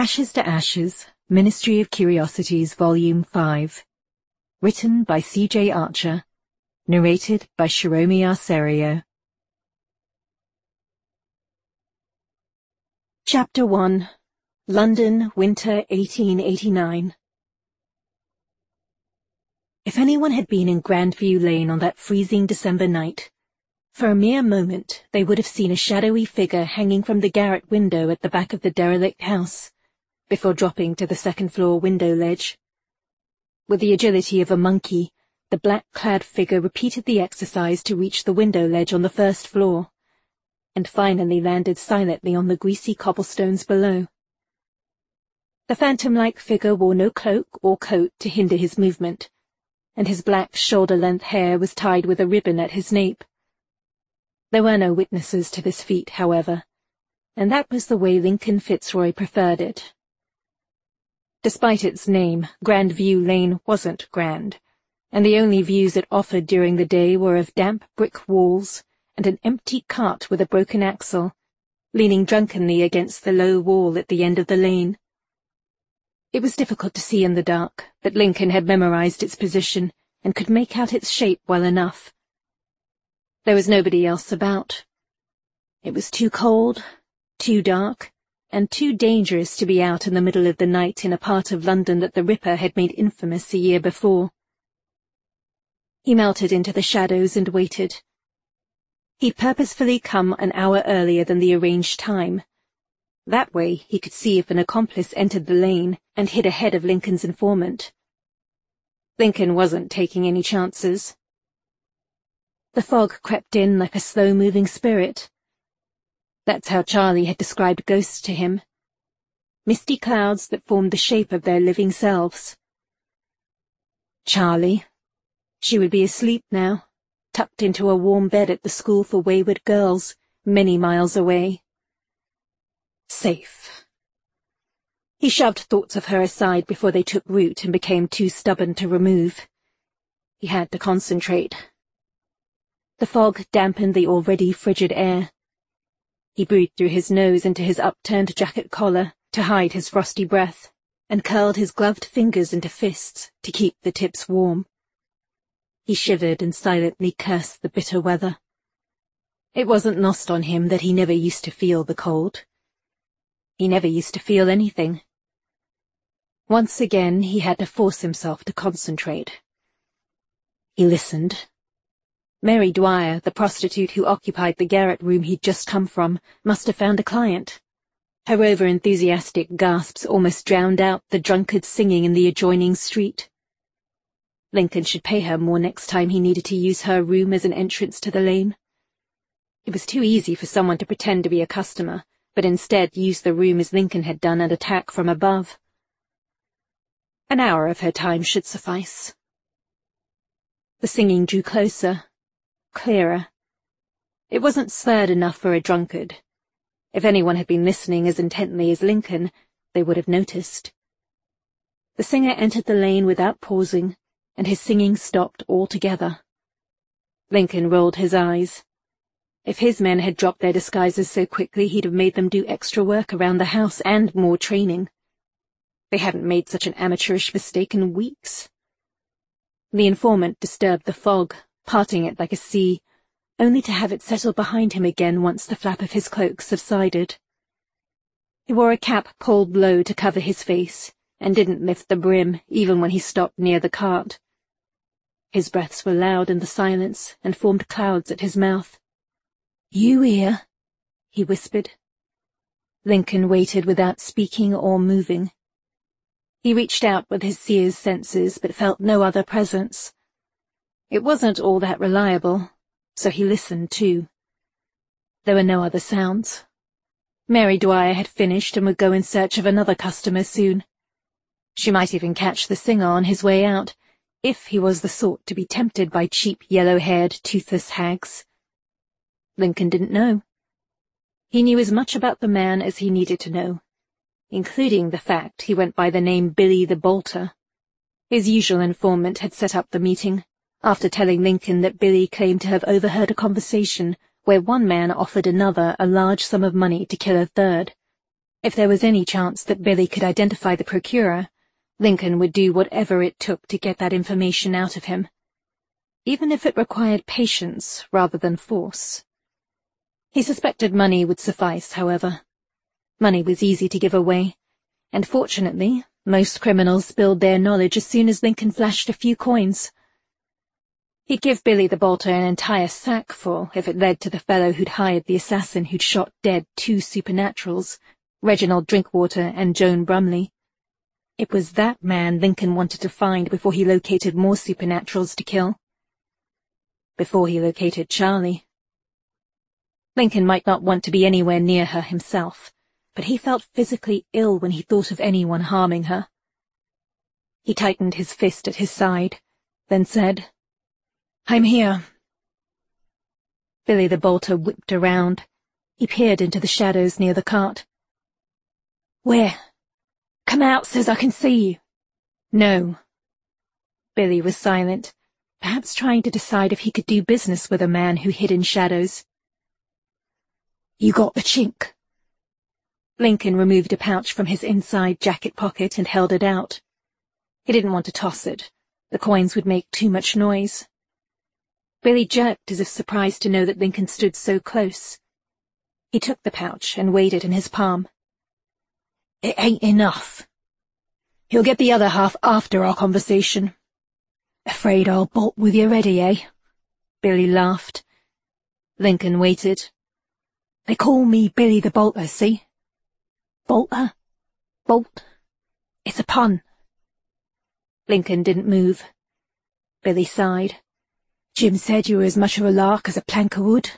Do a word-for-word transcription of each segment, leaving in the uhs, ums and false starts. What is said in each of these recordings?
Ashes to Ashes, Ministry of Curiosities, Volume five. Written by C J Archer. Narrated by Shiromi Arserio. Chapter one. London, Winter eighteen eighty-nine. If anyone had been in Grandview Lane on that freezing December night, for a mere moment they would have seen a shadowy figure hanging from the garret window at the back of the derelict house, before dropping to the second-floor window ledge. With the agility of a monkey, the black-clad figure repeated the exercise to reach the window ledge on the first floor, and finally landed silently on the greasy cobblestones below. The phantom-like figure wore no cloak or coat to hinder his movement, and his black shoulder-length hair was tied with a ribbon at his nape. There were no witnesses to this feat, however, and that was the way Lincoln Fitzroy preferred it. Despite its name, Grandview Lane wasn't grand, and the only views it offered during the day were of damp brick walls and an empty cart with a broken axle, leaning drunkenly against the low wall at the end of the lane. It was difficult to see in the dark, but Lincoln had memorized its position and could make out its shape well enough. There was nobody else about. It was too cold, too dark, and too dangerous to be out in the middle of the night in a part of London that the Ripper had made infamous a year before. He melted into the shadows and waited. He'd purposefully come an hour earlier than the arranged time. That way he could see if an accomplice entered the lane and hid ahead of Lincoln's informant. Lincoln wasn't taking any chances. The fog crept in like a slow-moving spirit. That's how Charlie had described ghosts to him. Misty clouds that formed the shape of their living selves. Charlie. She would be asleep now, tucked into a warm bed at the school for wayward girls, many miles away. Safe. He shoved thoughts of her aside before they took root and became too stubborn to remove. He had to concentrate. The fog dampened the already frigid air. He breathed through his nose into his upturned jacket collar to hide his frosty breath, and curled his gloved fingers into fists to keep the tips warm. He shivered and silently cursed the bitter weather. It wasn't lost on him that he never used to feel the cold. He never used to feel anything. Once again he had to force himself to concentrate. He listened. Mary Dwyer, the prostitute who occupied the garret room he'd just come from, must have found a client. Her over-enthusiastic gasps almost drowned out the drunkard singing in the adjoining street. Lincoln should pay her more next time he needed to use her room as an entrance to the lane. It was too easy for someone to pretend to be a customer, but instead use the room as Lincoln had done and attack from above. An hour of her time should suffice. The singing drew closer, clearer. It wasn't slurred enough for a drunkard. If anyone had been listening as intently as Lincoln, they would have noticed. The singer entered the lane without pausing, and his singing stopped altogether. Lincoln rolled his eyes. If his men had dropped their disguises so quickly, he'd have made them do extra work around the house and more training. They hadn't made such an amateurish mistake in weeks. The informant disturbed the fog, parting it like a sea, only to have it settle behind him again once the flap of his cloak subsided. He wore a cap pulled low to cover his face, and didn't lift the brim even when he stopped near the cart. His breaths were loud in the silence and formed clouds at his mouth. "You here?" he whispered. Lincoln waited without speaking or moving. He reached out with his seer's senses, but felt no other presence. It wasn't all that reliable, so he listened too. There were no other sounds. Mary Dwyer had finished and would go in search of another customer soon. She might even catch the singer on his way out, if he was the sort to be tempted by cheap yellow-haired, toothless hags. Lincoln didn't know. He knew as much about the man as he needed to know, including the fact he went by the name Billy the Bolter. His usual informant had set up the meeting, after telling Lincoln that Billy claimed to have overheard a conversation where one man offered another a large sum of money to kill a third. If there was any chance that Billy could identify the procurer, Lincoln would do whatever it took to get that information out of him, even if it required patience rather than force. He suspected money would suffice, however. Money was easy to give away, and fortunately, most criminals spilled their knowledge as soon as Lincoln flashed a few coins. He'd give Billy the Bolter an entire sackful if it led to the fellow who'd hired the assassin who'd shot dead two supernaturals, Reginald Drinkwater and Joan Brumley. It was that man Lincoln wanted to find before he located more supernaturals to kill. Before he located Charlie. Lincoln might not want to be anywhere near her himself, but he felt physically ill when he thought of anyone harming her. He tightened his fist at his side, then said, "I'm here." Billy the Bolter whipped around. He peered into the shadows near the cart. "Where? Come out so's I can see you." "No." Billy was silent, perhaps trying to decide if he could do business with a man who hid in shadows. "You got the chink." Lincoln removed a pouch from his inside jacket pocket and held it out. He didn't want to toss it. The coins would make too much noise. Billy jerked as if surprised to know that Lincoln stood so close. He took the pouch and weighed it in his palm. "It ain't enough. You'll get the other half after our conversation." "Afraid I'll bolt with you ready, eh?" Billy laughed. Lincoln waited. "They call me Billy the Bolter, see? Bolter? Bolt? It's a pun." Lincoln didn't move. Billy sighed. "Jim said you were as much of a lark as a plank of wood."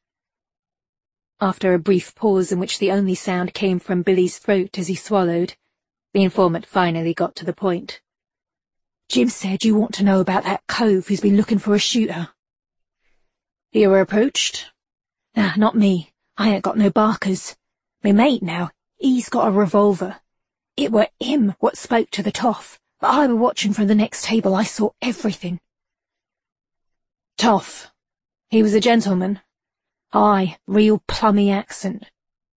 After a brief pause in which the only sound came from Billy's throat as he swallowed, the informant finally got to the point. "Jim said you want to know about that cove who's been looking for a shooter." "You were approached?" "Nah, not me. I ain't got no barkers. Me mate now, he's got a revolver. It were him what spoke to the toff, but I were watching from the next table. I saw everything." "Toff. He was a gentleman?" "Aye, real plummy accent."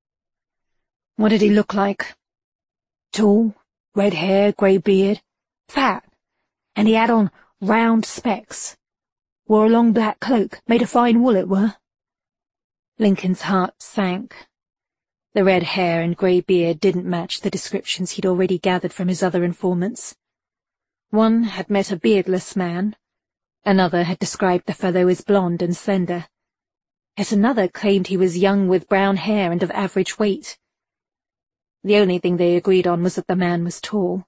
"What did he look like?" "Tall, red hair, grey beard, fat, and he had on round specs. Wore a long black cloak, made of fine wool it were." Lincoln's heart sank. The red hair and grey beard didn't match the descriptions he'd already gathered from his other informants. One had met a beardless man. Another had described the fellow as blond and slender. Yet another claimed he was young with brown hair and of average weight. The only thing they agreed on was that the man was tall.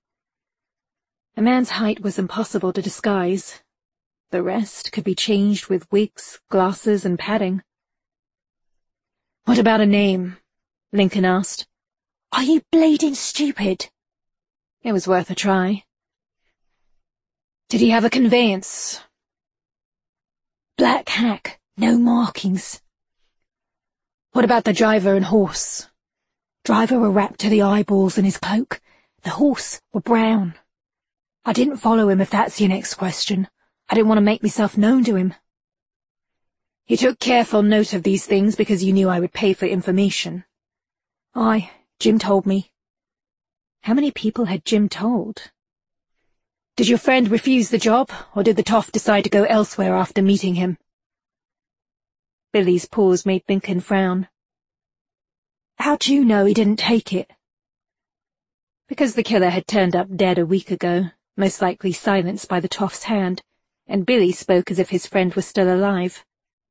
A man's height was impossible to disguise. The rest could be changed with wigs, glasses, and padding. "What about a name?" Lincoln asked. "Are you bleeding stupid?" It was worth a try. "Did he have a conveyance?" "Black hack, no markings." "What about the driver and horse?" "Driver were wrapped to the eyeballs in his cloak. The horse were brown." "I didn't follow him, if that's your next question. I didn't want to make myself known to him." "You took careful note of these things because you knew I would pay for information." "Aye, Jim told me." How many people had Jim told? "Did your friend refuse the job, or did the toff decide to go elsewhere after meeting him?" Billy's pause made Lincoln frown. "How'd you know he didn't take it?" Because the killer had turned up dead a week ago, most likely silenced by the toff's hand, and Billy spoke as if his friend was still alive.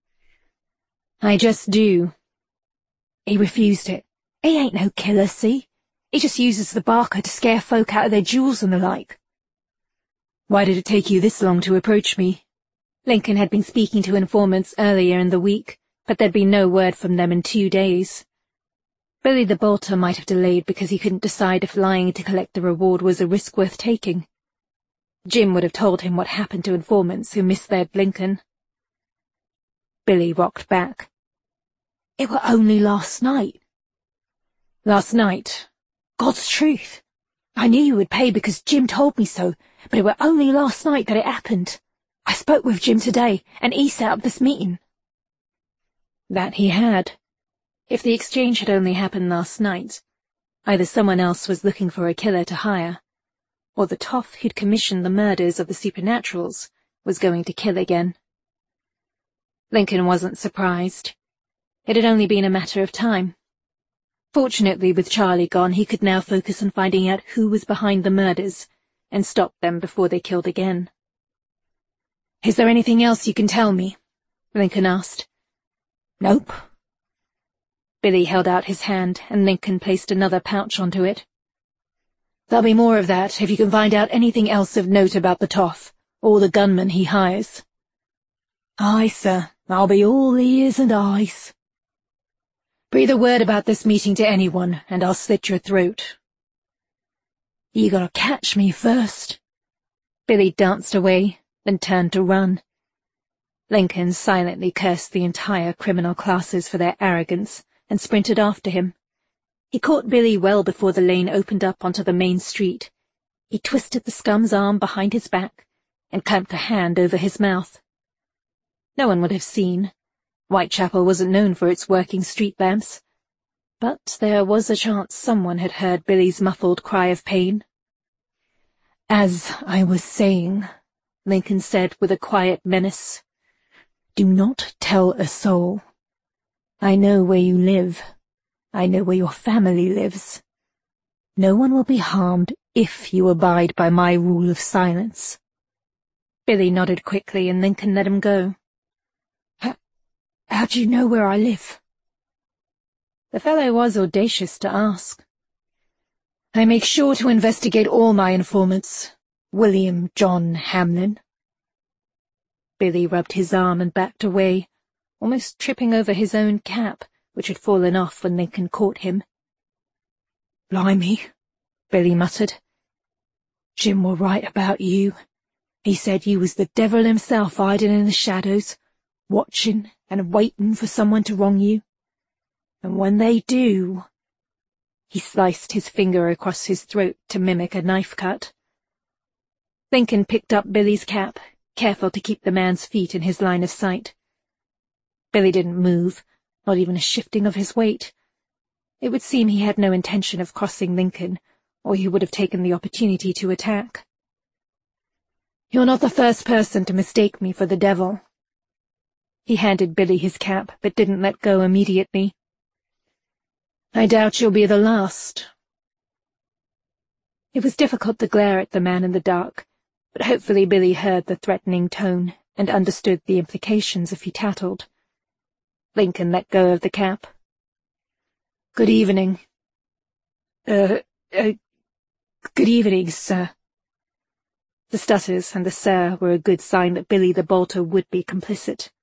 "I just do." "He refused it. He ain't no killer, see? He just uses the barker to scare folk out of their jewels and the like." "Why did it take you this long to approach me?" Lincoln had been speaking to informants earlier in the week, but there'd been no word from them in two days. Billy the Bolter might have delayed because he couldn't decide if lying to collect the reward was a risk worth taking. Jim would have told him what happened to informants who misled Lincoln. Billy rocked back. "It were only last night." "Last night?" "God's truth. I knew you would pay because Jim told me so, but it were only last night that it happened. I spoke with Jim today, and he set up this meeting." That he had. If the exchange had only happened last night, Either someone else was looking for a killer to hire, or the toff who'd commissioned the murders of the Supernaturals was going to kill again. Lincoln wasn't surprised. It had only been a matter of time. Fortunately, with Charlie gone, he could now focus on finding out who was behind the murders and stop them before they killed again. "Is there anything else you can tell me?" Lincoln asked. "Nope." Billy held out his hand, and Lincoln placed another pouch onto it. "There'll be more of that if you can find out anything else of note about the toff, or the gunman he hires." "Aye, sir. I'll be all ears and eyes." "Breathe a word about this meeting to anyone, and I'll slit your throat." "You gotta catch me first." Billy danced away, then turned to run. Lincoln silently cursed the entire criminal classes for their arrogance and sprinted after him. He caught Billy well before the lane opened up onto the main street. He twisted the scum's arm behind his back and clamped a hand over his mouth. No one would have seen. Whitechapel wasn't known for its working street lamps. But there was a chance someone had heard Billy's muffled cry of pain. "As I was saying," Lincoln said with a quiet menace, "do not tell a soul. I know where you live. I know where your family lives. No one will be harmed if you abide by my rule of silence." Billy nodded quickly, and Lincoln let him go. "How do you know where I live?" The fellow was audacious to ask. "I make sure to investigate all my informants. William John Hamlin." Billy rubbed his arm and backed away, almost tripping over his own cap, which had fallen off when Lincoln caught him. "Blimey," Billy muttered. "Jim were right about you. He said you was the devil himself hiding in the shadows, watching and waiting for someone to wrong you. And when they do—" He sliced his finger across his throat to mimic a knife cut. Lincoln picked up Billy's cap, careful to keep the man's feet in his line of sight. Billy didn't move, not even a shifting of his weight. It would seem he had no intention of crossing Lincoln, or he would have taken the opportunity to attack. "You're not the first person to mistake me for the devil." He handed Billy his cap, but didn't let go immediately. "I doubt you'll be the last." It was difficult to glare at the man in the dark, but hopefully Billy heard the threatening tone and understood the implications if he tattled. Lincoln let go of the cap. "Good evening." Uh, uh, good evening, sir." The stutters and the sir were a good sign that Billy the bolter would be complicit.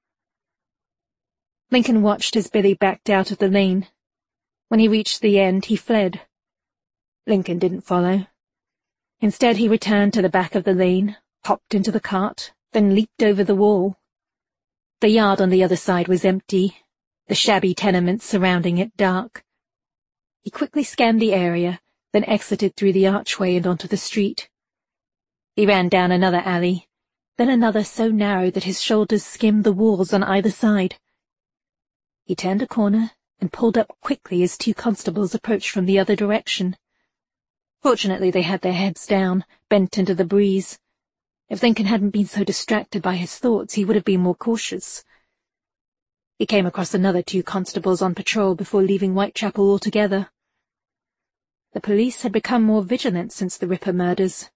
Lincoln watched as Billy backed out of the lane. When he reached the end, he fled. Lincoln didn't follow. Instead, he returned to the back of the lane, hopped into the cart, then leaped over the wall. The yard on the other side was empty, the shabby tenements surrounding it dark. He quickly scanned the area, then exited through the archway and onto the street. He ran down another alley, then another so narrow that his shoulders skimmed the walls on either side. He turned a corner and pulled up quickly as two constables approached from the other direction. Fortunately, they had their heads down, bent into the breeze. If Lincoln hadn't been so distracted by his thoughts, he would have been more cautious. He came across another two constables on patrol before leaving Whitechapel altogether. The police had become more vigilant since the Ripper murders.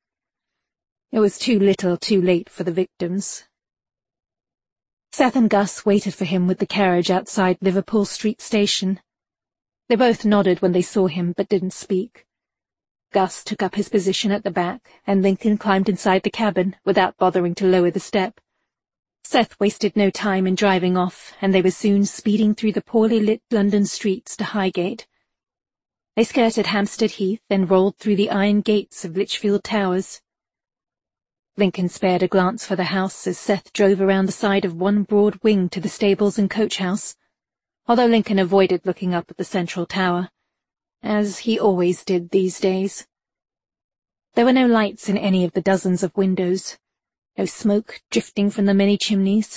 It was too little too late for the victims. Seth and Gus waited for him with the carriage outside Liverpool Street Station. They both nodded when they saw him, but didn't speak. Gus took up his position at the back, and Lincoln climbed inside the cabin without bothering to lower the step. Seth wasted no time in driving off, and they were soon speeding through the poorly lit London streets to Highgate. They skirted Hampstead Heath and rolled through the iron gates of Lichfield Towers. Lincoln spared a glance for the house as Seth drove around the side of one broad wing to the stables and coach-house, although Lincoln avoided looking up at the central tower, as he always did these days. There were no lights in any of the dozens of windows, no smoke drifting from the many chimneys.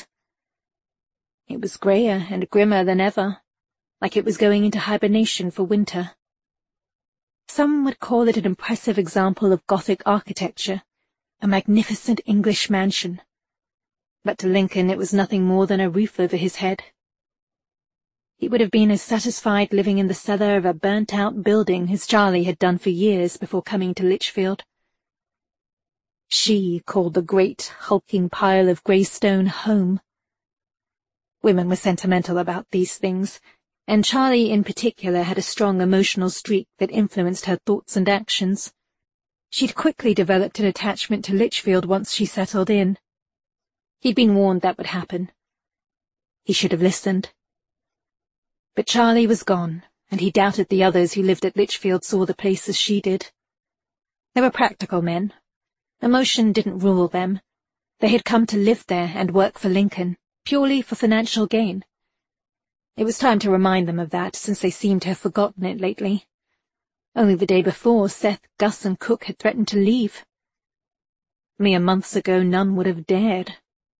It was greyer and grimmer than ever, like it was going into hibernation for winter. Some would call it an impressive example of Gothic architecture, a magnificent English mansion. But to Lincoln it was nothing more than a roof over his head. He would have been as satisfied living in the cellar of a burnt-out building as Charlie had done for years before coming to Lichfield. She called the great, hulking pile of grey stone home. Women were sentimental about these things, and Charlie in particular had a strong emotional streak that influenced her thoughts and actions. She'd quickly developed an attachment to Lichfield once she settled in. He'd been warned that would happen. He should have listened. But Charlie was gone, and he doubted the others who lived at Lichfield saw the place as she did. They were practical men. Emotion didn't rule them. They had come to live there and work for Lincoln, purely for financial gain. It was time to remind them of that, since they seemed to have forgotten it lately. Only the day before, Seth, Gus, and Cook had threatened to leave. Mere months ago, none would have dared.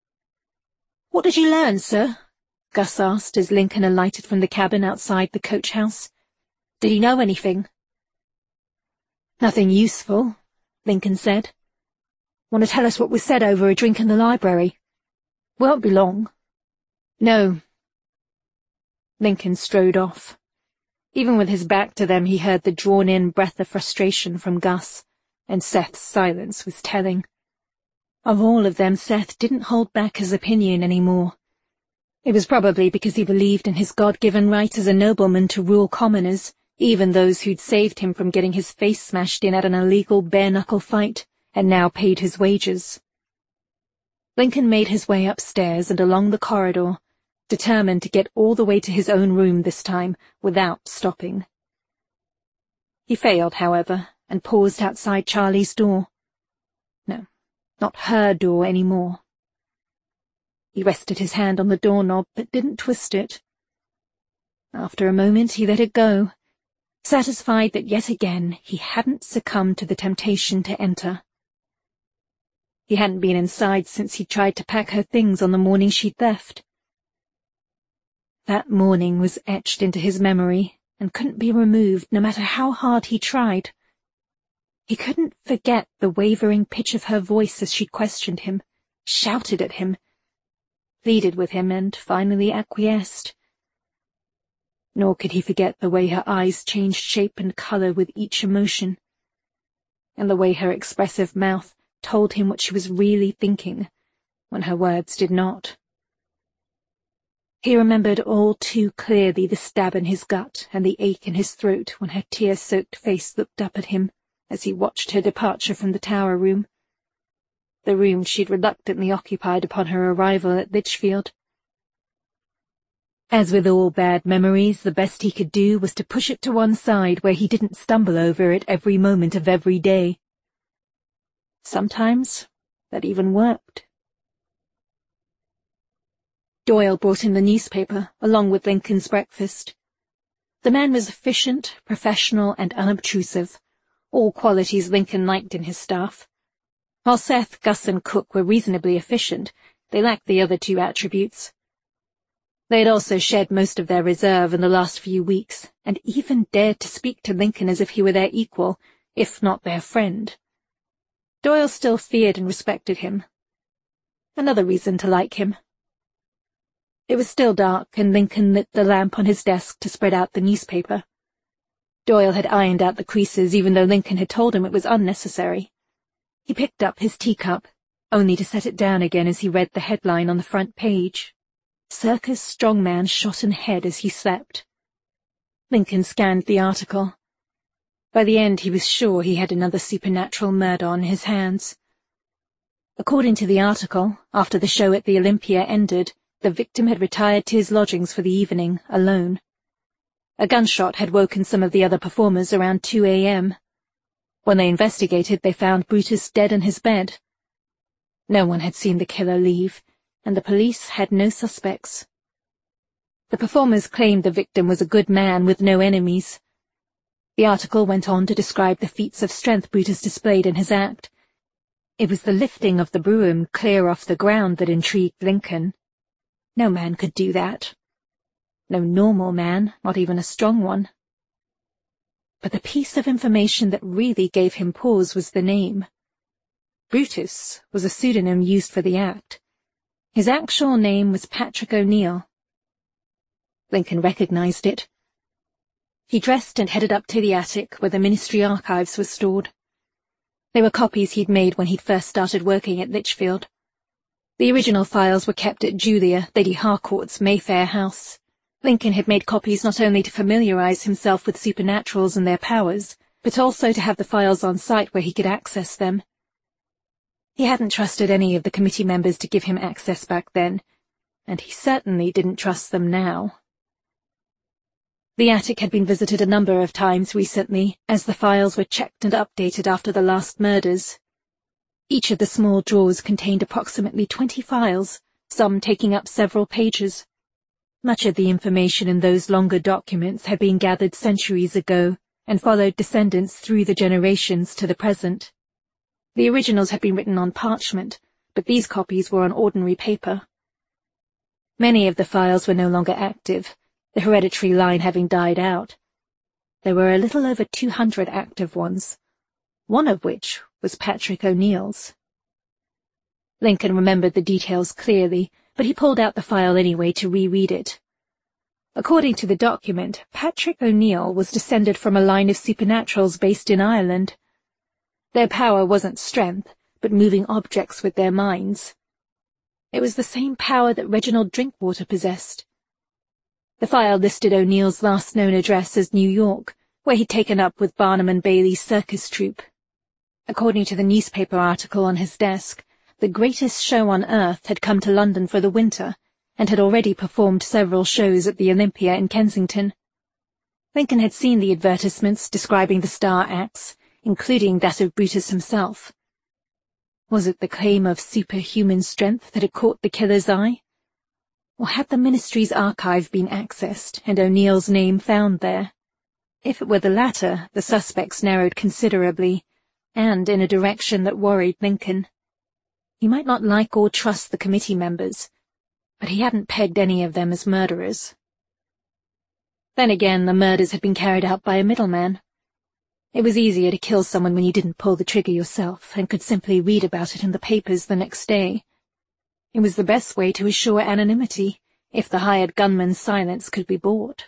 "What did you learn, sir?" Gus asked as Lincoln alighted from the cabin outside the coach-house. "Did he know anything?" "Nothing useful," Lincoln said. "Want to tell us what was said over a drink in the library? Won't be long." "No." Lincoln strode off. Even with his back to them, he heard the drawn-in breath of frustration from Gus, and Seth's silence was telling. Of all of them, Seth didn't hold back his opinion any more. It was probably because he believed in his God-given right as a nobleman to rule commoners, even those who'd saved him from getting his face smashed in at an illegal bare-knuckle fight, and now paid his wages. Lincoln made his way upstairs and along the corridor, determined to get all the way to his own room this time, without stopping. He failed, however, and paused outside Charlie's door. No, not her door any more. He rested his hand on the doorknob, but didn't twist it. After a moment he let it go, satisfied that yet again he hadn't succumbed to the temptation to enter. He hadn't been inside since he tried to pack her things on the morning she'd left. That morning was etched into his memory and couldn't be removed no matter how hard he tried. He couldn't forget the wavering pitch of her voice as she'd questioned him, shouted at him, pleaded with him, and finally acquiesced. Nor could he forget the way her eyes changed shape and colour with each emotion, and the way her expressive mouth told him what she was really thinking, when her words did not. He remembered all too clearly the stab in his gut and the ache in his throat when her tear-soaked face looked up at him as he watched her departure from the tower room, the room she'd reluctantly occupied upon her arrival at Lichfield. As with all bad memories, the best he could do was to push it to one side where he didn't stumble over it every moment of every day. Sometimes that even worked. Doyle brought in the newspaper, along with Lincoln's breakfast. The man was efficient, professional, and unobtrusive, all qualities Lincoln liked in his staff. While Seth, Gus, and Cook were reasonably efficient, they lacked the other two attributes. They had also shed most of their reserve in the last few weeks, and even dared to speak to Lincoln as if he were their equal, if not their friend. Doyle still feared and respected him. Another reason to like him. It was still dark, and Lincoln lit the lamp on his desk to spread out the newspaper. Doyle had ironed out the creases, even though Lincoln had told him it was unnecessary. He picked up his teacup, only to set it down again as he read the headline on the front page. Circus strongman shot in head as he slept. Lincoln scanned the article. By the end he was sure he had another supernatural murder on his hands. According to the article, after the show at the Olympia ended, the victim had retired to his lodgings for the evening, alone. A gunshot had woken some of the other performers around two a m When they investigated, they found Brutus dead in his bed. No one had seen the killer leave, and the police had no suspects. The performers claimed the victim was a good man with no enemies. The article went on to describe the feats of strength Brutus displayed in his act. It was the lifting of the broom clear off the ground that intrigued Lincoln. No man could do that. No normal man, not even a strong one. But the piece of information that really gave him pause was the name. Brutus was a pseudonym used for the act. His actual name was Patrick O'Neill. Lincoln recognized it. He dressed and headed up to the attic where the ministry archives were stored. They were copies he'd made when he'd first started working at Lichfield. The original files were kept at Julia, Lady Harcourt's Mayfair house. Lincoln had made copies not only to familiarize himself with supernaturals and their powers, but also to have the files on site where he could access them. He hadn't trusted any of the committee members to give him access back then, and he certainly didn't trust them now. The attic had been visited a number of times recently, as the files were checked and updated after the last murders. Each of the small drawers contained approximately twenty files, some taking up several pages. Much of the information in those longer documents had been gathered centuries ago and followed descendants through the generations to the present. The originals had been written on parchment, but these copies were on ordinary paper. Many of the files were no longer active, the hereditary line having died out. There were a little over two hundred active ones, one of which was Patrick O'Neill's. Lincoln remembered the details clearly, but he pulled out the file anyway to reread it. According to the document, Patrick O'Neill was descended from a line of supernaturals based in Ireland. Their power wasn't strength, but moving objects with their minds. It was the same power that Reginald Drinkwater possessed. The file listed O'Neill's last known address as New York, where he'd taken up with Barnum and Bailey's circus troupe. According to the newspaper article on his desk, the greatest show on earth had come to London for the winter, and had already performed several shows at the Olympia in Kensington. Lincoln had seen the advertisements describing the star acts, including that of Brutus himself. Was it the claim of superhuman strength that had caught the killer's eye? Or had the ministry's archive been accessed and O'Neill's name found there? If it were the latter, the suspects narrowed considerably, and in a direction that worried Lincoln. He might not like or trust the committee members, but he hadn't pegged any of them as murderers. Then again, the murders had been carried out by a middleman. It was easier to kill someone when you didn't pull the trigger yourself and could simply read about it in the papers the next day. It was the best way to assure anonymity, if the hired gunman's silence could be bought.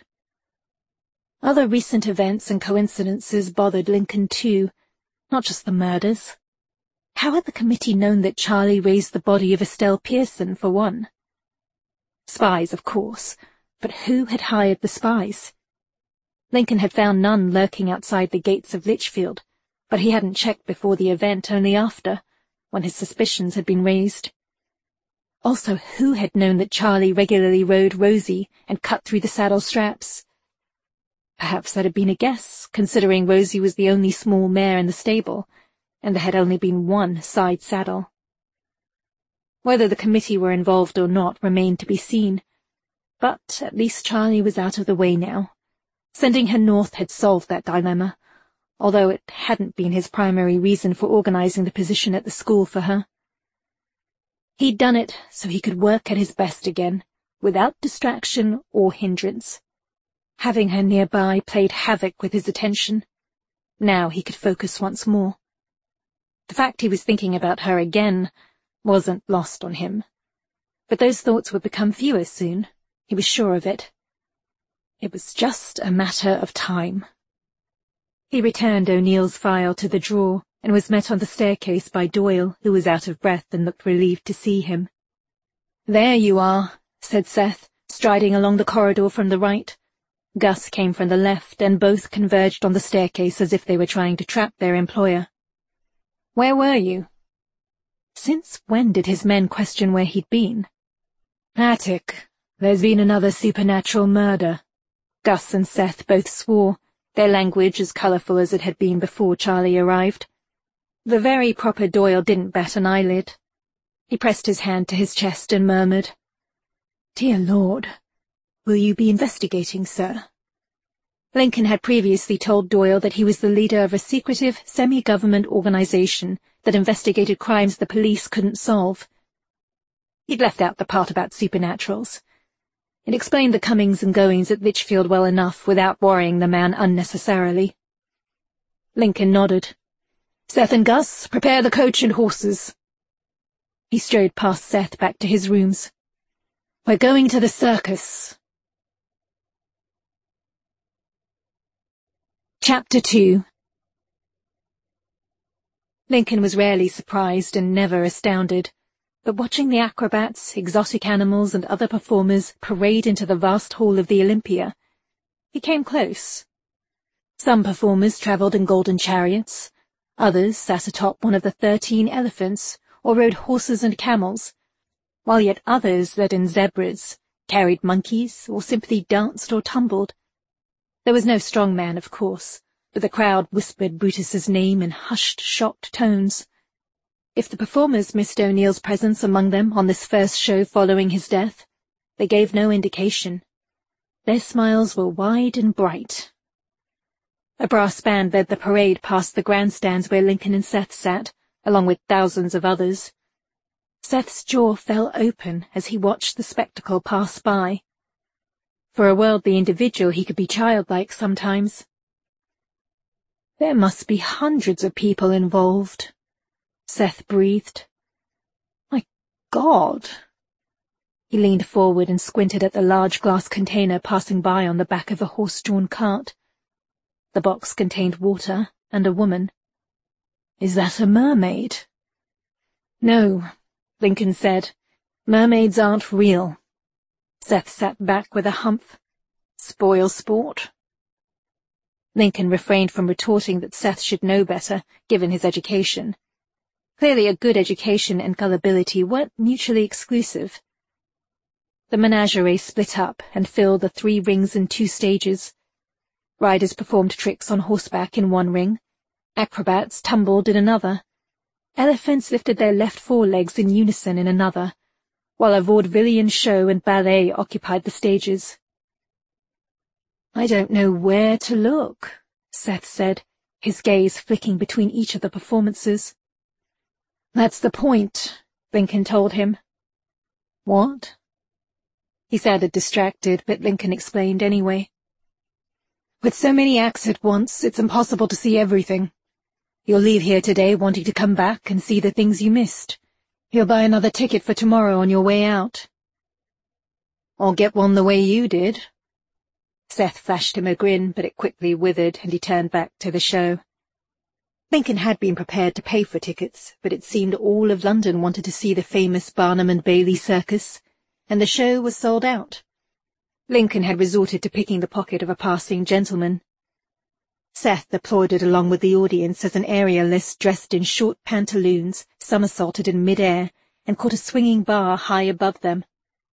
Other recent events and coincidences bothered Lincoln too, not just the murders. How had the committee known that Charlie raised the body of Estelle Pearson, for one? Spies, of course, but who had hired the spies? Lincoln had found none lurking outside the gates of Lichfield, but he hadn't checked before the event, only after, when his suspicions had been raised. Also, who had known that Charlie regularly rode Rosie and cut through the saddle straps? Perhaps that had been a guess, considering Rosie was the only small mare in the stable, and there had only been one side saddle. Whether the committee were involved or not remained to be seen, but at least Charlie was out of the way now. Sending her north had solved that dilemma, although it hadn't been his primary reason for organizing the position at the school for her. He'd done it so he could work at his best again, without distraction or hindrance. Having her nearby played havoc with his attention. Now he could focus once more. The fact he was thinking about her again wasn't lost on him. But those thoughts would become fewer soon, he was sure of it. It was just a matter of time. He returned O'Neill's file to the drawer, and was met on the staircase by Doyle, who was out of breath and looked relieved to see him. "There you are," said Seth, striding along the corridor from the right. Gus came from the left, and both converged on the staircase as if they were trying to trap their employer. "Where were you?" Since when did his men question where he'd been? "Attic. There's been another supernatural murder." Gus and Seth both swore, their language as colourful as it had been before Charlie arrived. The very proper Doyle didn't bat an eyelid. He pressed his hand to his chest and murmured, "Dear Lord, will you be investigating, sir?" Lincoln had previously told Doyle that he was the leader of a secretive, semi-government organization that investigated crimes the police couldn't solve. He'd left out the part about supernaturals. It explained the comings and goings at Lichfield well enough without worrying the man unnecessarily. Lincoln nodded. "Seth and Gus, prepare the coach and horses." He strode past Seth back to his rooms. "We're going to the circus." Chapter two. Lincoln was rarely surprised and never astounded, but watching the acrobats, exotic animals, and other performers parade into the vast hall of the Olympia, he came close. Some performers travelled in golden chariots, others sat atop one of the thirteen elephants or rode horses and camels, while yet others led in zebras, carried monkeys, or simply danced or tumbled. There was no strong man, of course, but the crowd whispered Brutus's name in hushed, shocked tones. If the performers missed O'Neill's presence among them on this first show following his death, they gave no indication. Their smiles were wide and bright. A brass band led the parade past the grandstands where Lincoln and Seth sat, along with thousands of others. Seth's jaw fell open as he watched the spectacle pass by. For a worldly individual, he could be childlike sometimes. There must be hundreds of people involved, Seth breathed. My God! He leaned forward and squinted at the large glass container passing by on the back of a horse-drawn cart. The box contained water and a woman. Is that a mermaid? No, Lincoln said. Mermaids aren't real. Seth sat back with a humph. Spoil sport. Lincoln refrained from retorting that Seth should know better, given his education. Clearly a good education and gullibility weren't mutually exclusive. The menagerie split up and filled the three rings in two stages. Riders performed tricks on horseback in one ring. Acrobats tumbled in another. Elephants lifted their left forelegs in unison in another, while a vaudevillian show and ballet occupied the stages. I don't know where to look, Seth said, his gaze flicking between each of the performances. That's the point, Lincoln told him. What? He sounded distracted, but Lincoln explained anyway. With so many acts at once, it's impossible to see everything. You'll leave here today wanting to come back and see the things you missed. You'll buy another ticket for tomorrow on your way out. Or get one the way you did. Seth flashed him a grin, but it quickly withered, and he turned back to the show. Lincoln had been prepared to pay for tickets, but it seemed all of London wanted to see the famous Barnum and Bailey circus, and the show was sold out. Lincoln had resorted to picking the pocket of a passing gentleman. Seth applauded along with the audience as an aerialist dressed in short pantaloons somersaulted in mid-air and caught a swinging bar high above them.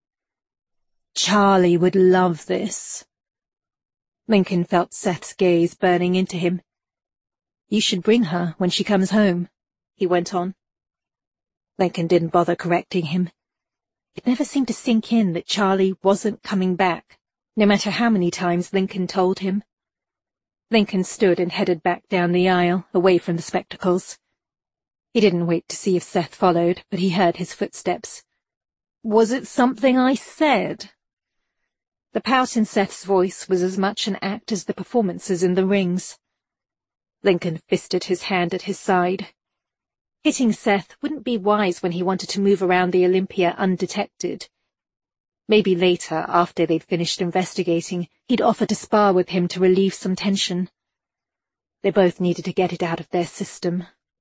Charlie would love this. Lincoln felt Seth's gaze burning into him. You should bring her when she comes home, he went on. Lincoln didn't bother correcting him. It never seemed to sink in that Charlie wasn't coming back, no matter how many times Lincoln told him. Lincoln stood and headed back down the aisle, away from the spectacles. He didn't wait to see if Seth followed, but he heard his footsteps. Was it something I said? The pout in Seth's voice was as much an act as the performances in the rings. Lincoln fisted his hand at his side. Hitting Seth wouldn't be wise when he wanted to move around the Olympia undetected. Maybe later, after they'd finished investigating, he'd offer to spar with him to relieve some tension. They both needed to get it out of their system.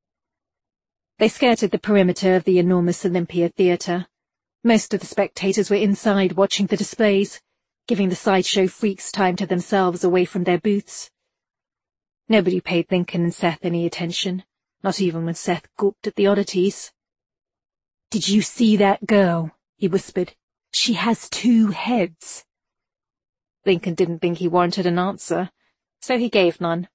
They skirted the perimeter of the enormous Olympia Theatre. Most of the spectators were inside watching the displays, giving the sideshow freaks time to themselves away from their booths. Nobody paid Lincoln and Seth any attention, not even when Seth gawped at the oddities. Did you see that girl? He whispered. She has two heads. Lincoln didn't think he wanted an answer, so he gave none.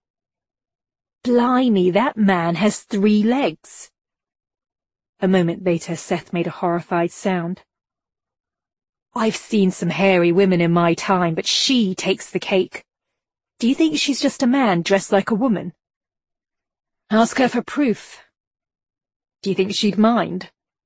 Blimey, that man has three legs. A moment later, Seth made a horrified sound. I've seen some hairy women in my time, but she takes the cake. Do you think she's just a man dressed like a woman? Ask her for proof. Do you think she'd mind?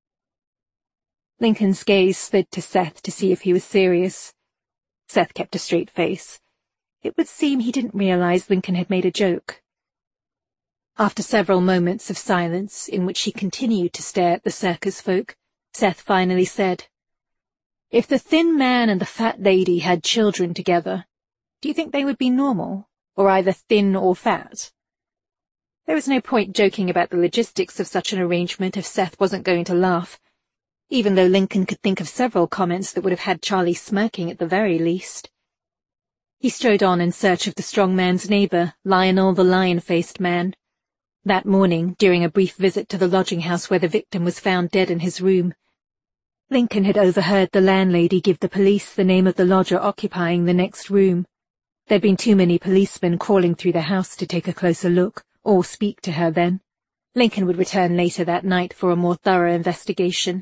Lincoln's gaze slid to Seth to see if he was serious. Seth kept a straight face. It would seem he didn't realize Lincoln had made a joke. After several moments of silence, in which he continued to stare at the circus folk, Seth finally said, "If the thin man and the fat lady had children together, do you think they would be normal, or either thin or fat?" There was no point joking about the logistics of such an arrangement if Seth wasn't going to laugh, even though Lincoln could think of several comments that would have had Charlie smirking at the very least. He strode on in search of the strong man's neighbour, Lionel the lion-faced man. That morning, during a brief visit to the lodging-house where the victim was found dead in his room, Lincoln had overheard the landlady give the police the name of the lodger occupying the next room. There'd been too many policemen crawling through the house to take a closer look, or speak to her then. Lincoln would return later that night for a more thorough investigation.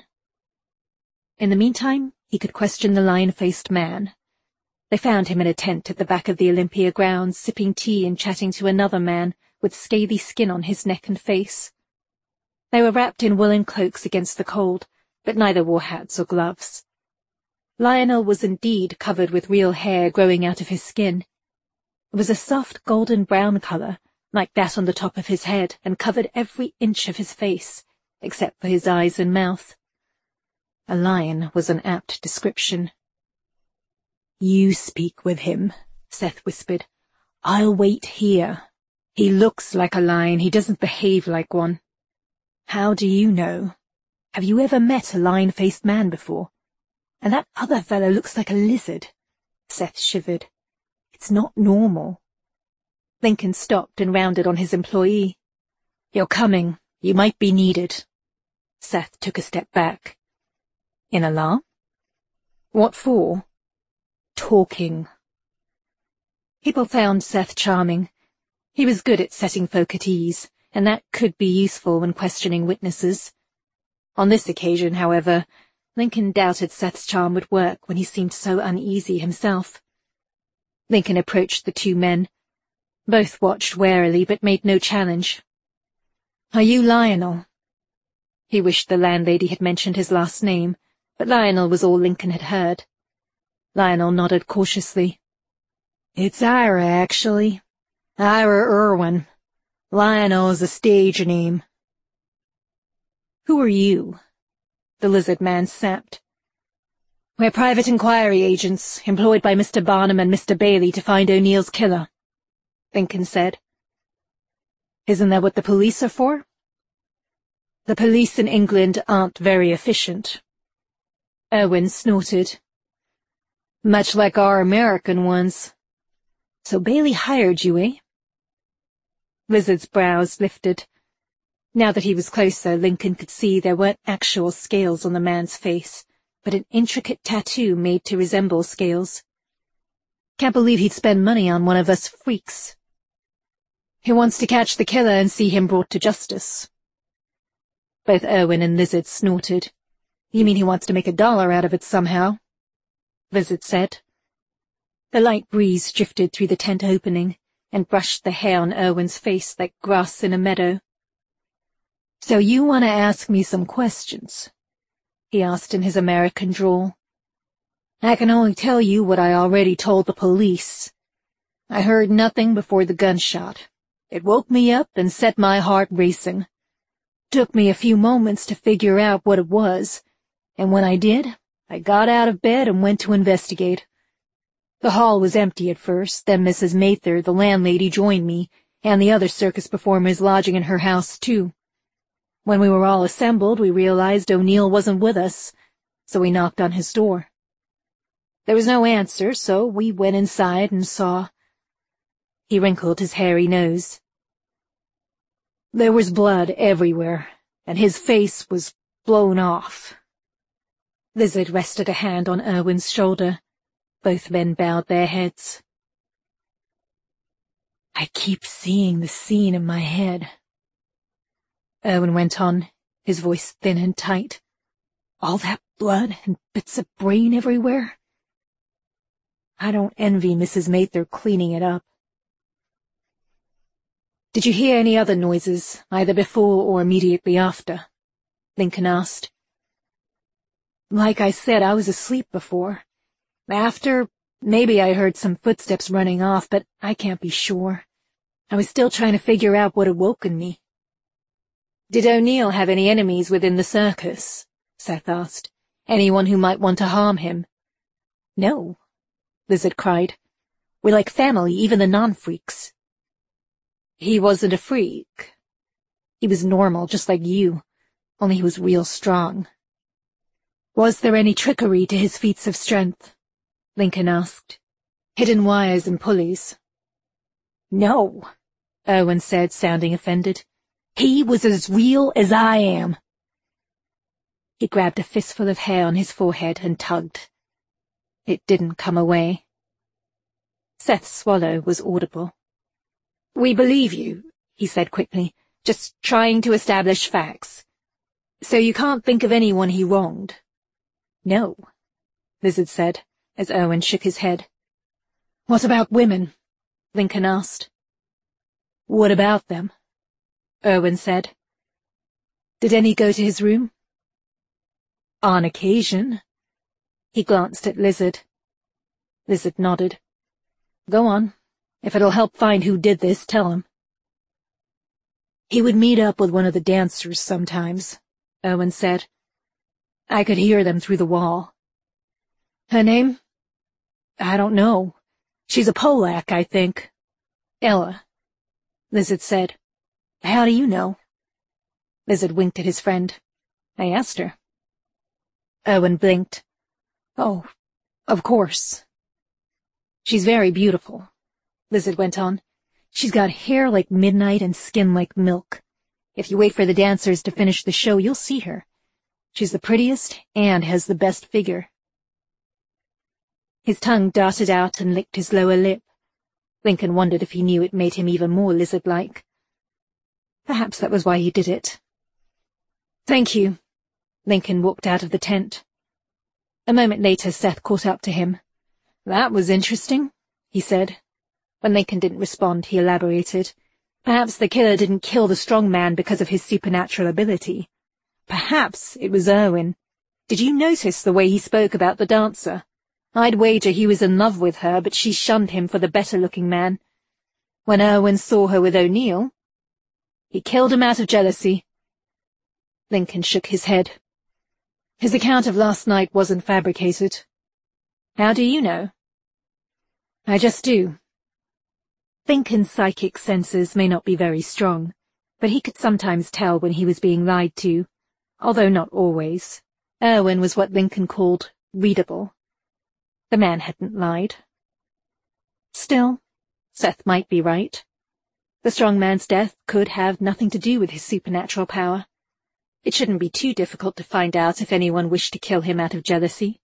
In the meantime, he could question the lion-faced man. They found him in a tent at the back of the Olympia grounds, sipping tea and chatting to another man with scaly skin on his neck and face. They were wrapped in woolen cloaks against the cold, but neither wore hats or gloves. Lionel was indeed covered with real hair growing out of his skin. It was a soft golden-brown colour, like that on the top of his head, and covered every inch of his face, except for his eyes and mouth. A lion was an apt description. "You speak with him," Seth whispered. "I'll wait here. He looks like a lion, he doesn't behave like one." "How do you know? Have you ever met a lion-faced man before? And that other fellow looks like a lizard." Seth shivered. "It's not normal." Lincoln stopped and rounded on his employee. "You're coming. You might be needed." Seth took a step back. "In alarm?" "What for?" "Talking." People found Seth charming. He was good at setting folk at ease, and that could be useful when questioning witnesses. On this occasion, however, Lincoln doubted Seth's charm would work when he seemed so uneasy himself. Lincoln approached the two men. Both watched warily, but made no challenge. "Are you Lionel?" He wished the landlady had mentioned his last name, but Lionel was all Lincoln had heard. Lionel nodded cautiously. "It's Ira, actually. Ira Irwin. Lionel is a stage name." "Who are you?" The lizard man snapped. "We're private inquiry agents, employed by Mister Barnum and Mister Bailey to find O'Neill's killer," Lincoln said. "Isn't that what the police are for?" "The police in England aren't very efficient." Irwin snorted. "Much like our American ones. So Bailey hired you, eh?" Lizard's brows lifted. Now that he was closer, Lincoln could see there weren't actual scales on the man's face, but an intricate tattoo made to resemble scales. "Can't believe he'd spend money on one of us freaks." "He wants to catch the killer and see him brought to justice." Both Irwin and Lizard snorted. "You mean he wants to make a dollar out of it somehow?" Lizard said. The light breeze drifted through the tent opening and brushed the hair on Irwin's face like grass in a meadow. "So you want to ask me some questions?" he asked in his American drawl. "I can only tell you what I already told the police. I heard nothing before the gunshot. It woke me up and set my heart racing. Took me a few moments to figure out what it was, and when I did, I got out of bed and went to investigate. The hall was empty at first, then Missus Mather, the landlady, joined me, and the other circus performers lodging in her house, too. When we were all assembled, we realized O'Neill wasn't with us, so we knocked on his door. There was no answer, so we went inside and saw—" He wrinkled his hairy nose. "There was blood everywhere, and his face was blown off." Lizard rested a hand on Irwin's shoulder. Both men bowed their heads. "I keep seeing the scene in my head," Irwin went on, his voice thin and tight. "All that blood and bits of brain everywhere. I don't envy Missus Mather cleaning it up." "Did you hear any other noises, either before or immediately after?" Lincoln asked. "Like I said, I was asleep before. After, maybe I heard some footsteps running off, but I can't be sure. I was still trying to figure out what had woken me. Did O'Neill have any enemies within the circus? Seth asked. Anyone who might want to harm him? No, Lizard cried. We're like family, even the non-freaks. He wasn't a freak. He was normal, just like you, only he was real strong. Was there any trickery to his feats of strength? Lincoln asked. Hidden wires and pulleys. No, Erwin said, sounding offended. He was as real as I am. He grabbed a fistful of hair on his forehead and tugged. It didn't come away. Seth's swallow was audible. We believe you, he said quickly, just trying to establish facts. So you can't think of anyone he wronged? No, Lizard said, as Erwin shook his head. What about women? Lincoln asked. What about them? Erwin said. Did any go to his room? On occasion. He glanced at Lizard. Lizard nodded. Go on. If it'll help find who did this, tell him. He would meet up with one of the dancers sometimes, Erwin said. I could hear them through the wall. Her name? I don't know. She's a Polak, I think. Ella, Lizard said. How do you know? Lizard winked at his friend. I asked her. Erwin blinked. Oh, of course. She's very beautiful, Lizard went on. She's got hair like midnight and skin like milk. If you wait for the dancers to finish the show, you'll see her. She's the prettiest and has the best figure. His tongue darted out and licked his lower lip. Lincoln wondered if he knew it made him even more lizard-like. Perhaps that was why he did it. Thank you. Lincoln walked out of the tent. A moment later, Seth caught up to him. That was interesting, he said. When Lincoln didn't respond, he elaborated. Perhaps the killer didn't kill the strong man because of his supernatural ability. Perhaps it was Erwin. Did you notice the way he spoke about the dancer? I'd wager he was in love with her, but she shunned him for the better-looking man. When Erwin saw her with O'Neill, he killed him out of jealousy. Lincoln shook his head. His account of last night wasn't fabricated. How do you know? I just do. Lincoln's psychic senses may not be very strong, but he could sometimes tell when he was being lied to, although not always. Erwin was what Lincoln called readable. The man hadn't lied. Still, Seth might be right. The strong man's death could have nothing to do with his supernatural power. It shouldn't be too difficult to find out if anyone wished to kill him out of jealousy.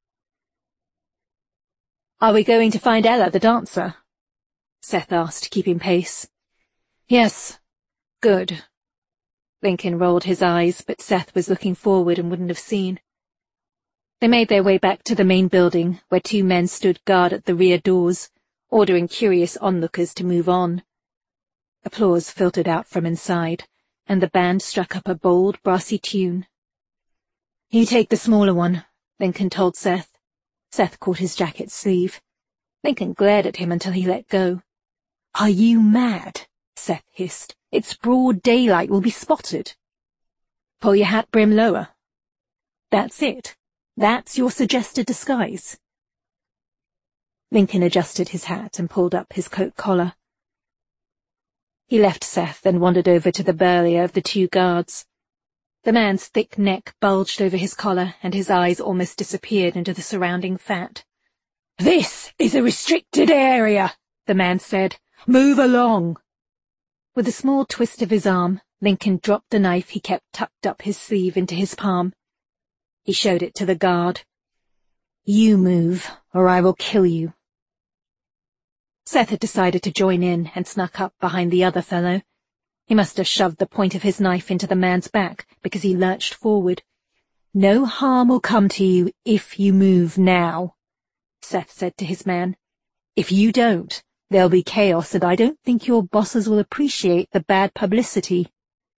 Are we going to find Ella, the dancer? Seth asked, keeping pace. Yes. Good. Lincoln rolled his eyes, but Seth was looking forward and wouldn't have seen. They made their way back to the main building, where two men stood guard at the rear doors, ordering curious onlookers to move on. Applause filtered out from inside, and the band struck up a bold, brassy tune. You take the smaller one, Lincoln told Seth. Seth caught his jacket sleeve. Lincoln glared at him until he let go. Are you mad? Seth hissed. It's broad daylight, we'll be spotted. Pull your hat brim lower. That's it. That's your suggested disguise. Lincoln adjusted his hat and pulled up his coat collar. He left Seth and wandered over to the burlier of the two guards. The man's thick neck bulged over his collar, and his eyes almost disappeared into the surrounding fat. This is a restricted area, the man said. Move along. With a small twist of his arm, Lincoln dropped the knife he kept tucked up his sleeve into his palm. He showed it to the guard. You move, or I will kill you. Seth had decided to join in and snuck up behind the other fellow. He must have shoved the point of his knife into the man's back, because he lurched forward. No harm will come to you if you move now, Seth said to his man. If you don't, there'll be chaos, and I don't think your bosses will appreciate the bad publicity.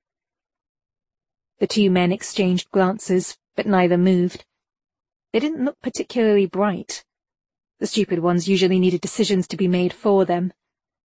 The two men exchanged glances, but neither moved. They didn't look particularly bright. The stupid ones usually needed decisions to be made for them.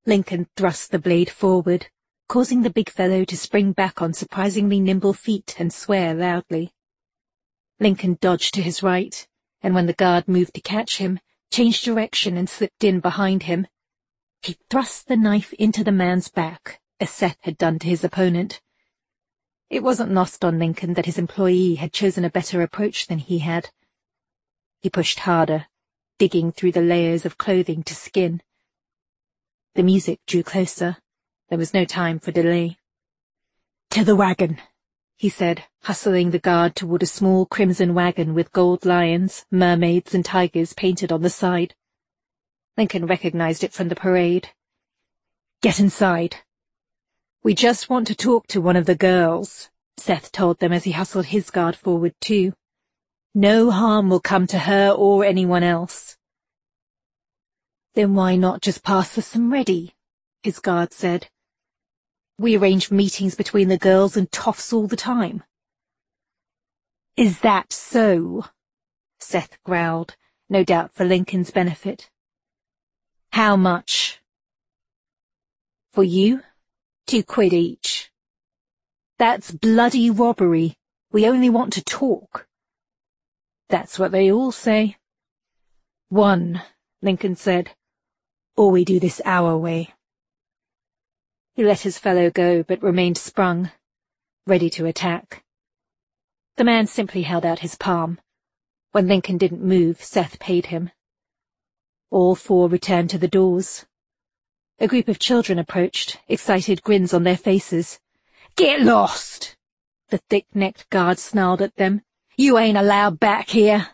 Lincoln thrust the blade forward, causing the big fellow to spring back on surprisingly nimble feet and swear loudly. Lincoln dodged to his right, and when the guard moved to catch him, changed direction and slipped in behind him. He thrust the knife into the man's back, as Seth had done to his opponent. It wasn't lost on Lincoln that his employee had chosen a better approach than he had. He pushed harder, digging through the layers of clothing to skin. The music drew closer. There was no time for delay. "To the wagon," he said, hustling the guard toward a small crimson wagon with gold lions, mermaids, and tigers painted on the side. Lincoln recognized it from the parade. "Get inside." "We just want to talk to one of the girls," Seth told them as he hustled his guard forward too. "No harm will come to her or anyone else." "Then why not just pass for some ready?" his guard said. "We arrange meetings between the girls and toffs all the time." "Is that so?" Seth growled, no doubt for Lincoln's benefit. "How much?" "For you? Two quid each." "That's bloody robbery. We only want to talk." "That's what they all say." "One," Lincoln said. "Or we do this our way." He let his fellow go, but remained sprung, ready to attack. The man simply held out his palm. When Lincoln didn't move, Seth paid him. All four returned to the doors. A group of children approached, excited grins on their faces. "Get lost!" the thick-necked guard snarled at them. "You ain't allowed back here."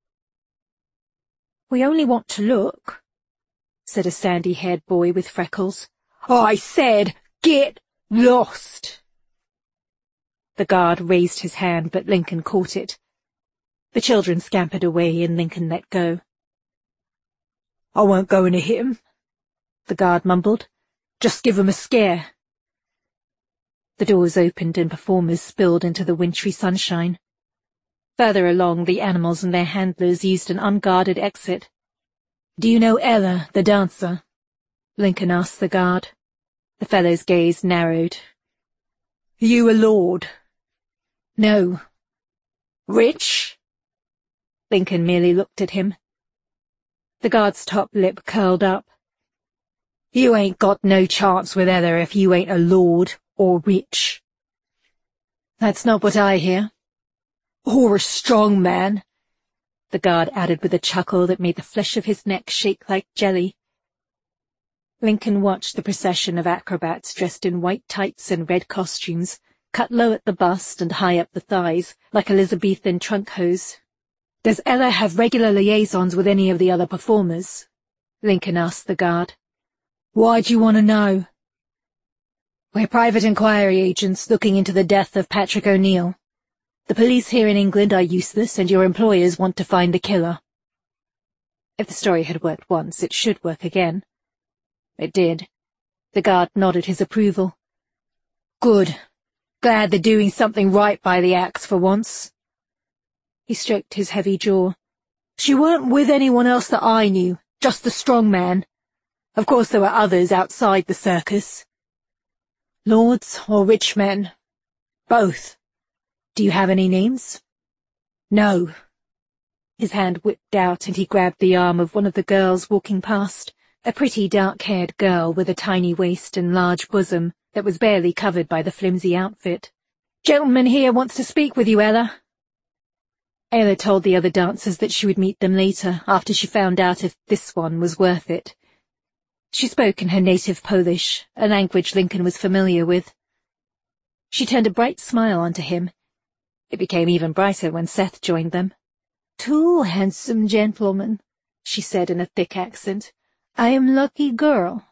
"We only want to look," said a sandy-haired boy with freckles. "I said, get lost!" The guard raised his hand, but Lincoln caught it. The children scampered away, and Lincoln let go. "I won't go in to hit him," the guard mumbled. "Just give him a scare." The doors opened and performers spilled into the wintry sunshine. Further along, the animals and their handlers used an unguarded exit. "Do you know Ella, the dancer?" Lincoln asked the guard. The fellow's gaze narrowed. "You a lord?" "No." "Rich?" Lincoln merely looked at him. The guard's top lip curled up. "You ain't got no chance with Ella if you ain't a lord or rich." "That's not what I hear." "Or a strong man," the guard added with a chuckle that made the flesh of his neck shake like jelly. Lincoln watched the procession of acrobats dressed in white tights and red costumes, cut low at the bust and high up the thighs, like Elizabethan trunk hose. "Does Ella have regular liaisons with any of the other performers?" Lincoln asked the guard. "Why do you want to know?" "We're private inquiry agents looking into the death of Patrick O'Neill. The police here in England are useless, and your employers want to find the killer." If the story had worked once, it should work again. It did. The guard nodded his approval. "Good. Glad they're doing something right by the axe for once." He stroked his heavy jaw. "She weren't with anyone else that I knew, just the strong man. Of course there were others outside the circus." "Lords or rich men?" "Both." "Do you have any names?" "No." His hand whipped out and he grabbed the arm of one of the girls walking past, a pretty dark-haired girl with a tiny waist and large bosom that was barely covered by the flimsy outfit. "Gentleman here wants to speak with you, Ella." Ella told the other dancers that she would meet them later, after she found out if this one was worth it. She spoke in her native Polish, a language Lincoln was familiar with. She turned a bright smile onto him. It became even brighter when Seth joined them. "Two handsome gentlemen," she said in a thick accent. "I am lucky girl."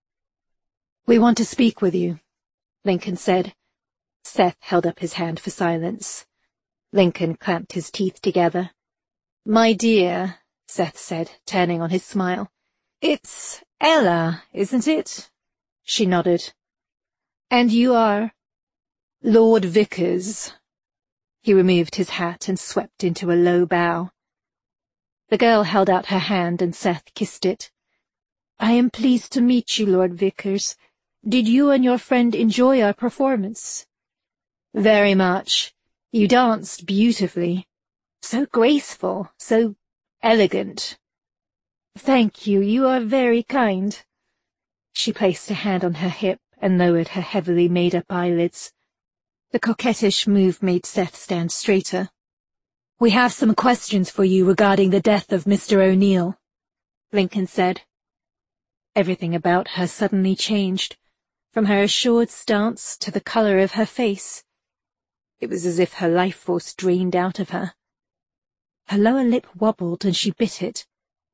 "We want to speak with you," Lincoln said. Seth held up his hand for silence. Lincoln clamped his teeth together. "My dear," Seth said, turning on his smile. "It's Ella, isn't it?" She nodded. "And you are?" "Lord Vickers." He removed his hat and swept into a low bow. The girl held out her hand and Seth kissed it. I am pleased to meet you, Lord Vickers. Did you and your friend enjoy our performance? Very much. You danced beautifully. So graceful, so elegant. Thank you, you are very kind. She placed a hand on her hip and lowered her heavily made-up eyelids. The coquettish move made Seth stand straighter. We have some questions for you regarding the death of Mister O'Neill, Lincoln said. Everything about her suddenly changed, from her assured stance to the colour of her face. It was as if her life force drained out of her. Her lower lip wobbled and she bit it.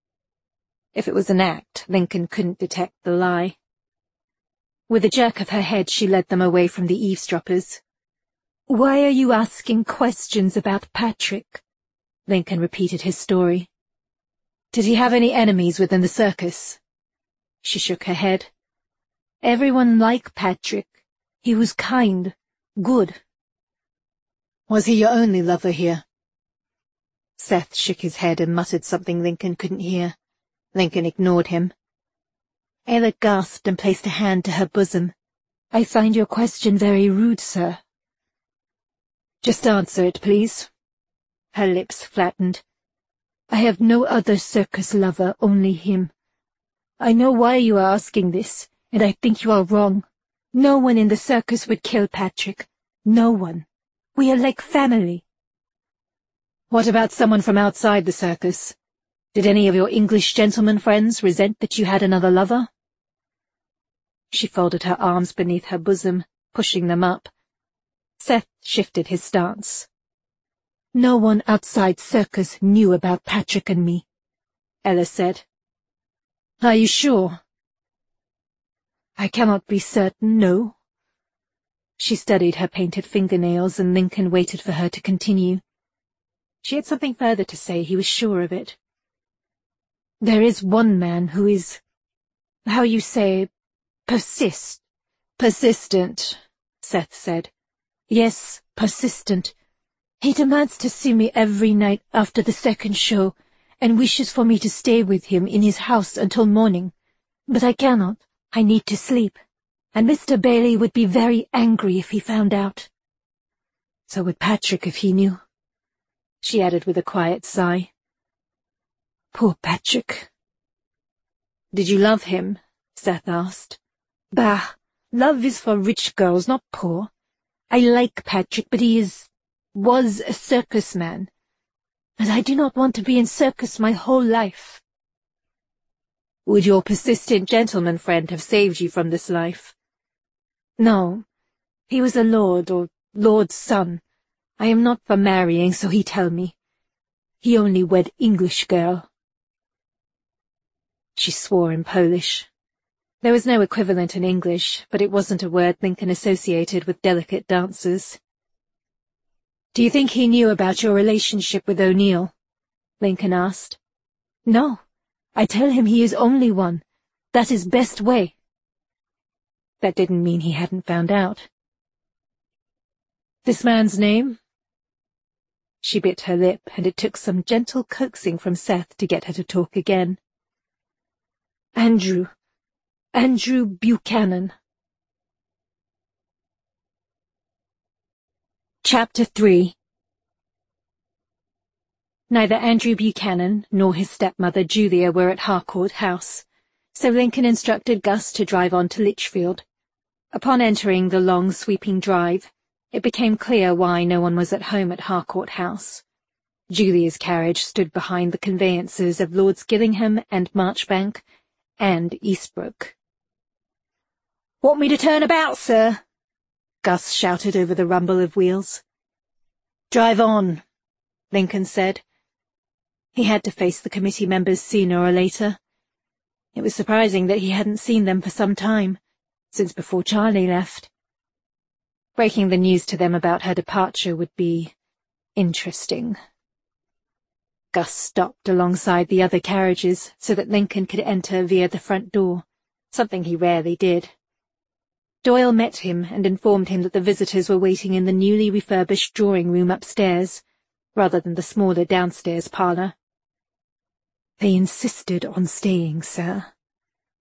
If it was an act, Lincoln couldn't detect the lie. With a jerk of her head, she led them away from the eavesdroppers. Why are you asking questions about Patrick? Lincoln repeated his story. Did he have any enemies within the circus? She shook her head. Everyone liked Patrick. He was kind, good. Was he your only lover here? Seth shook his head and muttered something Lincoln couldn't hear. Lincoln ignored him. Ayla gasped and placed a hand to her bosom. I find your question very rude, sir. Just answer it, please. Her lips flattened. I have no other circus lover, only him. I know why you are asking this, and I think you are wrong. No one in the circus would kill Patrick. No one. We are like family. What about someone from outside the circus? Did any of your English gentleman friends resent that you had another lover? She folded her arms beneath her bosom, pushing them up. Seth shifted his stance. No one outside circus knew about Patrick and me, Ella said. Are you sure? I cannot be certain, no. She studied her painted fingernails, and Lincoln waited for her to continue. She had something further to say, he was sure of it. There is one man who is, how you say, persist. Persistent, Seth said. Yes, persistent. He demands to see me every night after the second show, and wishes for me to stay with him in his house until morning. But I cannot. I need to sleep. And Mister Bailey would be very angry if he found out. So would Patrick if he knew, she added with a quiet sigh. Poor Patrick. Did you love him? Seth asked. Bah, love is for rich girls, not poor. I like Patrick, but he is, was a circus man, and I do not want to be in circus my whole life. Would your persistent gentleman friend have saved you from this life? No, he was a lord or lord's son. I am not for marrying, so he tell me. He only wed English girl. She swore in Polish. There was no equivalent in English, but it wasn't a word Lincoln associated with delicate dancers. Do you think he knew about your relationship with O'Neill? Lincoln asked. No, I tell him he is only one. That is best way. That didn't mean he hadn't found out. This man's name? She bit her lip, and it took some gentle coaxing from Seth to get her to talk again. Andrew. Andrew Buchanan. Chapter three. Neither Andrew Buchanan nor his stepmother Julia were at Harcourt House, so Lincoln instructed Gus to drive on to Lichfield. Upon entering the long sweeping drive, it became clear why no one was at home at Harcourt House. Julia's carriage stood behind the conveyances of Lords Gillingham and Marchbank and Eastbrook. "Want me to turn about, sir?" Gus shouted over the rumble of wheels. "Drive on," Lincoln said. He had to face the committee members sooner or later. It was surprising that he hadn't seen them for some time, since before Charlie left. Breaking the news to them about her departure would be interesting. Gus stopped alongside the other carriages so that Lincoln could enter via the front door, something he rarely did. Doyle met him and informed him that the visitors were waiting in the newly refurbished drawing-room upstairs, rather than the smaller downstairs parlour. "They insisted on staying, sir,"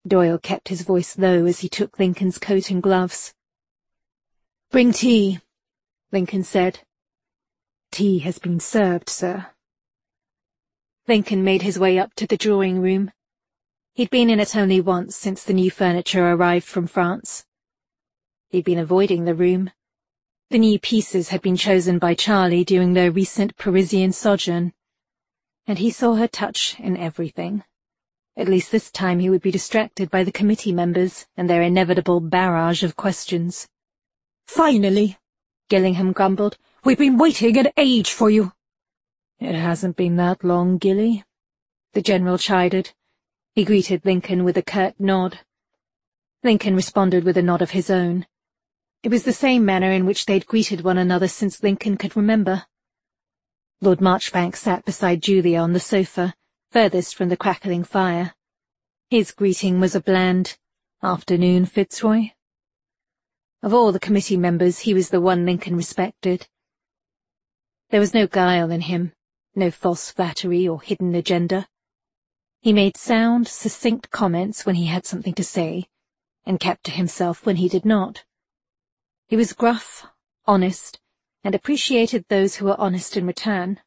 Doyle kept his voice low as he took Lincoln's coat and gloves. "Bring tea," Lincoln said. "Tea has been served, sir." Lincoln made his way up to the drawing room. He'd been in it only once since the new furniture arrived from France. He'd been avoiding the room. The new pieces had been chosen by Charlie during their recent Parisian sojourn, and he saw her touch in everything. At least this time he would be distracted by the committee members and their inevitable barrage of questions. "Finally," Gillingham grumbled. "We've been waiting an age for you." "It hasn't been that long, Gilly," the general chided. He greeted Lincoln with a curt nod. Lincoln responded with a nod of his own. It was the same manner in which they'd greeted one another since Lincoln could remember. Lord Marchbank sat beside Julia on the sofa, furthest from the crackling fire. His greeting was a bland, "Afternoon, Fitzroy." Of all the committee members, he was the one Lincoln respected. There was no guile in him, no false flattery or hidden agenda. He made sound, succinct comments when he had something to say, and kept to himself when he did not. He was gruff, honest, and appreciated those who were honest in return.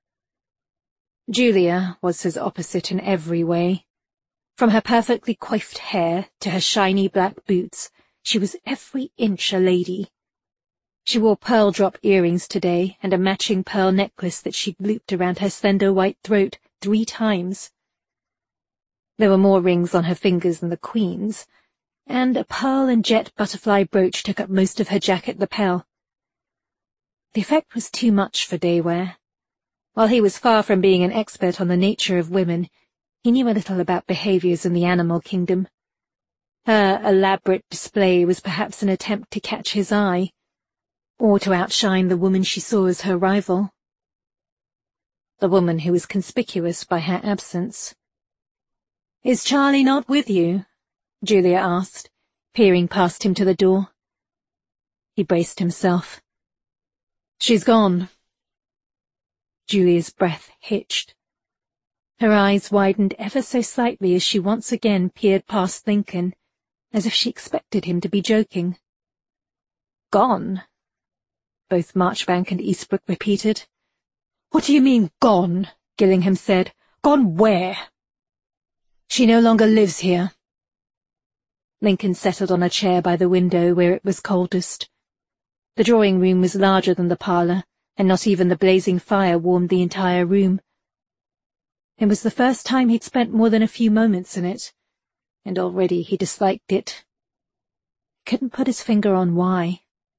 Julia was his opposite in every way. From her perfectly coiffed hair to her shiny black boots, she was every inch a lady. She wore pearl drop earrings today and a matching pearl necklace that she'd looped around her slender white throat three times. There were more rings on her fingers than the Queen's, and a pearl and jet butterfly brooch took up most of her jacket lapel. The effect was too much for Daywear. While he was far from being an expert on the nature of women, he knew a little about behaviours in the animal kingdom. Her elaborate display was perhaps an attempt to catch his eye, or to outshine the woman she saw as her rival. The woman who was conspicuous by her absence. "Is Charlie not with you?" Julia asked, peering past him to the door. He braced himself. "She's gone." Julia's breath hitched. Her eyes widened ever so slightly as she once again peered past Lincoln, as if she expected him to be joking. "Gone?" both Marchbank and Eastbrook repeated. "What do you mean, gone?" Gillingham said. "Gone where?" "She no longer lives here." Lincoln settled on a chair by the window where it was coldest. The drawing room was larger than the parlour, and not even the blazing fire warmed the entire room. It was the first time he'd spent more than a few moments in it, and already he disliked it. He couldn't put his finger on why.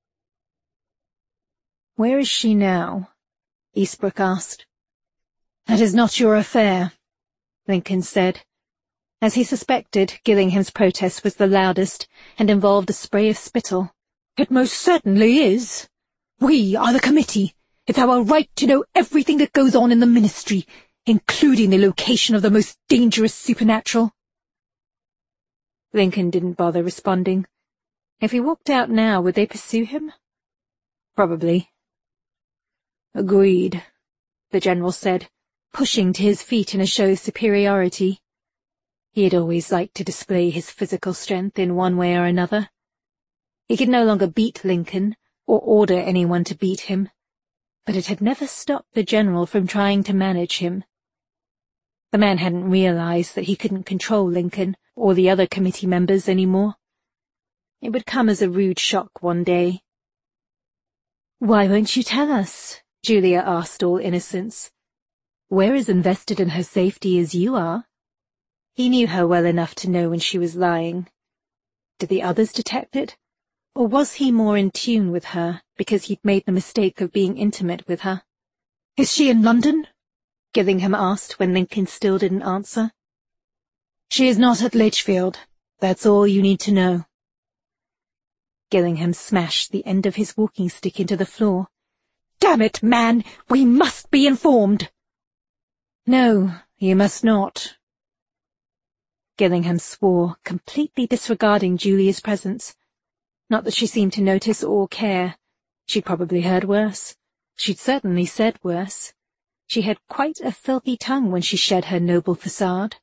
"Where is she now?" Eastbrook asked. "That is not your affair," Lincoln said. As he suspected, Gillingham's protest was the loudest, and involved a spray of spittle. "It most certainly is. We are the committee. It's our right to know everything that goes on in the ministry, including the location of the most dangerous supernatural." Lincoln didn't bother responding. If he walked out now, would they pursue him? Probably. "Agreed," the general said, pushing to his feet in a show of superiority. He had always liked to display his physical strength in one way or another. He could no longer beat Lincoln, or order anyone to beat him, but it had never stopped the general from trying to manage him. The man hadn't realized that he couldn't control Lincoln or the other committee members anymore. It would come as a rude shock one day. "Why won't you tell us?" Julia asked, all innocence. "We're as invested in her safety as you are." He knew her well enough to know when she was lying. Did the others detect it? Or was he more in tune with her because he'd made the mistake of being intimate with her? "Is she in London?" Gillingham asked when Lincoln still didn't answer. "She is not at Lichfield. That's all you need to know." Gillingham smashed the end of his walking stick into the floor. "Damn it, man! We must be informed!" "No, you must not." Gillingham swore, completely disregarding Julia's presence. Not that she seemed to notice or care. She'd probably heard worse. She'd certainly said worse. She had quite a filthy tongue when she shed her noble facade.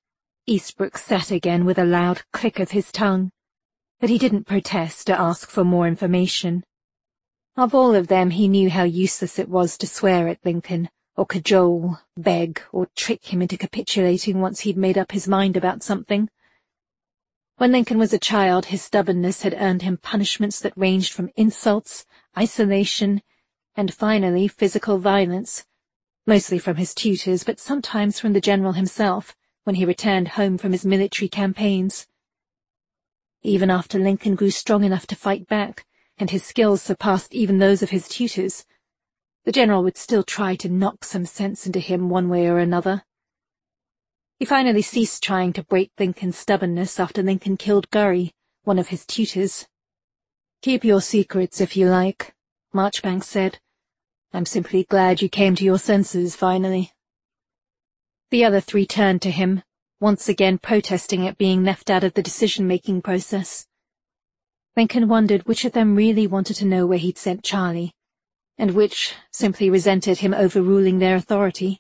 Eastbrook sat again with a loud click of his tongue, but he didn't protest or ask for more information. Of all of them, he knew how useless it was to swear at Lincoln, or cajole, beg, or trick him into capitulating once he'd made up his mind about something. When Lincoln was a child, his stubbornness had earned him punishments that ranged from insults, isolation, and finally physical violence, mostly from his tutors, but sometimes from the general himself, when he returned home from his military campaigns. Even after Lincoln grew strong enough to fight back, and his skills surpassed even those of his tutors, the general would still try to knock some sense into him one way or another. He finally ceased trying to break Lincoln's stubbornness after Lincoln killed Gurry, one of his tutors. "Keep your secrets if you like," Marchbanks said. "I'm simply glad you came to your senses finally." The other three turned to him, once again protesting at being left out of the decision-making process. Lincoln wondered which of them really wanted to know where he'd sent Charlie, and which simply resented him overruling their authority.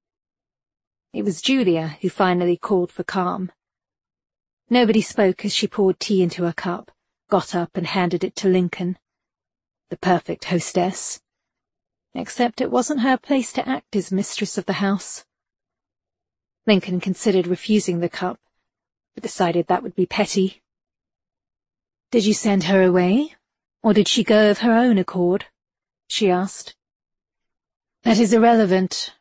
It was Julia who finally called for calm. Nobody spoke as she poured tea into a cup, got up and handed it to Lincoln. The perfect hostess. Except it wasn't her place to act as mistress of the house. Lincoln considered refusing the cup, but decided that would be petty. "Did you send her away, or did she go of her own accord?" she asked. "That is irrelevant."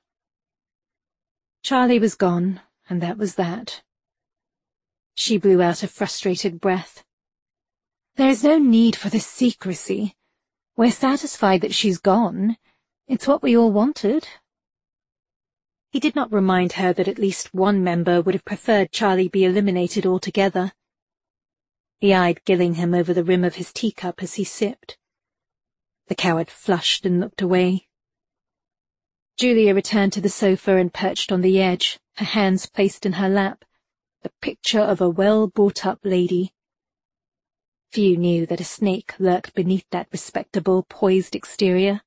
Charlie was gone, and that was that. She blew out a frustrated breath. "There is no need for this secrecy. We're satisfied that she's gone. It's what we all wanted." He did not remind her that at least one member would have preferred Charlie be eliminated altogether. He eyed Gillingham over the rim of his teacup as he sipped. The coward flushed and looked away. Julia returned to the sofa and perched on the edge, her hands placed in her lap, the picture of a well-brought-up lady. Few knew that a snake lurked beneath that respectable, poised exterior.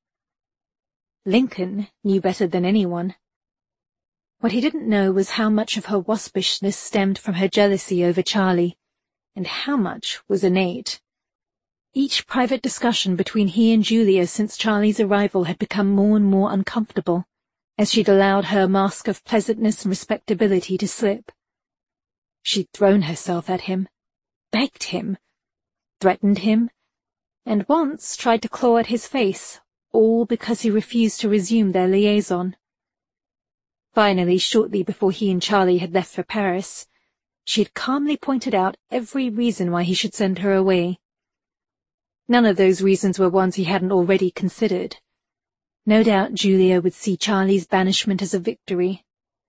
Lincoln knew better than anyone. What he didn't know was how much of her waspishness stemmed from her jealousy over Charlie, and how much was innate. Each private discussion between he and Julia since Charlie's arrival had become more and more uncomfortable, as she'd allowed her mask of pleasantness and respectability to slip. She'd thrown herself at him, begged him, threatened him, and once tried to claw at his face, all because he refused to resume their liaison. Finally, shortly before he and Charlie had left for Paris, she had calmly pointed out every reason why he should send her away. None of those reasons were ones he hadn't already considered. No doubt Julia would see Charlie's banishment as a victory.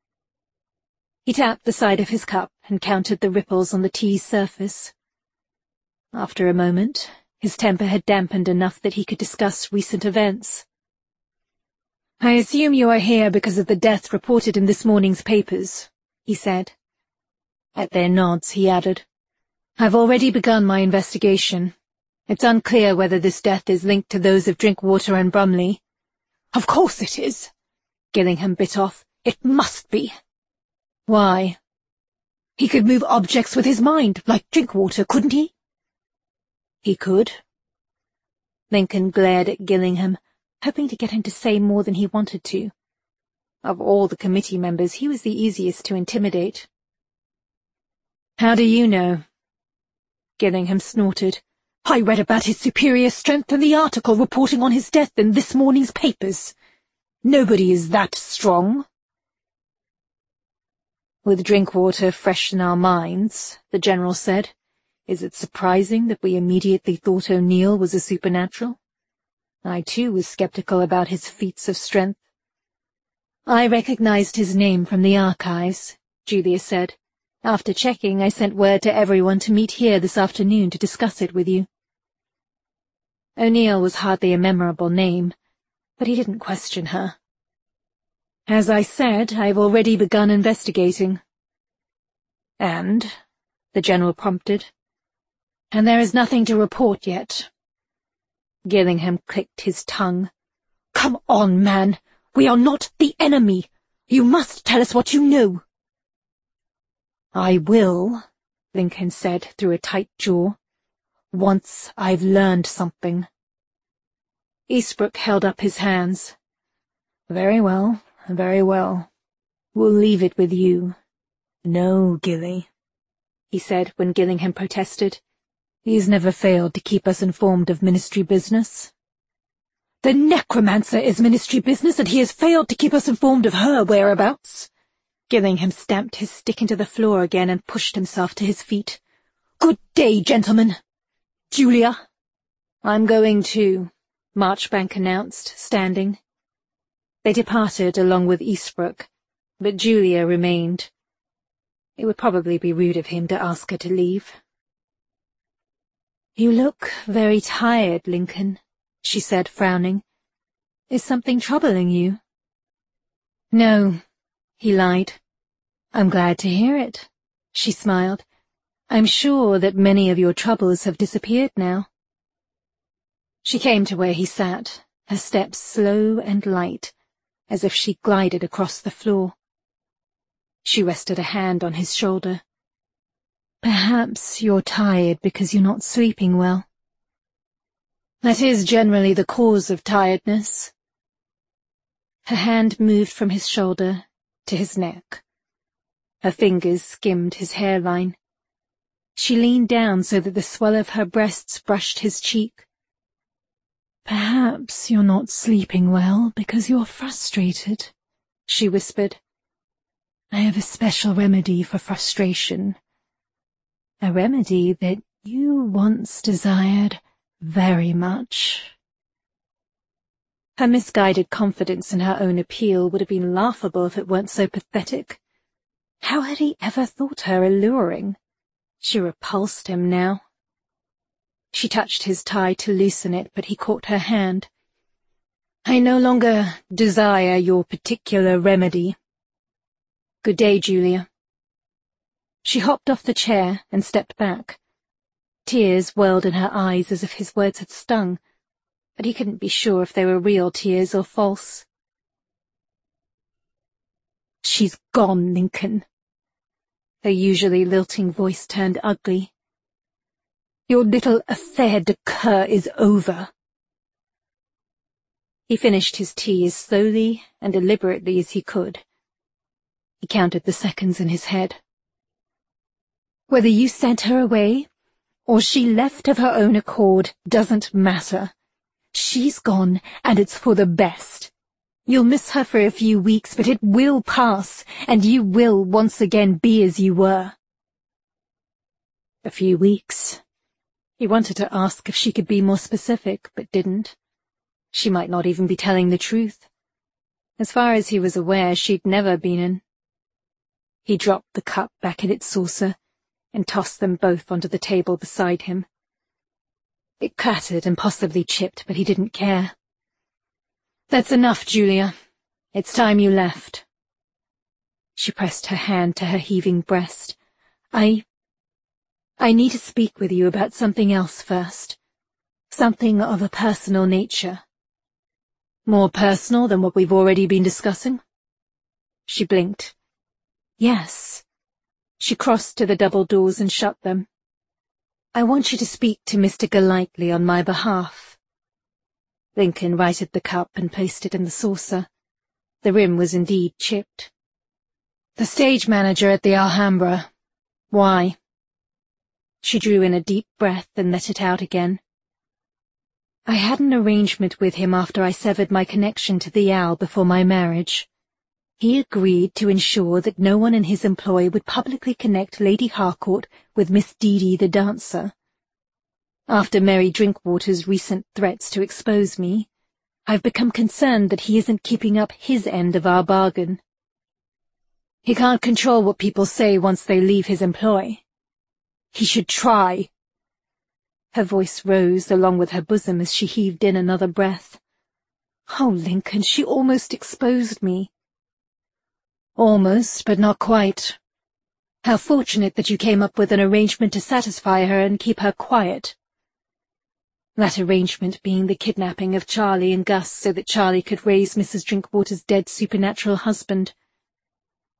He tapped the side of his cup and counted the ripples on the tea's surface. After a moment, his temper had dampened enough that he could discuss recent events. "I assume you are here because of the death reported in this morning's papers," he said. At their nods, he added, "I've already begun my investigation. It's unclear whether this death is linked to those of Drinkwater and Brumley." "Of course it is," Gillingham bit off. "It must be." "Why?" "He could move objects with his mind, like Drinkwater, couldn't he?" "He could." Lincoln glared at Gillingham, hoping to get him to say more than he wanted to. Of all the committee members, he was the easiest to intimidate. "How do you know?" Gillingham snorted. "I read about his superior strength in the article reporting on his death in this morning's papers. Nobody is that strong." "With Drinkwater fresh in our minds," the general said, "is it surprising that we immediately thought O'Neill was a supernatural? I, too, was skeptical about his feats of strength." "I recognized his name from the archives," Julia said. "After checking, I sent word to everyone to meet here this afternoon to discuss it with you." O'Neill was hardly a memorable name, but he didn't question her. "As I said, I've already begun investigating." "And?" the general prompted. "And there is nothing to report yet." Gillingham clicked his tongue. "Come on, man! We are not the enemy! You must tell us what you know!" I will, Lincoln said through a tight jaw, once I've learned something. Eastbrook held up his hands. Very well, very well. We'll leave it with you. No, Gilly, he said when Gillingham protested. He's never failed to keep us informed of ministry business. The necromancer is ministry business, and he has failed to keep us informed of her whereabouts. Gillingham stamped his stick into the floor again and pushed himself to his feet. Good day, gentlemen. Julia? I'm going too, Marchbank announced, standing. They departed along with Eastbrook, but Julia remained. It would probably be rude of him to ask her to leave. You look very tired, Lincoln, she said, frowning. Is something troubling you? No, he lied. I'm glad to hear it, she smiled. I'm sure that many of your troubles have disappeared now. She came to where he sat, her steps slow and light, as if she glided across the floor. She rested a hand on his shoulder. Perhaps you're tired because you're not sleeping well. That is generally the cause of tiredness. Her hand moved from his shoulder to his neck. Her fingers skimmed his hairline. She leaned down so that the swell of her breasts brushed his cheek. Perhaps you're not sleeping well because you're frustrated, she whispered. I have a special remedy for frustration. A remedy that you once desired very much. Her misguided confidence in her own appeal would have been laughable if it weren't so pathetic. How had he ever thought her alluring? She repulsed him now. She touched his tie to loosen it, but he caught her hand. I no longer desire your particular remedy. Good day, Julia. She hopped off the chair and stepped back. Tears welled in her eyes as if his words had stung, but he couldn't be sure if they were real tears or false. She's gone, Lincoln. Her usually lilting voice turned ugly. Your little affaire de cœur is over. He finished his tea as slowly and deliberately as he could. He counted the seconds in his head. Whether you sent her away, or she left of her own accord, doesn't matter. She's gone, and it's for the best. You'll miss her for a few weeks, but it will pass, and you will once again be as you were. A few weeks. He wanted to ask if she could be more specific, but didn't. She might not even be telling the truth. As far as he was aware, she'd never been in. He dropped the cup back in its saucer and tossed them both onto the table beside him. It clattered and possibly chipped, but he didn't care. That's enough, Julia. It's time you left. She pressed her hand to her heaving breast. I... I need to speak with you about something else first. Something of a personal nature. More personal than what we've already been discussing? She blinked. Yes. She crossed to the double doors and shut them. I want you to speak to Mister Golightly on my behalf. Lincoln righted the cup and placed it in the saucer. The rim was indeed chipped. The stage manager at the Alhambra. Why? She drew in a deep breath and let it out again. I had an arrangement with him after I severed my connection to the Owl before my marriage. He agreed to ensure that no one in his employ would publicly connect Lady Harcourt with Miss Dee Dee the dancer. After Mary Drinkwater's recent threats to expose me, I've become concerned that he isn't keeping up his end of our bargain. He can't control what people say once they leave his employ. He should try. Her voice rose along with her bosom as she heaved in another breath. Oh, Lincoln, she almost exposed me. Almost, but not quite. How fortunate that you came up with an arrangement to satisfy her and keep her quiet. That arrangement being the kidnapping of Charlie and Gus so that Charlie could raise Missus Drinkwater's dead supernatural husband.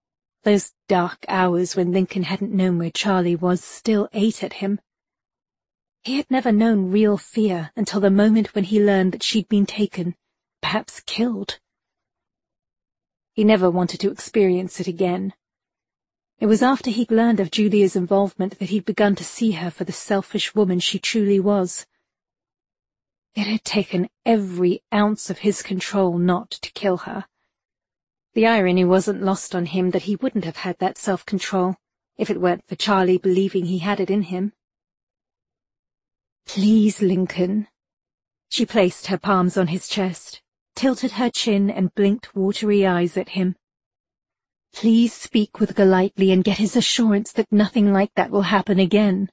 Those dark hours when Lincoln hadn't known where Charlie was still ate at him. He had never known real fear until the moment when he learned that she'd been taken, perhaps killed. He never wanted to experience it again. It was after he'd learned of Julia's involvement that he'd begun to see her for the selfish woman she truly was. It had taken every ounce of his control not to kill her. The irony wasn't lost on him that he wouldn't have had that self-control if it weren't for Charlie believing he had it in him. "Please, Lincoln." She placed her palms on his chest, tilted her chin and blinked watery eyes at him. "Please speak with Golightly and get his assurance that nothing like that will happen again."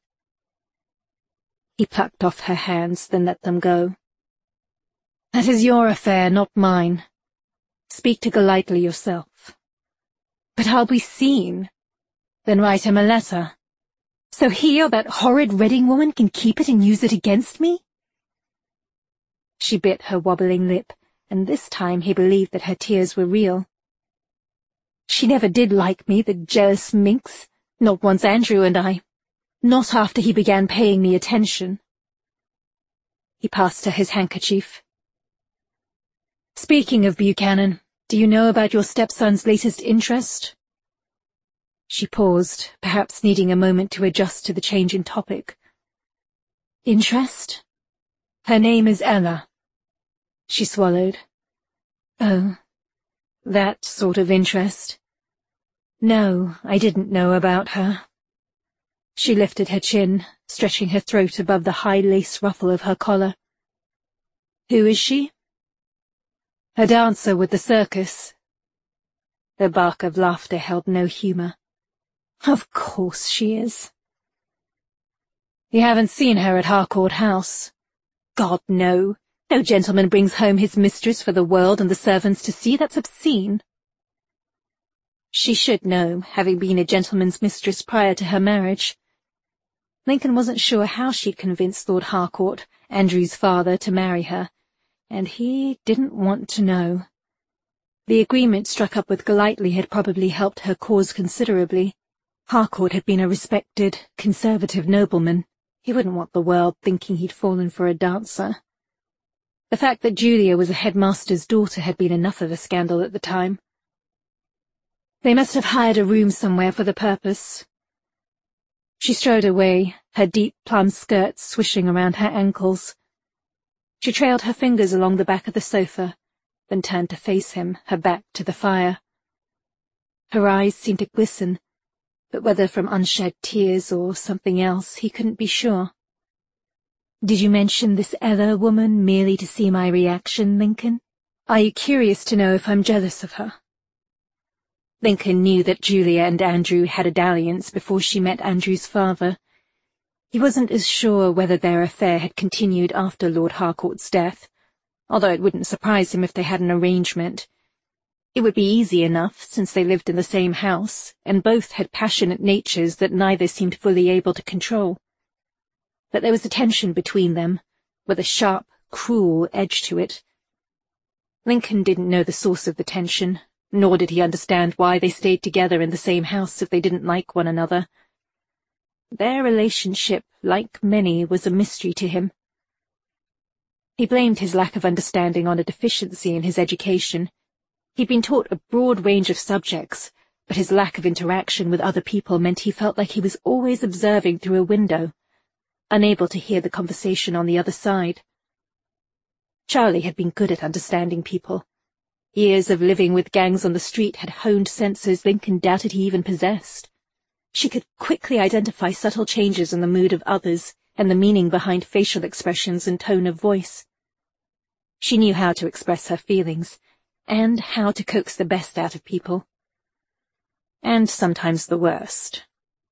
He plucked off her hands, then let them go. "That is your affair, not mine. Speak to Golightly yourself." "But I'll be seen." "Then write him a letter. So he or that horrid Redding woman can keep it and use it against me?" She bit her wobbling lip, and this time he believed that her tears were real. "She never did like me, the jealous minx, not once Andrew and I. Not after he began paying me attention." He passed her his handkerchief. "Speaking of Buchanan, do you know about your stepson's latest interest?" She paused, perhaps needing a moment to adjust to the change in topic. "Interest?" "Her name is Ella." She swallowed. "Oh, that sort of interest. No, I didn't know about her." She lifted her chin, stretching her throat above the high lace ruffle of her collar. "Who is she?" "A dancer with the circus." The bark of laughter held no humour. "Of course she is." "You haven't seen her at Harcourt House?" "God, no. No gentleman brings home his mistress for the world and the servants to see. That's obscene." She should know, having been a gentleman's mistress prior to her marriage. Lincoln wasn't sure how she'd convinced Lord Harcourt, Andrew's father, to marry her, and he didn't want to know. The agreement struck up with Golightly had probably helped her cause considerably. Harcourt had been a respected, conservative nobleman. He wouldn't want the world thinking he'd fallen for a dancer. The fact that Julia was a headmaster's daughter had been enough of a scandal at the time. They must have hired a room somewhere for the purpose. She strode away, her deep plum skirts swishing around her ankles. She trailed her fingers along the back of the sofa, then turned to face him, her back to the fire. Her eyes seemed to glisten, but whether from unshed tears or something else, he couldn't be sure. "Did you mention this Ella woman merely to see my reaction, Lincoln? Are you curious to know if I'm jealous of her?" Lincoln knew that Julia and Andrew had a dalliance before she met Andrew's father. He wasn't as sure whether their affair had continued after Lord Harcourt's death, although it wouldn't surprise him if they had an arrangement. It would be easy enough, since they lived in the same house, and both had passionate natures that neither seemed fully able to control. But there was a tension between them, with a sharp, cruel edge to it. Lincoln didn't know the source of the tension, nor did he understand why they stayed together in the same house if they didn't like one another. Their relationship, like many, was a mystery to him. He blamed his lack of understanding on a deficiency in his education. He'd been taught a broad range of subjects, but his lack of interaction with other people meant he felt like he was always observing through a window, unable to hear the conversation on the other side. Charlie had been good at understanding people. Years of living with gangs on the street had honed senses Lincoln doubted he even possessed. She could quickly identify subtle changes in the mood of others and the meaning behind facial expressions and tone of voice. She knew how to express her feelings, and how to coax the best out of people. And sometimes the worst.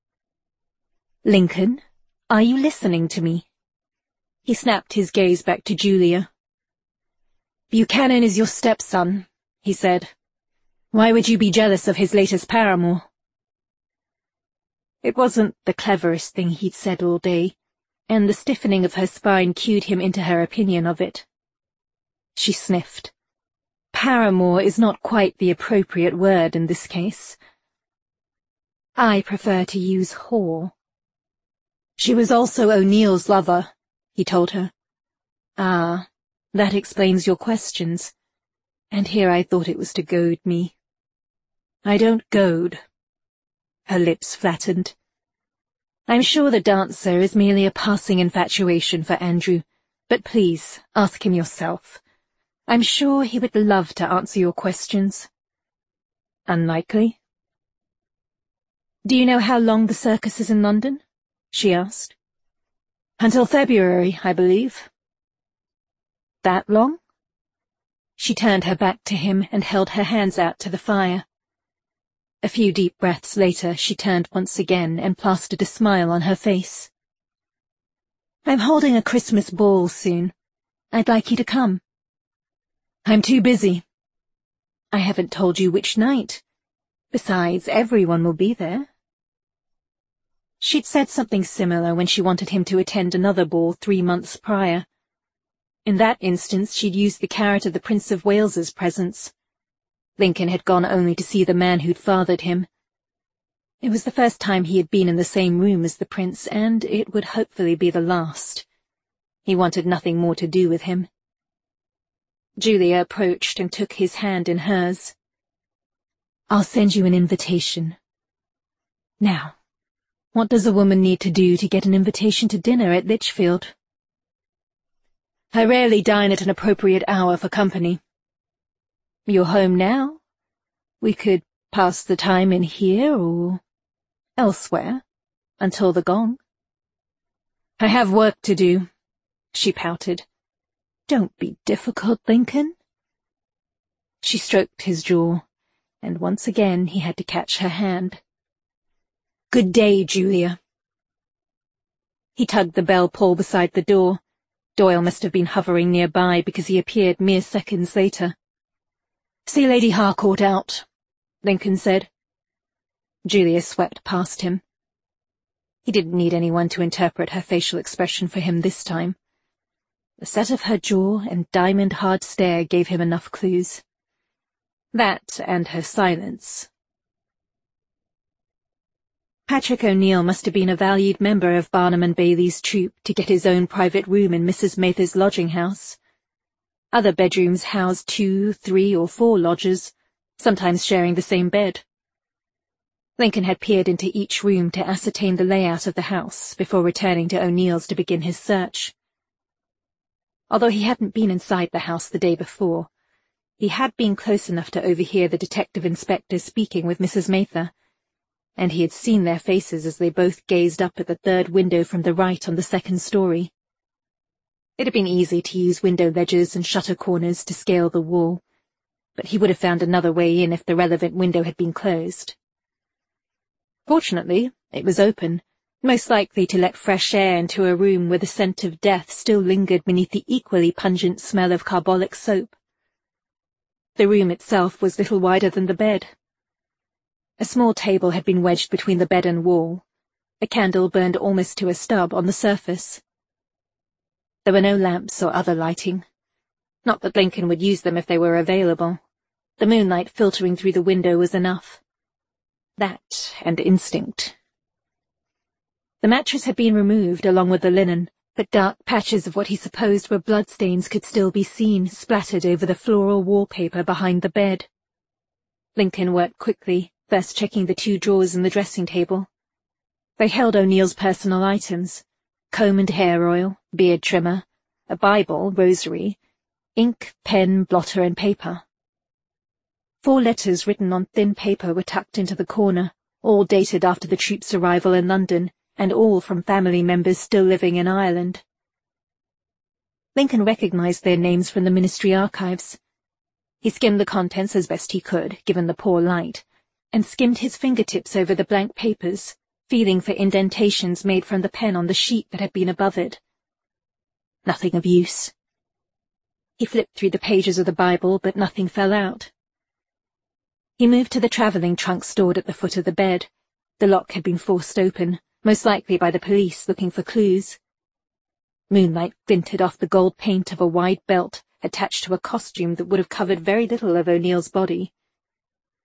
"Lincoln, are you listening to me?" He snapped his gaze back to Julia. "Buchanan is your stepson," he said. "Why would you be jealous of his latest paramour?" It wasn't the cleverest thing he'd said all day, and the stiffening of her spine cued him into her opinion of it. She sniffed. Paramour is not quite the appropriate word in this case. I prefer to use whore. She was also O'Neill's lover, he told her. Ah, that explains your questions. And here I thought it was to goad me. I don't goad. Her lips flattened. I'm sure the dancer is merely a passing infatuation for Andrew, but please, ask him yourself. I'm sure he would love to answer your questions. Unlikely. Do you know how long the circus is in London? She asked. Until February, I believe. That long? She turned her back to him and held her hands out to the fire. A few deep breaths later, she turned once again and plastered a smile on her face. I'm holding a Christmas ball soon. I'd like you to come. I'm too busy. I haven't told you which night. Besides, everyone will be there. She'd said something similar when she wanted him to attend another ball three months prior. In that instance, she'd used the carrot of the Prince of Wales's presence. Lincoln had gone only to see the man who'd fathered him. It was the first time he had been in the same room as the prince, and it would hopefully be the last. He wanted nothing more to do with him. Julia approached and took his hand in hers. I'll send you an invitation. Now, what does a woman need to do to get an invitation to dinner at Lichfield? I rarely dine at an appropriate hour for company. You're home now? We could pass the time in here or elsewhere until the gong. I have work to do, she pouted. Don't be difficult, Lincoln. She stroked his jaw, and once again he had to catch her hand. Good day, Julia. He tugged the bell pull beside the door. Doyle must have been hovering nearby because he appeared mere seconds later. See Lady Harcourt out, Lincoln said. Julia swept past him. He didn't need anyone to interpret her facial expression for him this time. The set of her jaw and diamond-hard stare gave him enough clues. That and her silence. Patrick O'Neill must have been a valued member of Barnum and Bailey's troupe to get his own private room in Missus Mather's lodging-house. Other bedrooms housed two, three, or four lodgers, sometimes sharing the same bed. Lincoln had peered into each room to ascertain the layout of the house before returning to O'Neill's to begin his search. Although he hadn't been inside the house the day before, he had been close enough to overhear the detective inspector speaking with Missus Mather, and he had seen their faces as they both gazed up at the third window from the right on the second story. It had been easy to use window ledges and shutter corners to scale the wall, but he would have found another way in if the relevant window had been closed. Fortunately, it was open, most likely to let fresh air into a room where the scent of death still lingered beneath the equally pungent smell of carbolic soap. The room itself was little wider than the bed. A small table had been wedged between the bed and wall. A candle burned almost to a stub on the surface. There were no lamps or other lighting. Not that Lincoln would use them if they were available. The moonlight filtering through the window was enough. That and instinct. The mattress had been removed along with the linen, but dark patches of what he supposed were bloodstains could still be seen, splattered over the floral wallpaper behind the bed. Lincoln worked quickly, first checking the two drawers in the dressing table. They held O'Neill's personal items: comb and hair oil, beard trimmer, a Bible, rosary, ink, pen, blotter, and paper. Four letters written on thin paper were tucked into the corner, all dated after the troops' arrival in London, and all from family members still living in Ireland. Lincoln recognized their names from the ministry archives. He skimmed the contents as best he could, given the poor light, and skimmed his fingertips over the blank papers, feeling for indentations made from the pen on the sheet that had been above it. Nothing of use. He flipped through the pages of the Bible, but nothing fell out. He moved to the travelling trunk stored at the foot of the bed. The lock had been forced open, most likely by the police looking for clues. Moonlight glinted off the gold paint of a wide belt attached to a costume that would have covered very little of O'Neill's body.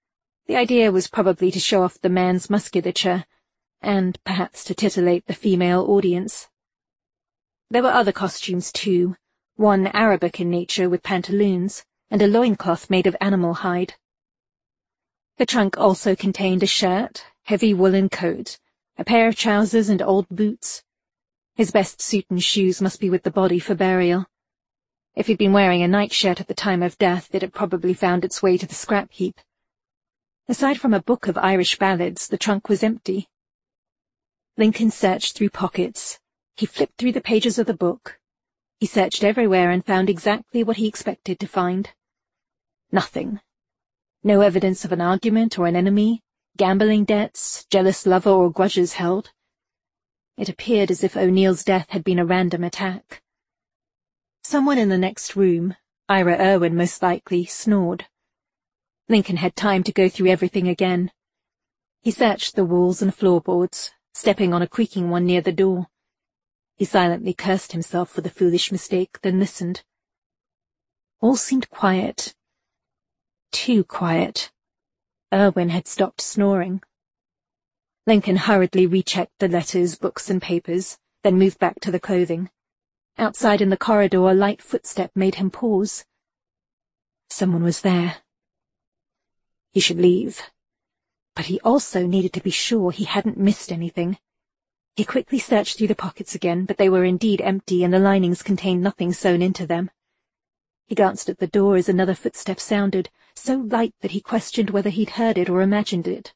The idea was probably to show off the man's musculature, and perhaps to titillate the female audience. There were other costumes too, one Arabic in nature with pantaloons, and a loincloth made of animal hide. The trunk also contained a shirt, heavy woolen coat, a pair of trousers and old boots. His best suit and shoes must be with the body for burial. If he'd been wearing a nightshirt at the time of death, it had probably found its way to the scrap heap. Aside from a book of Irish ballads, the trunk was empty. Lincoln searched through pockets. He flipped through the pages of the book. He searched everywhere and found exactly what he expected to find. Nothing. No evidence of an argument or an enemy, gambling debts, jealous lover or grudges held. It appeared as if O'Neill's death had been a random attack. Someone in the next room, Ira Irwin most likely, snored. Lincoln had time to go through everything again. He searched the walls and floorboards, stepping on a creaking one near the door. He silently cursed himself for the foolish mistake, then listened. All seemed quiet. Too quiet. Irwin had stopped snoring. Lincoln hurriedly rechecked the letters, books, and papers, then moved back to the clothing. Outside in the corridor, a light footstep made him pause. Someone was there. He should leave. But he also needed to be sure he hadn't missed anything. He quickly searched through the pockets again, but they were indeed empty and the linings contained nothing sewn into them. He glanced at the door as another footstep sounded, so light that he questioned whether he'd heard it or imagined it.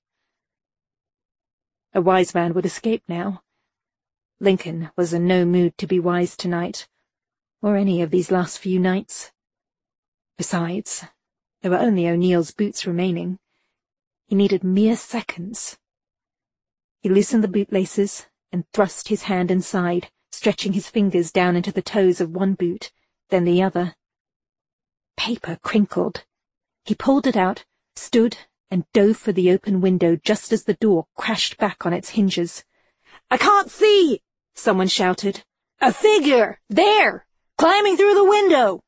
A wise man would escape now. Lincoln was in no mood to be wise tonight, or any of these last few nights. Besides, there were only O'Neill's boots remaining. He needed mere seconds. He loosened the bootlaces and thrust his hand inside, stretching his fingers down into the toes of one boot, then the other. Paper crinkled. He pulled it out, stood, and dove for the open window just as the door crashed back on its hinges. "I can't see!" someone shouted. "A figure! There! Climbing through the window!"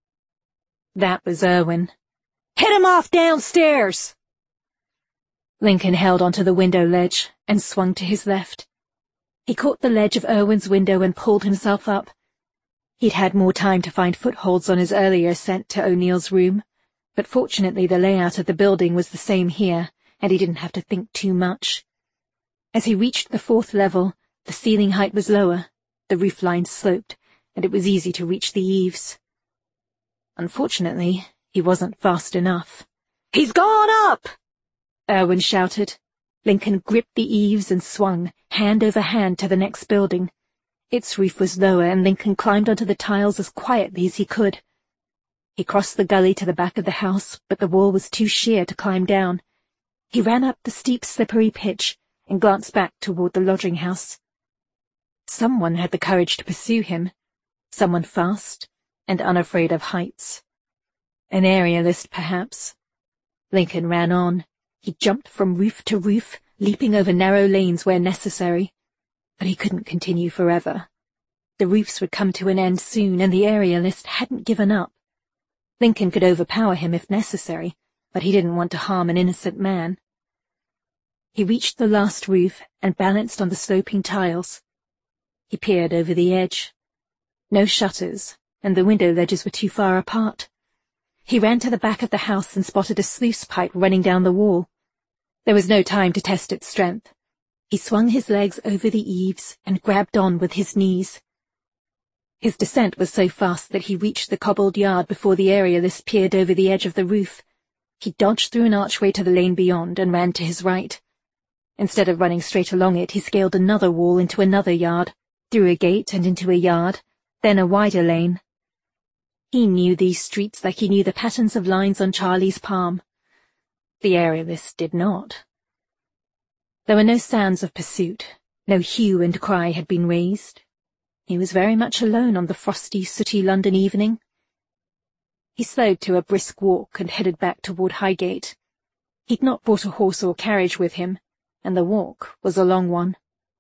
That was Irwin. "Hit him off downstairs!" Lincoln held onto the window ledge and swung to his left. He caught the ledge of Irwin's window and pulled himself up. He'd had more time to find footholds on his earlier ascent to O'Neill's room, but fortunately the layout of the building was the same here, and he didn't have to think too much. As he reached the fourth level, the ceiling height was lower, the roof line sloped, and it was easy to reach the eaves. Unfortunately, he wasn't fast enough. "He's gone up!" Irwin shouted. Lincoln gripped the eaves and swung, hand over hand, to the next building. Its roof was lower, and Lincoln climbed onto the tiles as quietly as he could. He crossed the gully to the back of the house, but the wall was too sheer to climb down. He ran up the steep, slippery pitch and glanced back toward the lodging house. Someone had the courage to pursue him, someone fast and unafraid of heights. An aerialist, perhaps. Lincoln ran on. He jumped from roof to roof, leaping over narrow lanes where necessary. But he couldn't continue forever. The roofs would come to an end soon, and the aerialist hadn't given up. Lincoln could overpower him if necessary, but he didn't want to harm an innocent man. He reached the last roof and balanced on the sloping tiles. He peered over the edge. No shutters, and the window ledges were too far apart. He ran to the back of the house and spotted a sluice pipe running down the wall. There was no time to test its strength. He swung his legs over the eaves and grabbed on with his knees. His descent was so fast that he reached the cobbled yard before the aerialist peered over the edge of the roof. He dodged through an archway to the lane beyond and ran to his right. Instead of running straight along it, he scaled another wall into another yard, through a gate and into a yard, then a wider lane. He knew these streets like he knew the patterns of lines on Charlie's palm. The aerialist did not. There were no sounds of pursuit, no hue and cry had been raised. He was very much alone on the frosty, sooty London evening. He slowed to a brisk walk and headed back toward Highgate. He'd not brought a horse or carriage with him, and the walk was a long one.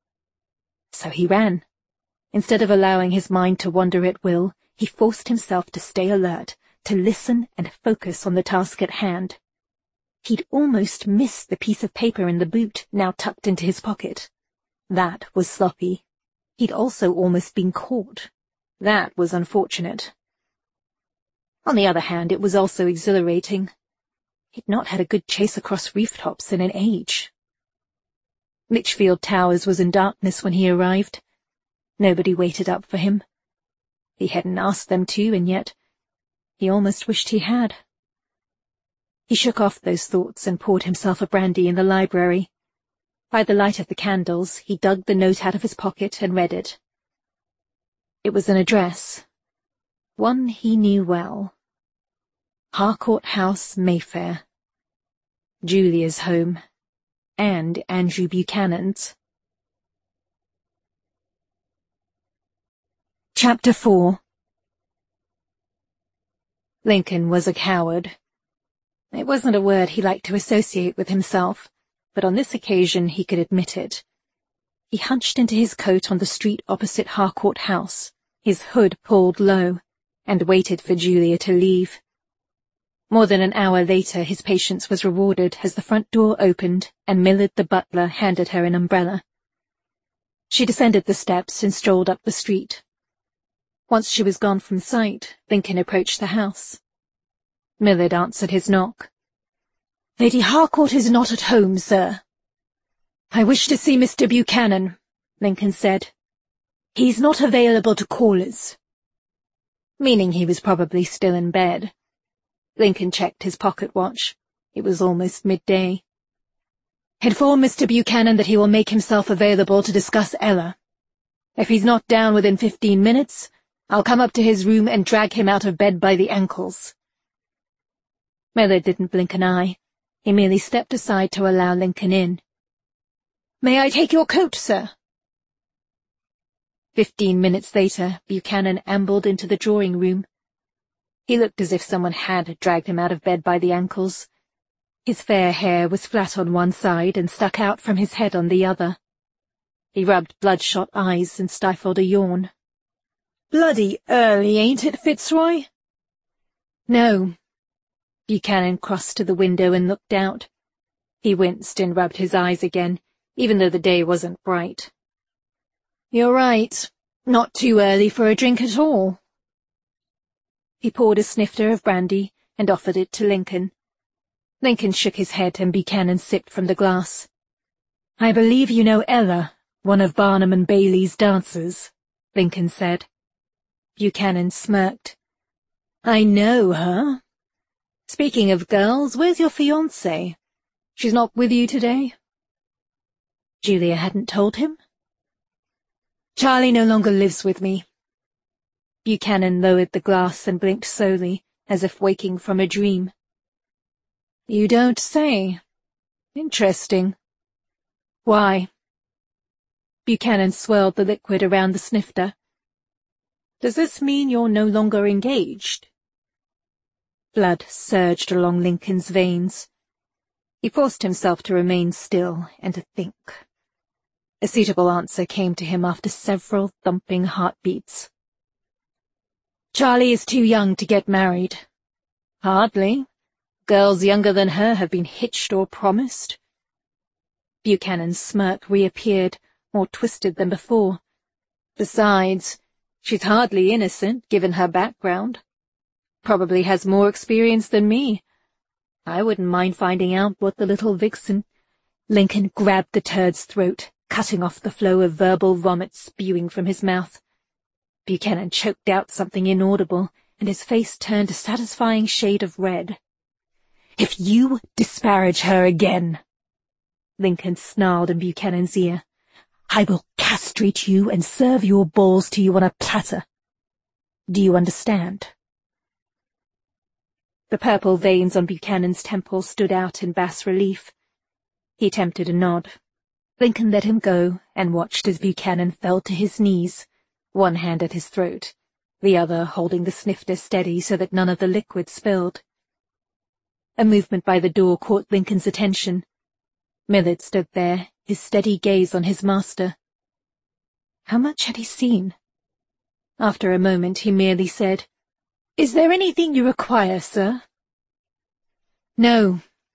So he ran. Instead of allowing his mind to wander at will, he forced himself to stay alert, to listen and focus on the task at hand. He'd almost missed the piece of paper in the boot, now tucked into his pocket. That was sloppy. He'd also almost been caught. That was unfortunate. On the other hand, it was also exhilarating. He'd not had a good chase across roof-tops in an age. Litchfield Towers was in darkness when he arrived. Nobody waited up for him. He hadn't asked them to, and yet he almost wished he had. He shook off those thoughts and poured himself a brandy in the library. By the light of the candles, he dug the note out of his pocket and read it. It was an address, one he knew well. Harcourt House, Mayfair. Julia's home, and Andrew Buchanan's. Chapter four. Lincoln was a coward. It wasn't a word he liked to associate with himself, but on this occasion he could admit it. He hunched into his coat on the street opposite Harcourt House, his hood pulled low, and waited for Julia to leave. More than an hour later his patience was rewarded as the front door opened and Millard the butler handed her an umbrella. She descended the steps and strolled up the street. Once she was gone from sight, Lincoln approached the house. Millard answered his knock. "Lady Harcourt is not at home, sir." "I wish to see Mister Buchanan," Lincoln said. "He's not available to callers." Meaning he was probably still in bed. Lincoln checked his pocket watch. It was almost midday. "Inform Mister Buchanan that he will make himself available to discuss Ella. If he's not down within fifteen minutes, I'll come up to his room and drag him out of bed by the ankles." Millard didn't blink an eye. He merely stepped aside to allow Lincoln in. "May I take your coat, sir?" Fifteen minutes later, Buchanan ambled into the drawing-room. He looked as if someone had dragged him out of bed by the ankles. His fair hair was flat on one side and stuck out from his head on the other. He rubbed bloodshot eyes and stifled a yawn. "Bloody early, ain't it, Fitzroy?" "No." Buchanan crossed to the window and looked out. He winced and rubbed his eyes again, even though the day wasn't bright. "You're right. Not too early for a drink at all." He poured a snifter of brandy and offered it to Lincoln. Lincoln shook his head and Buchanan sipped from the glass. "I believe you know Ella, one of Barnum and Bailey's dancers," Lincoln said. Buchanan smirked. "I know her. Speaking of girls, where's your fiancée? She's not with you today?" Julia hadn't told him. "Charlie no longer lives with me." Buchanan lowered the glass and blinked slowly, as if waking from a dream. "You don't say. Interesting. Why?" Buchanan swirled the liquid around the snifter. "Does this mean you're no longer engaged?" Blood surged along Lincoln's veins. He forced himself to remain still and to think. A suitable answer came to him after several thumping heartbeats. "Charlie is too young to get married." "Hardly. Girls younger than her have been hitched or promised." Buchanan's smirk reappeared, more twisted than before. "Besides, she's hardly innocent, given her background. Probably has more experience than me. I wouldn't mind finding out what the little vixen—" Lincoln grabbed the turd's throat, cutting off the flow of verbal vomit spewing from his mouth. Buchanan choked out something inaudible, and his face turned a satisfying shade of red. "If you disparage her again," Lincoln snarled in Buchanan's ear, "I will castrate you and serve your balls to you on a platter. Do you understand?" The purple veins on Buchanan's temples stood out in bas relief. He attempted a nod. Lincoln let him go and watched as Buchanan fell to his knees, one hand at his throat, the other holding the snifter steady so that none of the liquid spilled. A movement by the door caught Lincoln's attention. Millard stood there, his steady gaze on his master. How much had he seen? After a moment he merely said, "Is there anything you require, sir?" "No."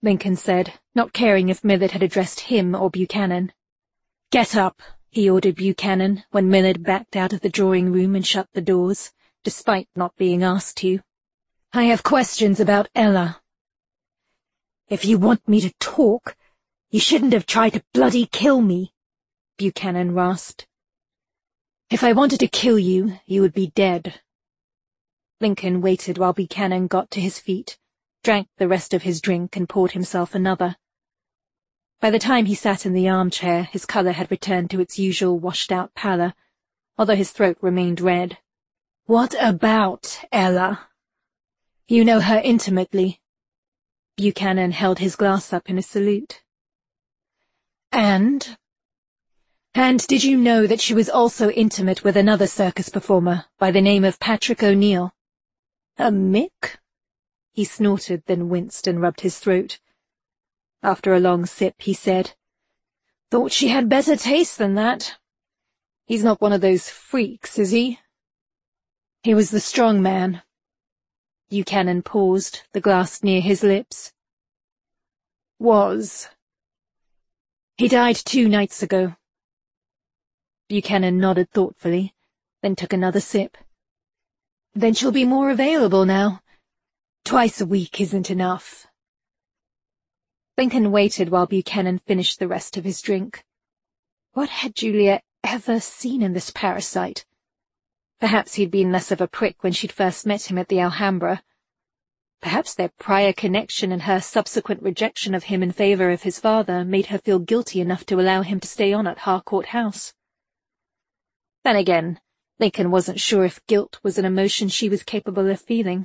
Lincoln said, not caring if Millard had addressed him or Buchanan. "Get up," he ordered Buchanan when Millard backed out of the drawing room and shut the doors, despite not being asked to. "I have questions about Ella." "If you want me to talk, you shouldn't have tried to bloody kill me," Buchanan rasped. "If I wanted to kill you, you would be dead." Lincoln waited while Buchanan got to his feet, drank the rest of his drink and poured himself another. By the time he sat in the armchair, his colour had returned to its usual washed-out pallor, although his throat remained red. "What about Ella?" "You know her intimately." Buchanan held his glass up in a salute. "And?" "And did you know that she was also intimate with another circus performer by the name of Patrick O'Neill?" "A Mick?" He snorted, then winced and rubbed his throat. After a long sip, he said, "Thought she had better taste than that. He's not one of those freaks, is he?" "He was the strong man." Buchanan paused, the glass near his lips. "Was." "He died two nights ago." Buchanan nodded thoughtfully, then took another sip. "Then she'll be more available now. Twice a week isn't enough." Lincoln waited while Buchanan finished the rest of his drink. What had Julia ever seen in this parasite? Perhaps he'd been less of a prick when she'd first met him at the Alhambra. Perhaps their prior connection and her subsequent rejection of him in favour of his father made her feel guilty enough to allow him to stay on at Harcourt House. Then again, Lincoln wasn't sure if guilt was an emotion she was capable of feeling.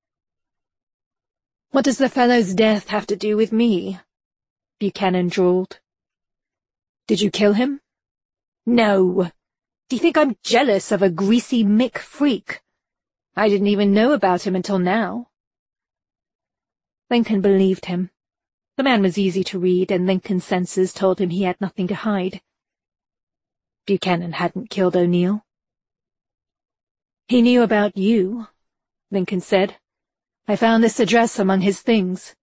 "What does the fellow's death have to do with me?" Buchanan drawled. "Did you kill him?" "No. Do you think I'm jealous of a greasy Mick freak? I didn't even know about him until now." Lincoln believed him. The man was easy to read, and Lincoln's senses told him he had nothing to hide. Buchanan hadn't killed O'Neill. "He knew about you," Lincoln said. "I found this address among his things."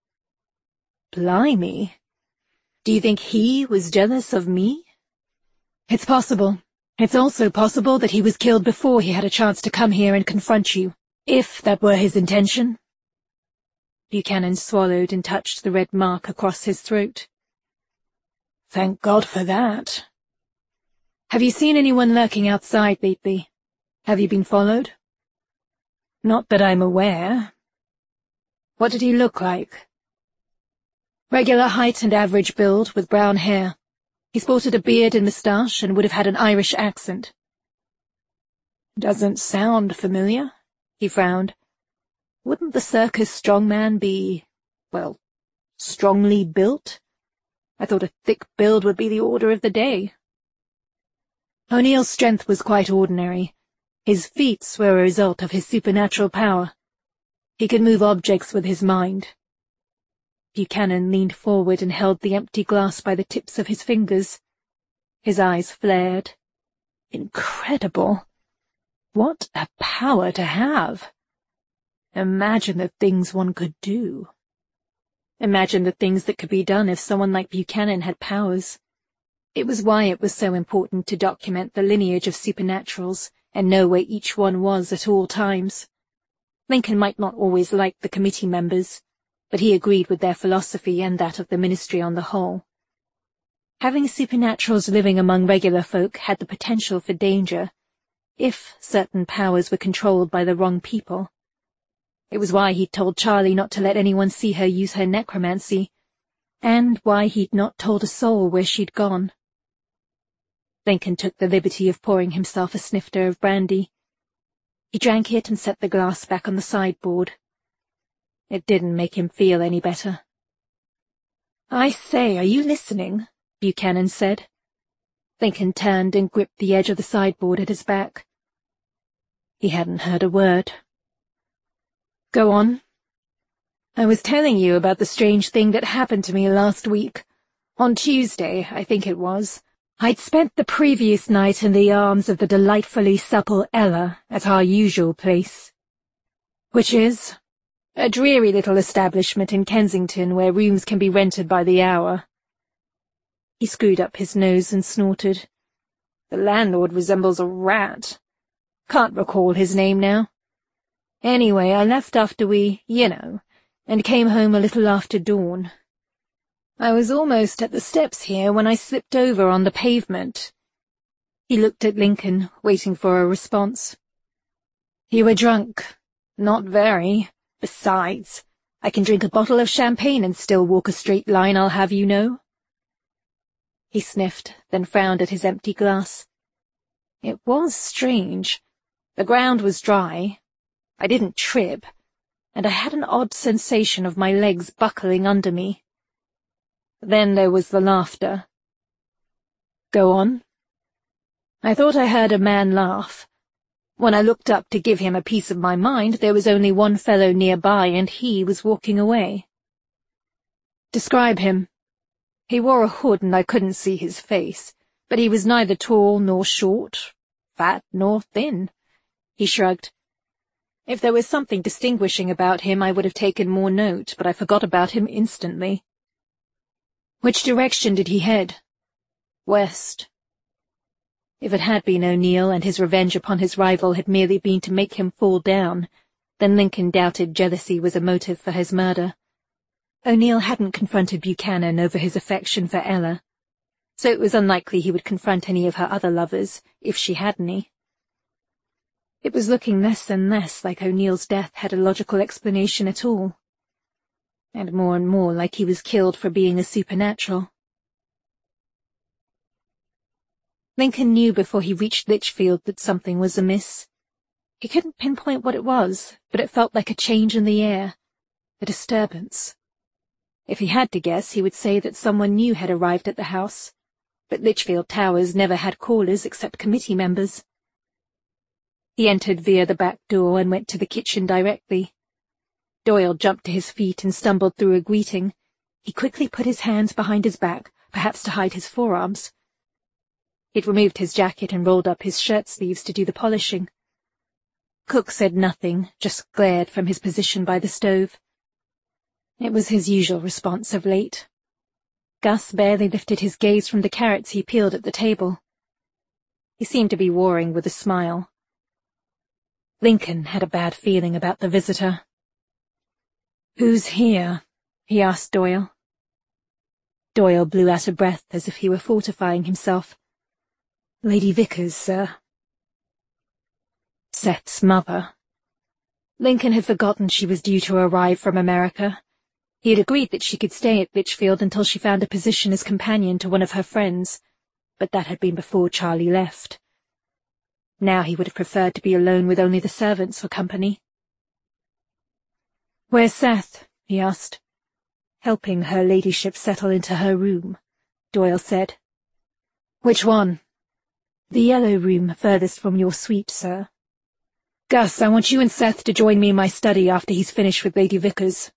"Blimey. Do you think he was jealous of me?" "It's possible. It's also possible that he was killed before he had a chance to come here and confront you, if that were his intention." Buchanan swallowed and touched the red mark across his throat. "Thank God for that." "Have you seen anyone lurking outside lately? Have you been followed?" "Not that I'm aware." "What did he look like?" "Regular height and average build, with brown hair. He sported a beard and moustache and would have had an Irish accent." "Doesn't sound familiar." He frowned. "Wouldn't the circus strongman be, well, strongly built? I thought a thick build would be the order of the day." O'Neill's strength was quite ordinary. His feats were a result of his supernatural power. He could move objects with his mind. Buchanan leaned forward and held the empty glass by the tips of his fingers. His eyes flared. Incredible! What a power to have! Imagine the things one could do. Imagine the things that could be done if someone like Buchanan had powers. It was why it was so important to document the lineage of supernaturals and know where each one was at all times. Lincoln might not always like the committee members, but he agreed with their philosophy and that of the ministry on the whole. Having supernaturals living among regular folk had the potential for danger, if certain powers were controlled by the wrong people. It was why he'd told Charlie not to let anyone see her use her necromancy, and why he'd not told a soul where she'd gone. Lincoln took the liberty of pouring himself a snifter of brandy. He drank it and set the glass back on the sideboard. It didn't make him feel any better. "I say, are you listening?" Buchanan said. Lincoln turned and gripped the edge of the sideboard at his back. He hadn't heard a word. "Go on." "I was telling you about the strange thing that happened to me last week. On Tuesday, I think it was. I'd spent the previous night in the arms of the delightfully supple Ella at our usual place." "Which is?" A dreary little establishment in Kensington where rooms can be rented by the hour. He screwed up his nose and snorted. The landlord resembles a rat. Can't recall his name now. Anyway, I left after we, you know, and came home a little after dawn. I was almost at the steps here when I slipped over on the pavement. He looked at Lincoln, waiting for a response. You were drunk. Not very. Besides, I can drink a bottle of champagne and still walk a straight line, I'll have you know. He sniffed, then frowned at his empty glass. It was strange. The ground was dry. I didn't trip, and I had an odd sensation of my legs buckling under me. Then there was the laughter. Go on. I thought I heard a man laugh. When I looked up to give him a piece of my mind, there was only one fellow nearby, and he was walking away. Describe him. He wore a hood, and I couldn't see his face, but he was neither tall nor short, fat nor thin. He shrugged. If there was something distinguishing about him, I would have taken more note, but I forgot about him instantly. Which direction did he head? West. If it had been O'Neill, and his revenge upon his rival had merely been to make him fall down, then Lincoln doubted jealousy was a motive for his murder. O'Neill hadn't confronted Buchanan over his affection for Ella, so it was unlikely he would confront any of her other lovers, if she had any. It was looking less and less like O'Neill's death had a logical explanation at all, and more and more like he was killed for being a supernatural. Lincoln knew before he reached Lichfield that something was amiss. He couldn't pinpoint what it was, but it felt like a change in the air, a disturbance. If he had to guess, he would say that someone new had arrived at the house, but Lichfield Towers never had callers except committee members. He entered via the back door and went to the kitchen directly. Doyle jumped to his feet and stumbled through a greeting. He quickly put his hands behind his back, perhaps to hide his forearms. He'd removed his jacket and rolled up his shirt sleeves to do the polishing. Cook said nothing, just glared from his position by the stove. It was his usual response of late. Gus barely lifted his gaze from the carrots he peeled at the table. He seemed to be warring with a smile. Lincoln had a bad feeling about the visitor. "Who's here?" he asked Doyle. Doyle blew out a breath as if he were fortifying himself. "Lady Vickers, sir." Seth's mother. Lincoln had forgotten she was due to arrive from America. He had agreed that she could stay at Lichfield until she found a position as companion to one of her friends, but that had been before Charlie left. Now he would have preferred to be alone with only the servants for company. "Where's Seth?" he asked. "Helping her ladyship settle into her room," Doyle said. "Which one?" "The yellow room furthest from your suite, sir." "Gus, I want you and Seth to join me in my study after he's finished with Lady Vickers."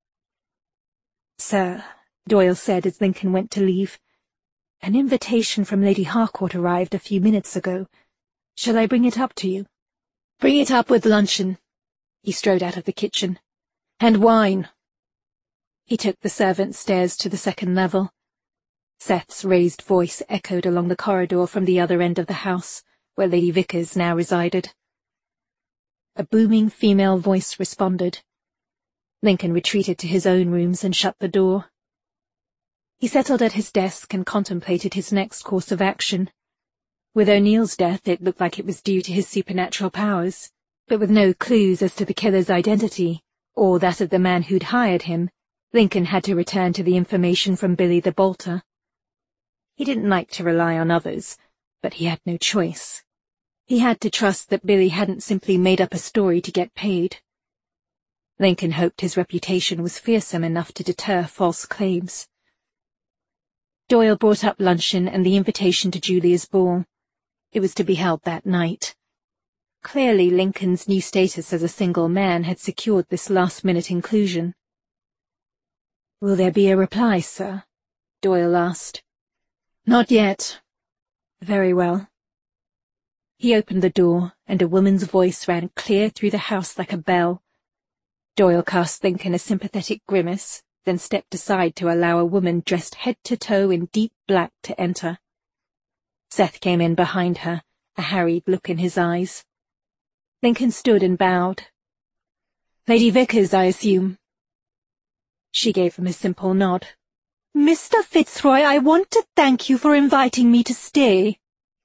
"Sir," Doyle said as Lincoln went to leave, "an invitation from Lady Harcourt arrived a few minutes ago. Shall I bring it up to you?" "Bring it up with luncheon." He strode out of the kitchen. "And wine." He took the servants' stairs to the second level. Seth's raised voice echoed along the corridor from the other end of the house, where Lady Vickers now resided. A booming female voice responded. Lincoln retreated to his own rooms and shut the door. He settled at his desk and contemplated his next course of action. With O'Neill's death, it looked like it was due to his supernatural powers, but with no clues as to the killer's identity, or that of the man who'd hired him, Lincoln had to return to the information from Billy the Bolter. He didn't like to rely on others, but he had no choice. He had to trust that Billy hadn't simply made up a story to get paid. Lincoln hoped his reputation was fearsome enough to deter false claims. Doyle brought up luncheon and the invitation to Julia's ball. It was to be held that night. Clearly Lincoln's new status as a single man had secured this last-minute inclusion. "Will there be a reply, sir?" Doyle asked. "Not yet." "Very well." He opened the door, and a woman's voice rang clear through the house like a bell. Doyle cast Lincoln a sympathetic grimace, then stepped aside to allow a woman dressed head to toe in deep black to enter. Seth came in behind her, a harried look in his eyes. Lincoln stood and bowed. "Lady Vickers, I assume?" She gave him a simple nod. "Mister Fitzroy, I want to thank you for inviting me to stay."